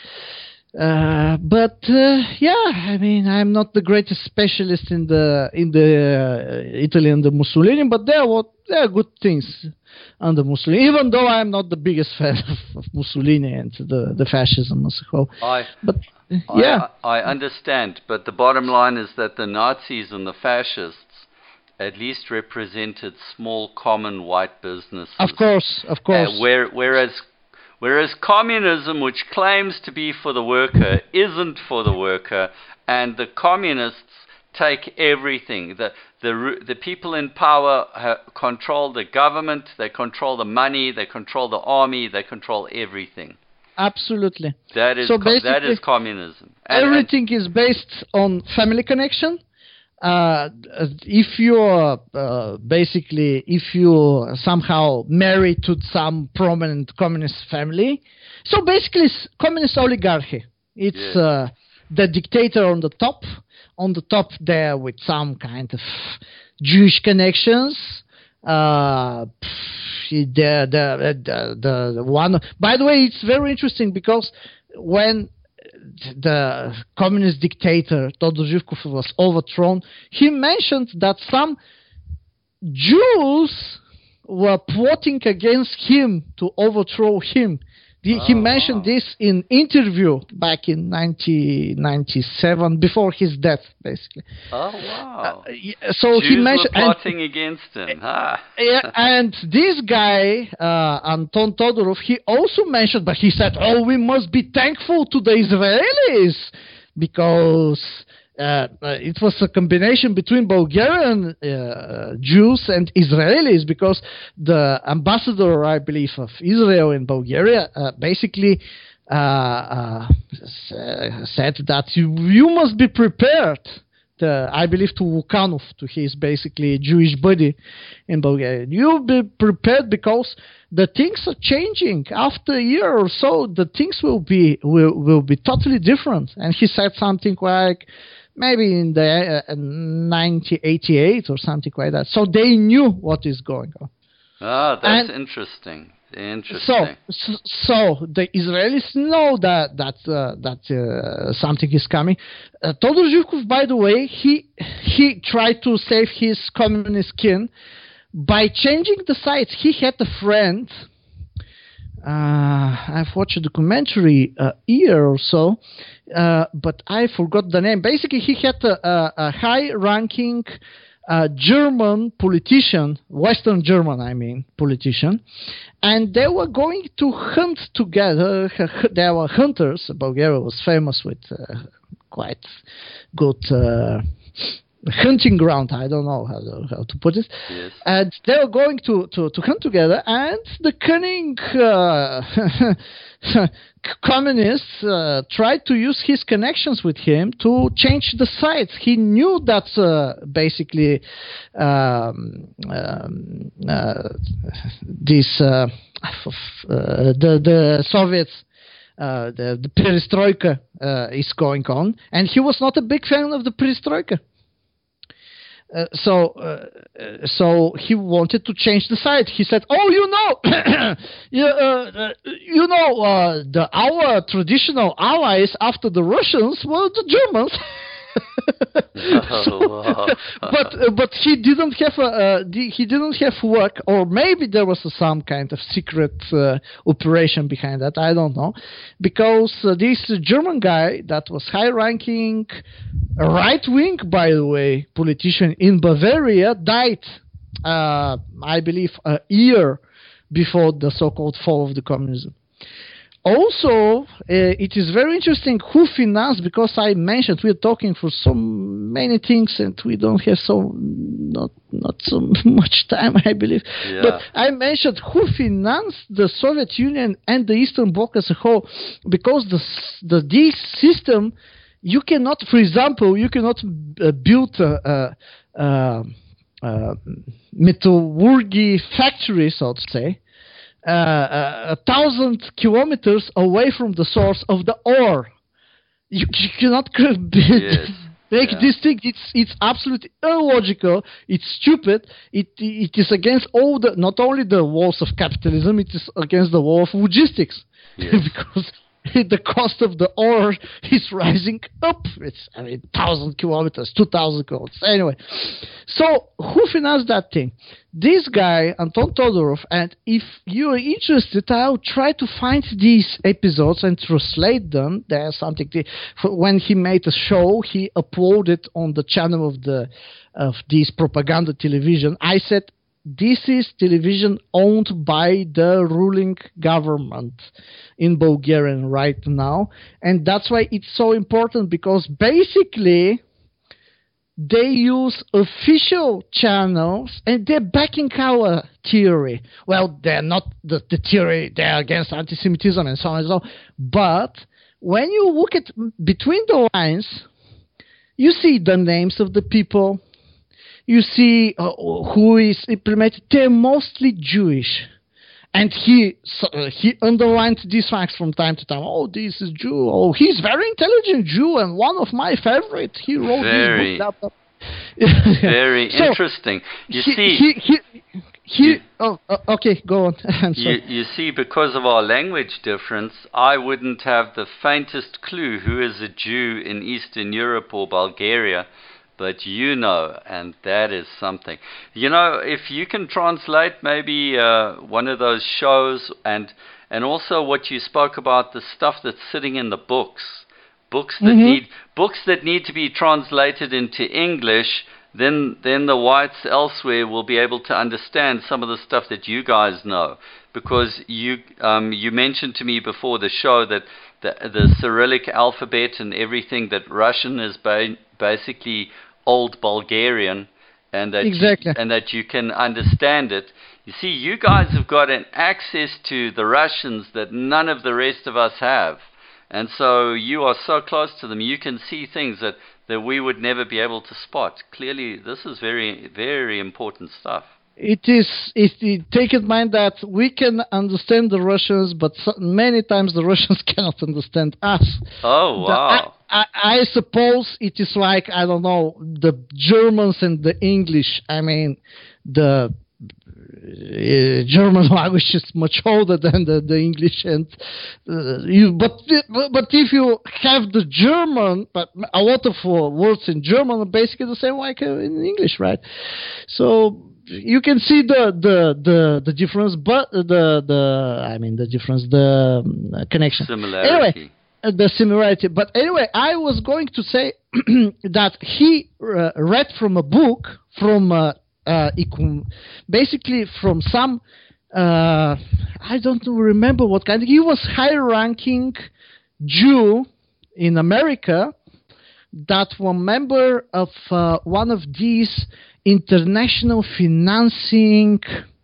Uh, but uh, yeah, I mean, I'm not the greatest specialist in the in the uh, Italy and the Mussolini, but there are there are good things under Mussolini. Even though I'm not the biggest fan of, of Mussolini and the the fascism as a whole. I, but uh, yeah, I, I understand. But the bottom line is that the Nazis and the fascists at least represented small, common white businesses. Of course, of course. Uh, where, whereas. Whereas communism, which claims to be for the worker, isn't for the worker, and the communists take everything. The the the people in power ha- control the government, they control the money, they control the army, they control everything. Absolutely. That is so co- that is communism. And, everything and is based on family connection. Uh, if you're uh, basically, if you somehow married to some prominent communist family, so basically it's communist oligarchy. It's yes. uh, the dictator on the top, on the top there with some kind of Jewish connections. Uh, the, the, the, the one, by the way, it's very interesting because when the communist dictator Todor Zhivkov was overthrown, he mentioned that some Jews were plotting against him to overthrow him. The, oh, he mentioned wow. this in interview back in nineteen ninety-seven, before his death, basically. Oh wow! Uh, so Jews he mentioned were plotting and, against him. Huh? Yeah, and this guy, uh, Anton Todorov, he also mentioned, but he said, "Oh, we must be thankful to the Israelis because." Uh, uh, it was a combination between Bulgarian uh, Jews and Israelis, because the ambassador, I believe, of Israel in Bulgaria uh, basically uh, uh, said that you, you must be prepared. To, I believe to Lukhanov, to his basically Jewish buddy in Bulgaria. You'll be prepared because the things are changing. After a year or so, the things will be will, will be totally different. And he said something like, maybe in the uh, nineteen eighty-eight or something like that. So they knew what is going on. Ah, that's and interesting. Interesting. So, so, so the Israelis know that that uh, that uh, something is coming. Uh, Todor Zhivkov, by the way, he he tried to save his communist kin by changing the sides. He had a friend. Uh, I've watched a documentary a year or so, uh, but I forgot the name. Basically, he had a, a, a high-ranking uh, German politician, Western German, I mean, politician, and they were going to hunt together. They were hunters. Bulgaria was famous with uh, quite good uh, hunting ground. I don't know how to, how to put it. Yes. And they were going to, to, to hunt together, and the cunning uh, communists uh, tried to use his connections with him to change the sides. He knew that uh, basically um, um, uh, this uh, uh, the the Soviets. Uh, the, the perestroika uh, is going on, and he was not a big fan of the perestroika. Uh, so, uh, so he wanted to change the side. He said, "Oh, you know, you, uh, you know, uh, the our traditional allies after the Russians were the Germans." Oh, so, wow. but uh, but he didn't have a uh, the, he didn't have work, or maybe there was a, some kind of secret uh, operation behind that. I don't know, because uh, this German guy that was high-ranking, right-wing, by the way, politician in Bavaria died. Uh, I believe a year before the so-called fall of the communism. Also, uh, it is very interesting who financed, because I mentioned we're talking for so many things and we don't have so not not so much time, I believe. Yeah. But I mentioned who financed the Soviet Union and the Eastern Bloc as a whole, because the the this system, you cannot, for example, you cannot uh, build a, a, a, a metallurgy factory, so to say. Uh, a thousand kilometers away from the source of the ore. You, you cannot yes. make yeah. this thing. It's it's absolutely illogical. It's stupid. It it is against all the, not only the walls of capitalism, it is against the wall of logistics. Yes. Because the cost of the ore is rising up. It's, I mean, one thousand kilometers, two thousand kilometers. Anyway, so who financed that thing? This guy, Anton Todorov, and if you're interested, I'll try to find these episodes and translate them. There's something, to, when he made a show, he uploaded on the channel of the of this propaganda television. I said, this is television owned by the ruling government in Bulgaria right now. And that's why it's so important, because basically they use official channels and they're backing our theory. Well, they're not the, the theory, they're against anti-Semitism and so on and so on. But when you look at between the lines, you see the names of the people. You see uh, who is implemented. They're mostly Jewish. And he uh, he underlined these facts from time to time. Oh, this is Jew. Oh, he's very intelligent Jew and one of my favorite. He wrote very, this book. Blah, blah. Very so, interesting. You he, see, he, he, he, you, oh, uh, okay, go on. you, you see, because of our language difference, I wouldn't have the faintest clue who is a Jew in Eastern Europe or Bulgaria. But you know, and that is something. You know, if you can translate maybe uh, one of those shows, and and also what you spoke about, the stuff that's sitting in the books, books that mm-hmm. need books that need to be translated into English, then then the whites elsewhere will be able to understand some of the stuff that you guys know, because you um, you mentioned to me before the show that the the Cyrillic alphabet and everything, that Russian is ba- basically Old Bulgarian, and that exactly. you, and that you can understand it. You see, you guys have got an access to the Russians that none of the rest of us have, and so you are so close to them. You can see things that, that we would never be able to spot. Clearly, this is very, very important stuff. It is. It, it, take in mind that we can understand the Russians, but so, many times the Russians cannot understand us. Oh, wow. The, I, I, I suppose it is like, I don't know, the Germans and the English. I mean, the uh, German language is much older than the, the English, and uh, you. But but if you have the German, but a lot of uh, words in German are basically the same like uh, in English, right? So you can see the the the, the difference, but the the I mean the difference, the um, connection. Similarity. Anyway, uh, the similarity. But anyway, I was going to say that he uh, read from a book from uh, uh, basically from some uh, I don't remember what kind. He was high-ranking Jew in America that was member of uh, one of these international financing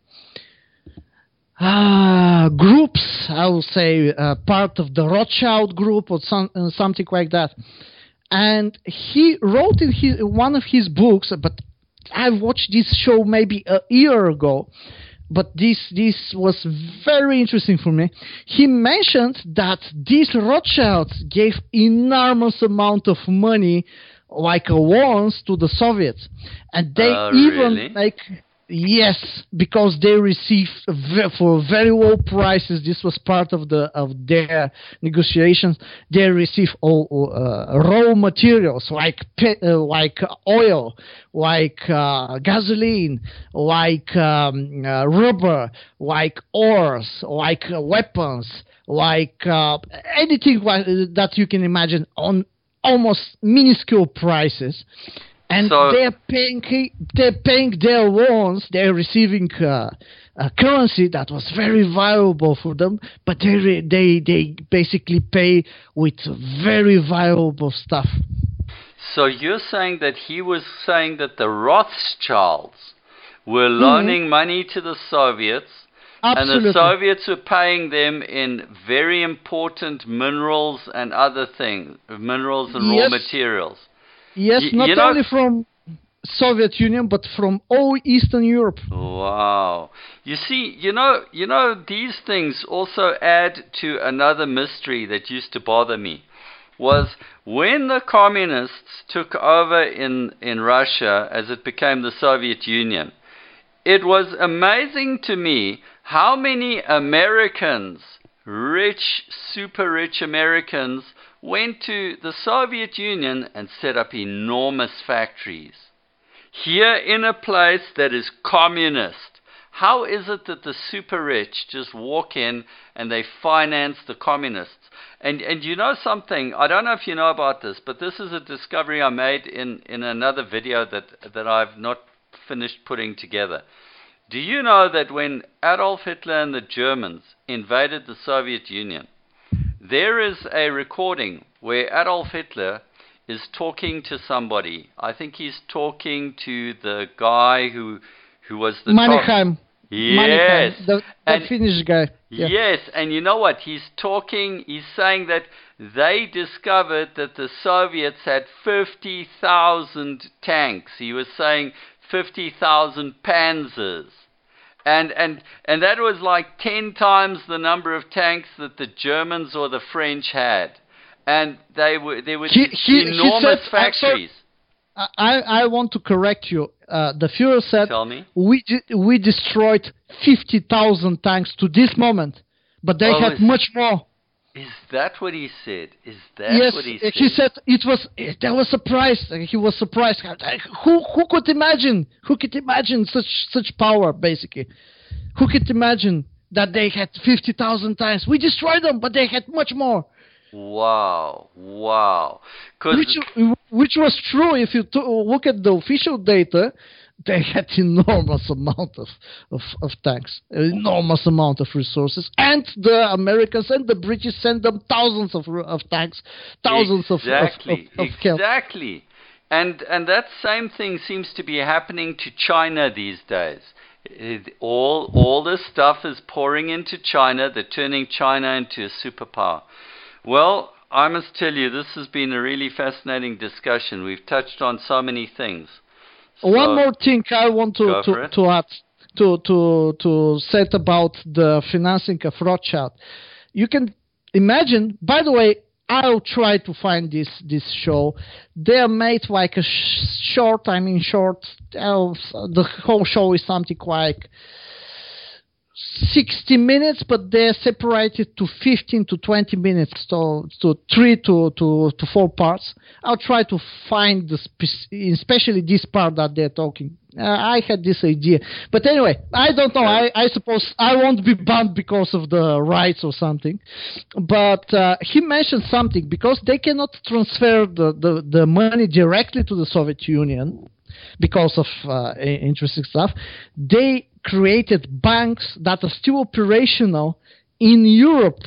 uh, groups, I will say, uh, part of the Rothschild group or some, uh, something like that. And he wrote in his, one of his books, but I watched this show maybe a year ago, but this this was very interesting for me. He mentioned that these Rothschilds gave enormous amount of money, like a loans, to the Soviets, and they uh, even really? like yes, because they received ve- for very low prices. This was part of the of their negotiations. They received all uh, raw materials like pe- uh, like oil, like uh, gasoline, like um, uh, rubber, like ores, like uh, weapons, like uh, anything like, that you can imagine on almost minuscule prices. And so, they're paying, they're paying their loans. They're receiving uh, a currency that was very valuable for them, but they re- they they basically pay with very valuable stuff. So you're saying that he was saying that the Rothschilds were loaning mm-hmm. money to the Soviets, Absolutely. and the Soviets were paying them in very important minerals and other things, minerals and yes. raw materials. Yes, y- not you know, only from Soviet Union, but from all Eastern Europe. Wow. You see, you know, you know, these things also add to another mystery that used to bother me, was when the communists took over in, in Russia as it became the Soviet Union, it was amazing to me how many Americans, rich, super rich Americans, went to the Soviet Union and set up enormous factories. Here in a place that is communist, how is it that the super rich just walk in and they finance the communists? And and you know something, I don't know if you know about this, but this is a discovery I made in, in another video that, that I've not finished putting together. Do you know that when Adolf Hitler and the Germans invaded the Soviet Union, there is a recording where Adolf Hitler is talking to somebody. I think he's talking to the guy who who was the Mannerheim. top. Yes. Mannerheim, the, the and, Finnish guy. Yeah. Yes, and you know what? He's talking, he's saying that they discovered that the Soviets had fifty thousand tanks. He was saying fifty thousand panzers. And, and, and that was like ten times the number of tanks that the Germans or the French had. And they were, there were he, he, enormous he said, factories. I, I want to correct you. Uh, the Führer said, Tell me. we, we destroyed fifty thousand tanks to this moment, but they oh, had is, much more. Is that what he said? Is that yes, what he said? he said it was, they were surprised. He was surprised. Who, who could imagine? Who could imagine such, such power, basically? Who could imagine that they had fifty thousand tanks? We destroyed them, but they had much more. Wow, wow. Which, which was true if you t- look at the official data. They had enormous amount of, of, of tanks, enormous amount of resources, and the Americans and the British sent them thousands of of tanks, thousands exactly, of, of, of, of exactly. And and that same thing seems to be happening to China these days. It, all all this stuff is pouring into China. They're turning China into a superpower. Well, I must tell you, this has been a really fascinating discussion. We've touched on so many things. So, one more thing I want to to, to add to to to say about the financing of Rothschild. You can imagine. By the way, I'll try to find this this show. They are made like a sh- short. I mean, short. Uh, the whole show is something like sixty minutes, but they're separated to fifteen to twenty minutes, so to three to, to, to four parts. I'll try to find the spe- especially this part that they're talking. Uh, I had this idea, but anyway, I don't know. I, I suppose I won't be banned because of the rights or something. But uh, he mentioned something, because they cannot transfer the, the, the money directly to the Soviet Union because of uh, interesting stuff. They created banks that are still operational in Europe.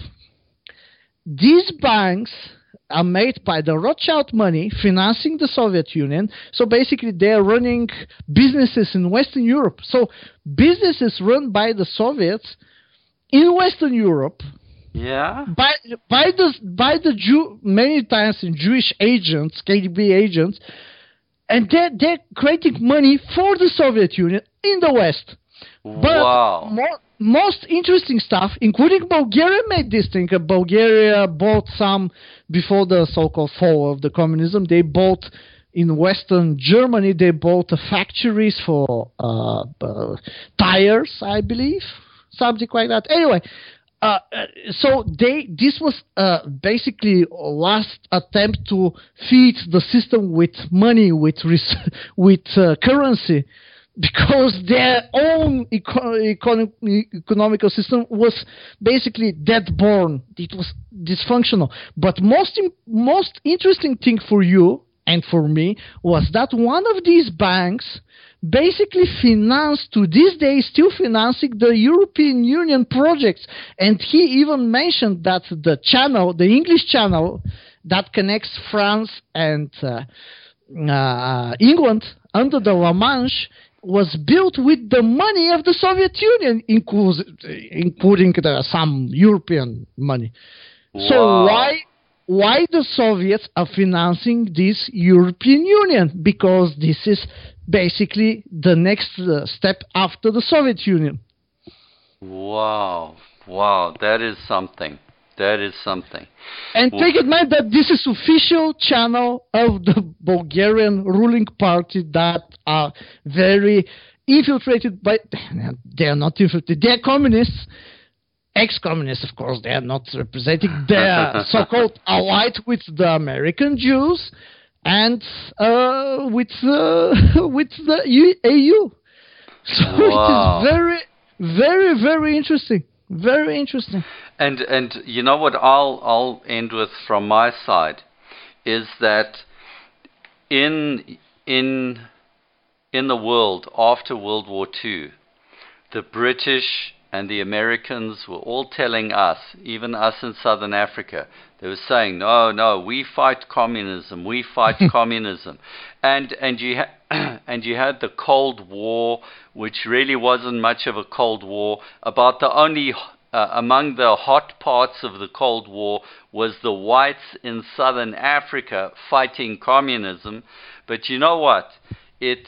These banks are made by the Rothschild money financing the Soviet Union. So basically they are running businesses in Western Europe. So businesses run by the Soviets in Western Europe, yeah, by by the by the Jew, many times in Jewish agents, K G B agents, and they're, they're creating money for the Soviet Union in the West. But wow. more, most interesting stuff, including Bulgaria, made this thing. Uh, Bulgaria bought some, before the so-called fall of the communism, they bought in Western Germany, they bought uh, factories for uh, uh, tires, I believe, something like that. Anyway, uh, uh, so they this was uh, basically last attempt to feed the system with money, with res- with uh, currency, because their own eco- econ- economical system was basically dead-born. It was dysfunctional. But most im- most interesting thing for you and for me was that one of these banks basically financed, to this day, still financing the European Union projects. And he even mentioned that the channel, the English channel that connects France and uh, uh, England under the La Manche, was built with the money of the Soviet Union, includes, including the, some European money. Wow. So why why the Soviets are financing this European Union? Because this is basically the next uh, step after the Soviet Union. Wow, wow, that is something. That is something. And well, take in mind that this is official channel of the Bulgarian ruling party that are very infiltrated by, they are not infiltrated, they are communists, ex-communists, of course. They are not representing, they are so-called allied with the American Jews and uh, with, uh, with the E U. So wow. It is very, very, very interesting. Very interesting. And and you know what I'll I'll end with from my side is that in in in the world after World War Two, the British and the Americans were all telling us, even us in Southern Africa, they were saying, no, no, we fight communism, we fight communism. And and you ha- and you had the Cold War, which really wasn't much of a Cold War. About the only uh, among the hot parts of the Cold War was the whites in Southern Africa fighting communism. But you know what? It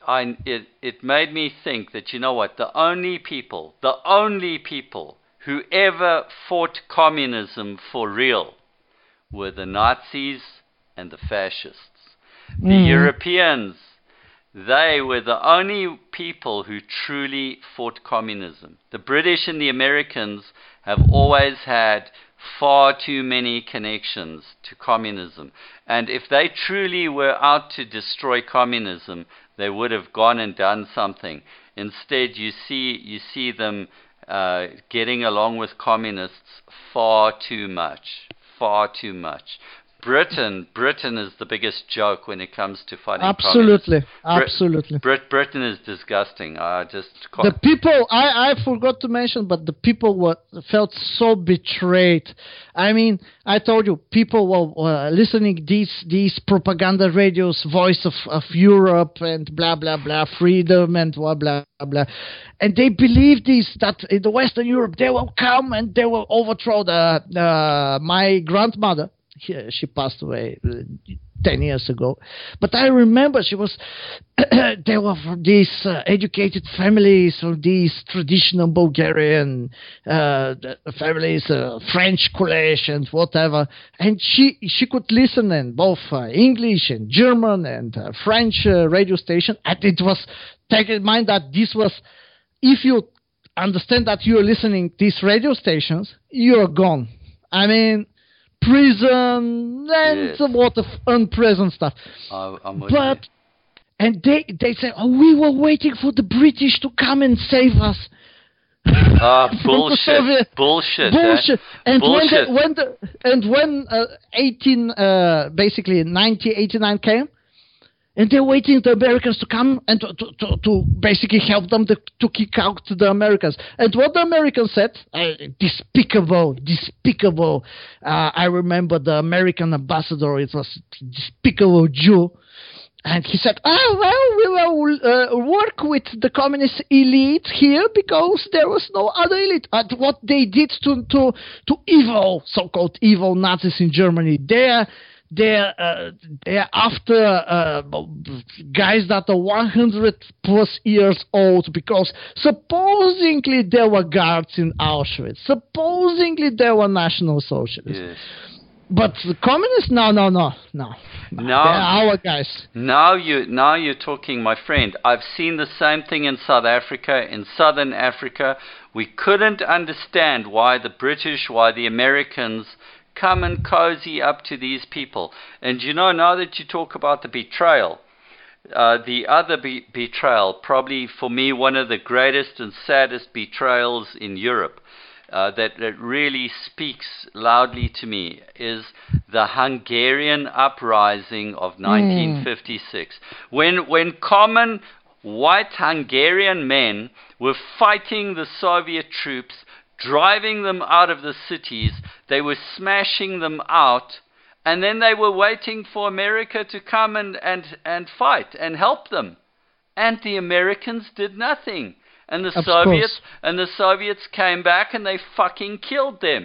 I, it, it made me think that, you know what, the only people, the only people who ever fought communism for real were the Nazis and the fascists. The Mm. Europeans, they were the only people who truly fought communism. The British and the Americans have always had far too many connections to communism. And if they truly were out to destroy communism, they would have gone and done something. Instead, you see, you see them uh, getting along with communists far too much, far too much. Britain, Britain is the biggest joke when it comes to fighting Absolutely, communists. absolutely. Brit- Britain is disgusting. I just can't. The people, I, I forgot to mention, but the people were felt so betrayed. I mean, I told you, people were uh, listening these these propaganda radios, voice of, of Europe and blah blah blah, freedom and blah blah blah, and they believed this that in the Western Europe they will come and they will overthrow the uh, my grandmother. She passed away uh, ten years ago, but I remember she was. They were from these uh, educated families, from these traditional Bulgarian uh, families, uh, French college and whatever, and she she could listen in both uh, English and German and uh, French uh, radio station, and it was take in mind that this was, if you understand that you are listening these radio stations, you are gone. I mean. Prison and Yes. a lot of unpleasant stuff. I, I'm with But you. and they they say, oh, we were waiting for the British to come and save us. Ah, From the bullshit, Soviet- bullshit, eh? Bullshit. And Bullshit. when the, when the and when uh, eighteen uh, basically nineteen eighty-nine came, and they're waiting the Americans to come and to, to, to, to basically help them to, to kick out the Americans. And what the Americans said, uh, despicable, despicable. Uh, I remember the American ambassador, it was despicable Jew. And he said, oh, well, we will uh, work with the communist elite here because there was no other elite. And what they did to, to, to evil, so-called evil Nazis in Germany, they're They're, uh, they're after uh, guys that are one hundred plus years old because supposedly there were guards in Auschwitz. Supposedly there were National Socialists. Yes. But the communists, no, no, no, no. Now- They're our guys. Now you now you're talking, my friend. I've seen the same thing in South Africa, in Southern Africa. We couldn't understand why the British, why the Americans come and cozy up to these people. And you know, now that you talk about the betrayal, uh, the other be- betrayal, probably for me one of the greatest and saddest betrayals in Europe, uh, that, that really speaks loudly to me, is the Hungarian uprising of nineteen fifty-six. When, when common white Hungarian men were fighting the Soviet troops, driving them out of the cities, they were smashing them out, and then they were waiting for America to come and, and, and fight and help them. And the Americans did nothing. And the Of Soviets course. and the Soviets came back and they fucking killed them.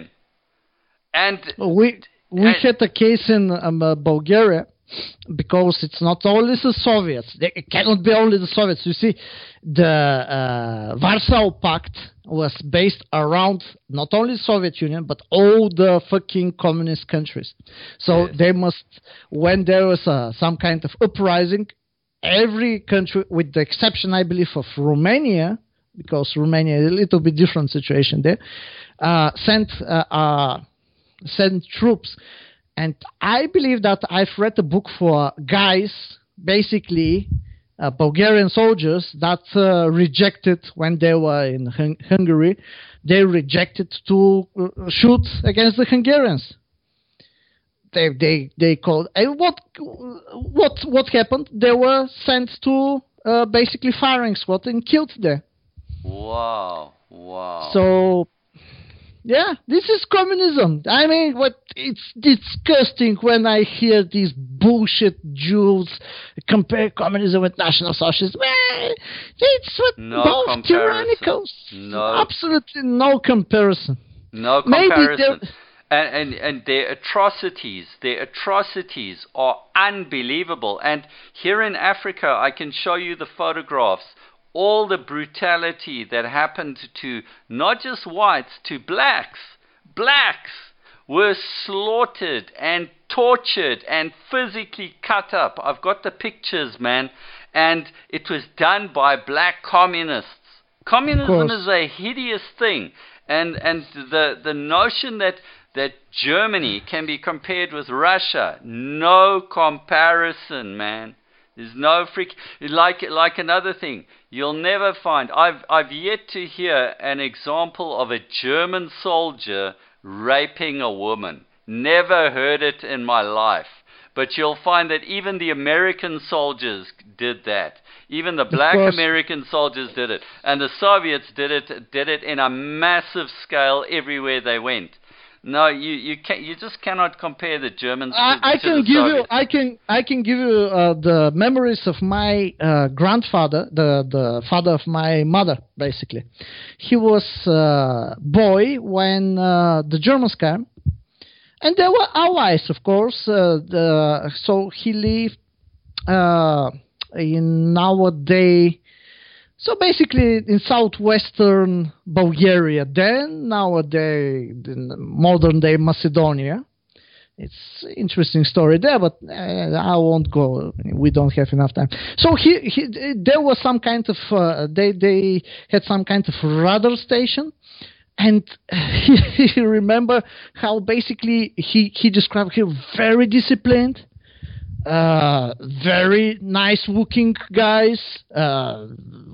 And We we And- had a case in um, uh, Bulgaria because it's not only the Soviets. They- It cannot be only the Soviets. You see, the uh, Warsaw Pact was based around not only the Soviet Union but all the fucking communist countries. So Yes. they must, when there was uh, some kind of uprising, every country, with the exception, I believe, of Romania, because Romania is a little bit different situation there, uh, sent uh, uh, sent troops. And I believe that I've read a book for guys, basically uh, Bulgarian soldiers, that uh, rejected when they were in Hun- Hungary, they rejected to uh, shoot against the Hungarians. They they they called. And what what what happened? They were sent to uh, basically firing squad and killed there. wow, wow. So, yeah, this is communism. I mean, what it's disgusting when I hear these bullshit Jews compare communism with National Socialism. Well, it's what No both comparison. tyrannical. No. Absolutely no comparison. No Maybe comparison. And, and and their atrocities, their atrocities are unbelievable. And here in Africa, I can show you the photographs, all the brutality that happened to not just whites, to blacks. Blacks were slaughtered and tortured and physically cut up. I've got the pictures, man. And it was done by black communists. Communism is a hideous thing. And and the, the notion that that Germany can be compared with Russia, no comparison, man. There's no freak like like another thing. You'll never find. I've I've yet to hear an example of a German soldier raping a woman. Never heard it in my life. But you'll find that even the American soldiers did that. Even the black American soldiers did it, and the Soviets did it did it in a massive scale everywhere they went. No, you you can you just cannot compare the Germans. I, to, I to can the give Soviets. you I can I can give you uh, the memories of my uh, grandfather, the the father of my mother. Basically, he was a boy when uh, the Germans came, and they were allies, of course. Uh, the, so he lived uh, in nowadays. So basically in southwestern Bulgaria, then nowadays in modern day Macedonia. It's an interesting story there, but uh, I won't go. We don't have enough time. So he, he there was some kind of uh, they they had some kind of radar station, and he, he remember how basically he he described him very disciplined. Uh, very nice looking guys, uh,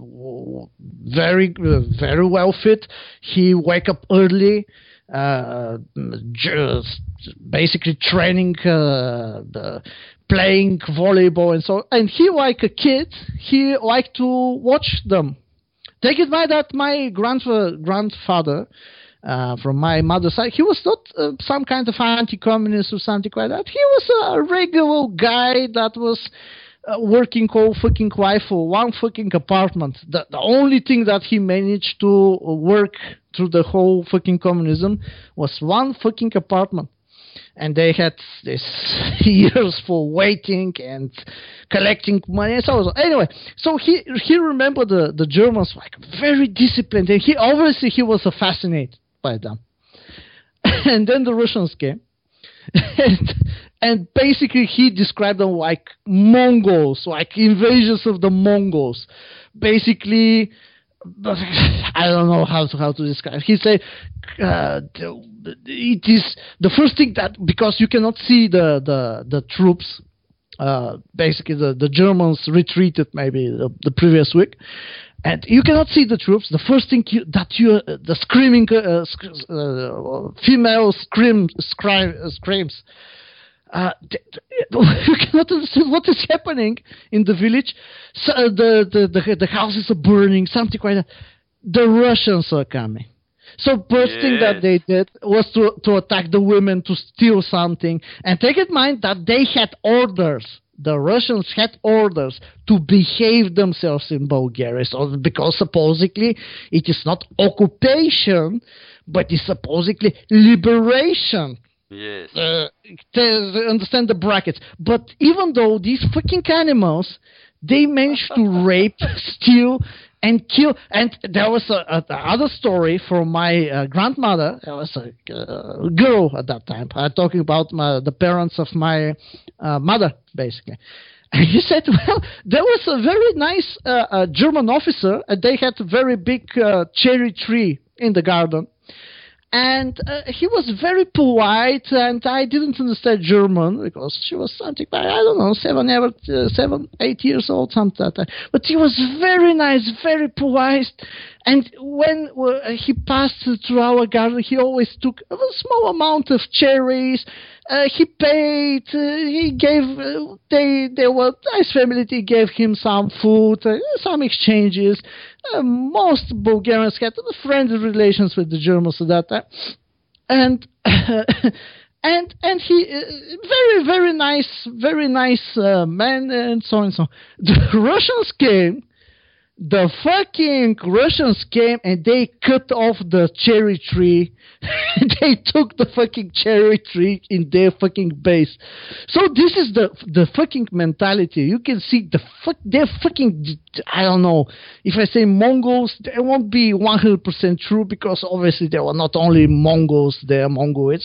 very, uh, very well fit. He wake up early, uh, just basically training, uh, the, playing volleyball and so. And he, like a kid, he liked to watch them. Take it by that my grandfather, grandfather Uh, from my mother's side, he was not uh, some kind of anti-communist or something like that. He was a regular guy that was uh, working whole fucking life for one fucking apartment. The, the only thing that he managed to work through the whole fucking communism was one fucking apartment. And they had this years for waiting and collecting money and so on. Anyway, so he he remembered the, the Germans like very disciplined, and he obviously he was fascinated by them. And then the Russians came, and, and basically he described them like Mongols, like invasions of the Mongols. Basically, I don't know how to how to describe. He said uh, it is the first thing that, because you cannot see the the the troops. Uh, basically, the, the Germans retreated maybe the, the previous week, and you cannot see the troops. The first thing you, that you, uh, the screaming uh, sc- uh, female scream, scri- uh, screams. Uh, you cannot understand what is happening in the village. So, uh, the, the, the, the houses are burning, something like that. The Russians are coming. So first yes. thing that they did was to, to attack the women, to steal something. And take in mind that they had orders. The Russians had orders to behave themselves in Bulgaria. So because supposedly it is not occupation, but it's supposedly liberation. Yes. Uh, to understand the brackets. But even though these fucking animals, they managed to rape, steal, and kill. And there was a, a, other story from my uh, grandmother. There was a uh, girl at that time. I'm talking about my, the parents of my uh, mother, basically. And he said, well, there was a very nice uh, uh, German officer, and they had a very big uh, cherry tree in the garden. And uh, he was very polite, and I didn't understand German because she was something, I don't know, seven, ever, uh, seven, eight years old, something like that. But he was very nice, very polite. And when uh, he passed through our garden, he always took a small amount of cherries. Uh, he paid. Uh, he gave. Uh, they they were nice family. They gave him some food, uh, some exchanges. Uh, most Bulgarians had friendly relations with the Germans at that time, and and and he uh, very very nice, very nice uh, man, and so on and so on. The Russians came. the fucking Russians came and they cut off the cherry tree. They took the fucking cherry tree in their fucking base. So this is the the fucking mentality. You can see the fuck, they're fucking, I don't know, if I say Mongols, they won't be one hundred percent true, because obviously they were not only Mongols, they are Mongoloids.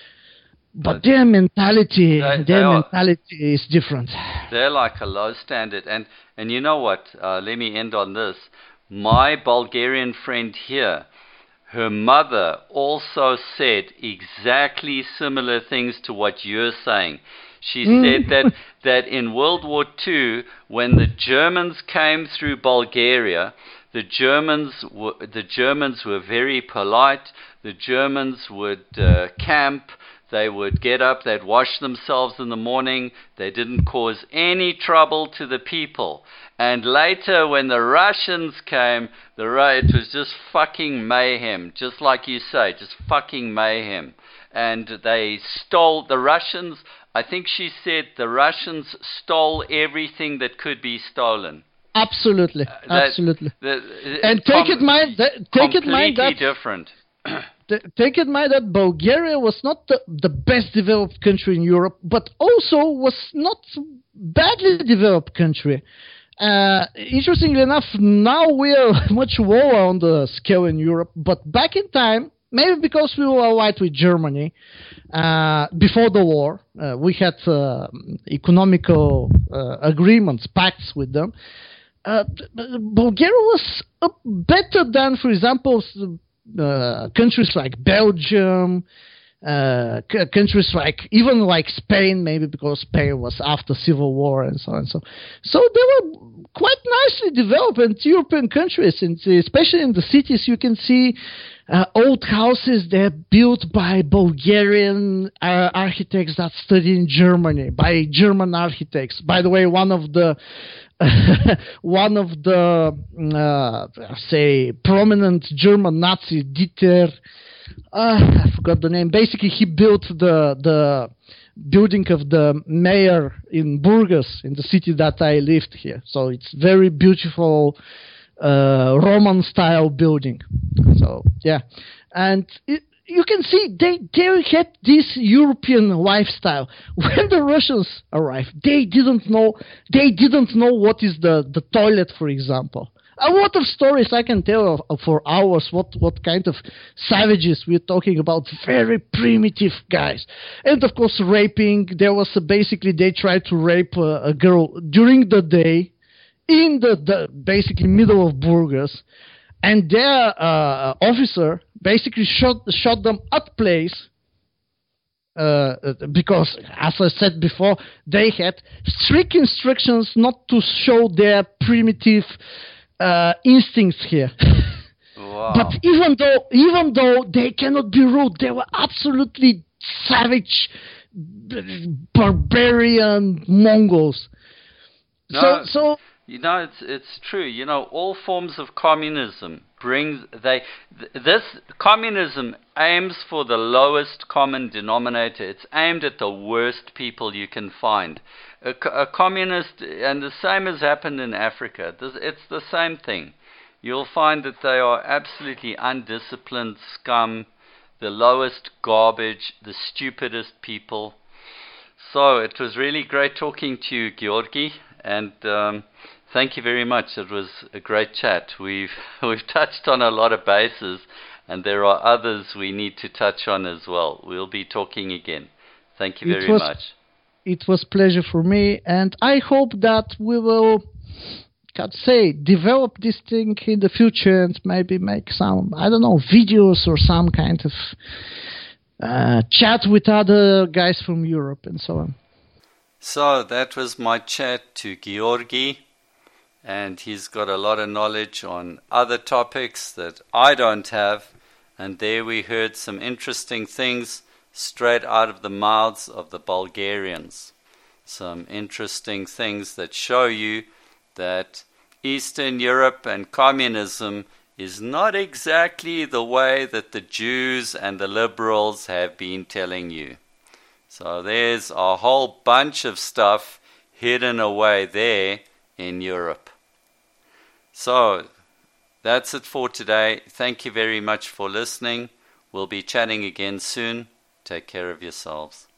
But their mentality, they, their they are, mentality is different. They're like a low standard. And, and you know what? Uh, let me end on this. My Bulgarian friend here, her mother also said exactly similar things to what you're saying. She Mm. said that, that in World War Two, when the Germans came through Bulgaria, the Germans were, the Germans were very polite. The Germans would uh, camp. They would get up, they'd wash themselves in the morning. They didn't cause any trouble to the people. And later, when the Russians came, the it was just fucking mayhem. Just like you say, just fucking mayhem. And they stole, the Russians, I think she said the Russians stole everything that could be stolen. Absolutely, Uh, that- absolutely. that- And com- take it mind, that, take it mind that completely different. T- take in mind that Bulgaria was not the, the best developed country in Europe, but also was not badly developed country. Uh, interestingly enough, now we are much lower on the scale in Europe, but back in time, maybe because we were allied with Germany, uh, before the war, uh, we had uh, economical uh, agreements, pacts with them. Uh, Bulgaria was uh, better than, for example, Uh, countries like Belgium, uh, c- countries like even like Spain, maybe because Spain was after Civil War and so on and so. So they were quite nicely developed European countries, and especially in the cities, you can see uh, old houses. They're built by Bulgarian uh, architects that studied in Germany, by German architects. By the way, one of the one of the, uh, say, prominent German Nazi, Dieter, uh, I forgot the name. Basically, he built the the building of the mayor in Burgas, in the city that I lived here. So it's very beautiful uh, Roman-style building. So, yeah. And it, you can see they, they had this European lifestyle. When the Russians arrived, they didn't know they didn't know what is the, the toilet, for example. A lot of stories I can tell of, of for hours. What what kind of savages we're talking about? Very primitive guys, and of course raping. There was a, basically they tried to rape a, a girl during the day, in the, the basically middle of Burgas. And their uh, officer basically shot shot them at place uh, because, as I said before, they had strict instructions not to show their primitive uh, instincts here. Wow. But even though even though they cannot be rude, they were absolutely savage, barbarian Mongols. No. So so. You know, it's it's true. You know, all forms of communism brings they th- this communism aims for the lowest common denominator. It's aimed at the worst people you can find. A, a communist, and the same has happened in Africa. This, it's the same thing. You'll find that they are absolutely undisciplined scum, the lowest garbage, the stupidest people. So it was really great talking to you, Georgi, and. Um, Thank you very much. It was a great chat. We've we've touched on a lot of bases, and there are others we need to touch on as well. We'll be talking again. Thank you very it was, much. It was pleasure for me, and I hope that we will, God say, develop this thing in the future and maybe make some, I don't know, videos or some kind of uh, chat with other guys from Europe and so on. So that was my chat to Georgi. And he's got a lot of knowledge on other topics that I don't have. And there we heard some interesting things straight out of the mouths of the Bulgarians. Some interesting things that show you that Eastern Europe and communism is not exactly the way that the Jews and the liberals have been telling you. So there's a whole bunch of stuff hidden away there in Europe. So, that's it for today. Thank you very much for listening. We'll be chatting again soon. Take care of yourselves.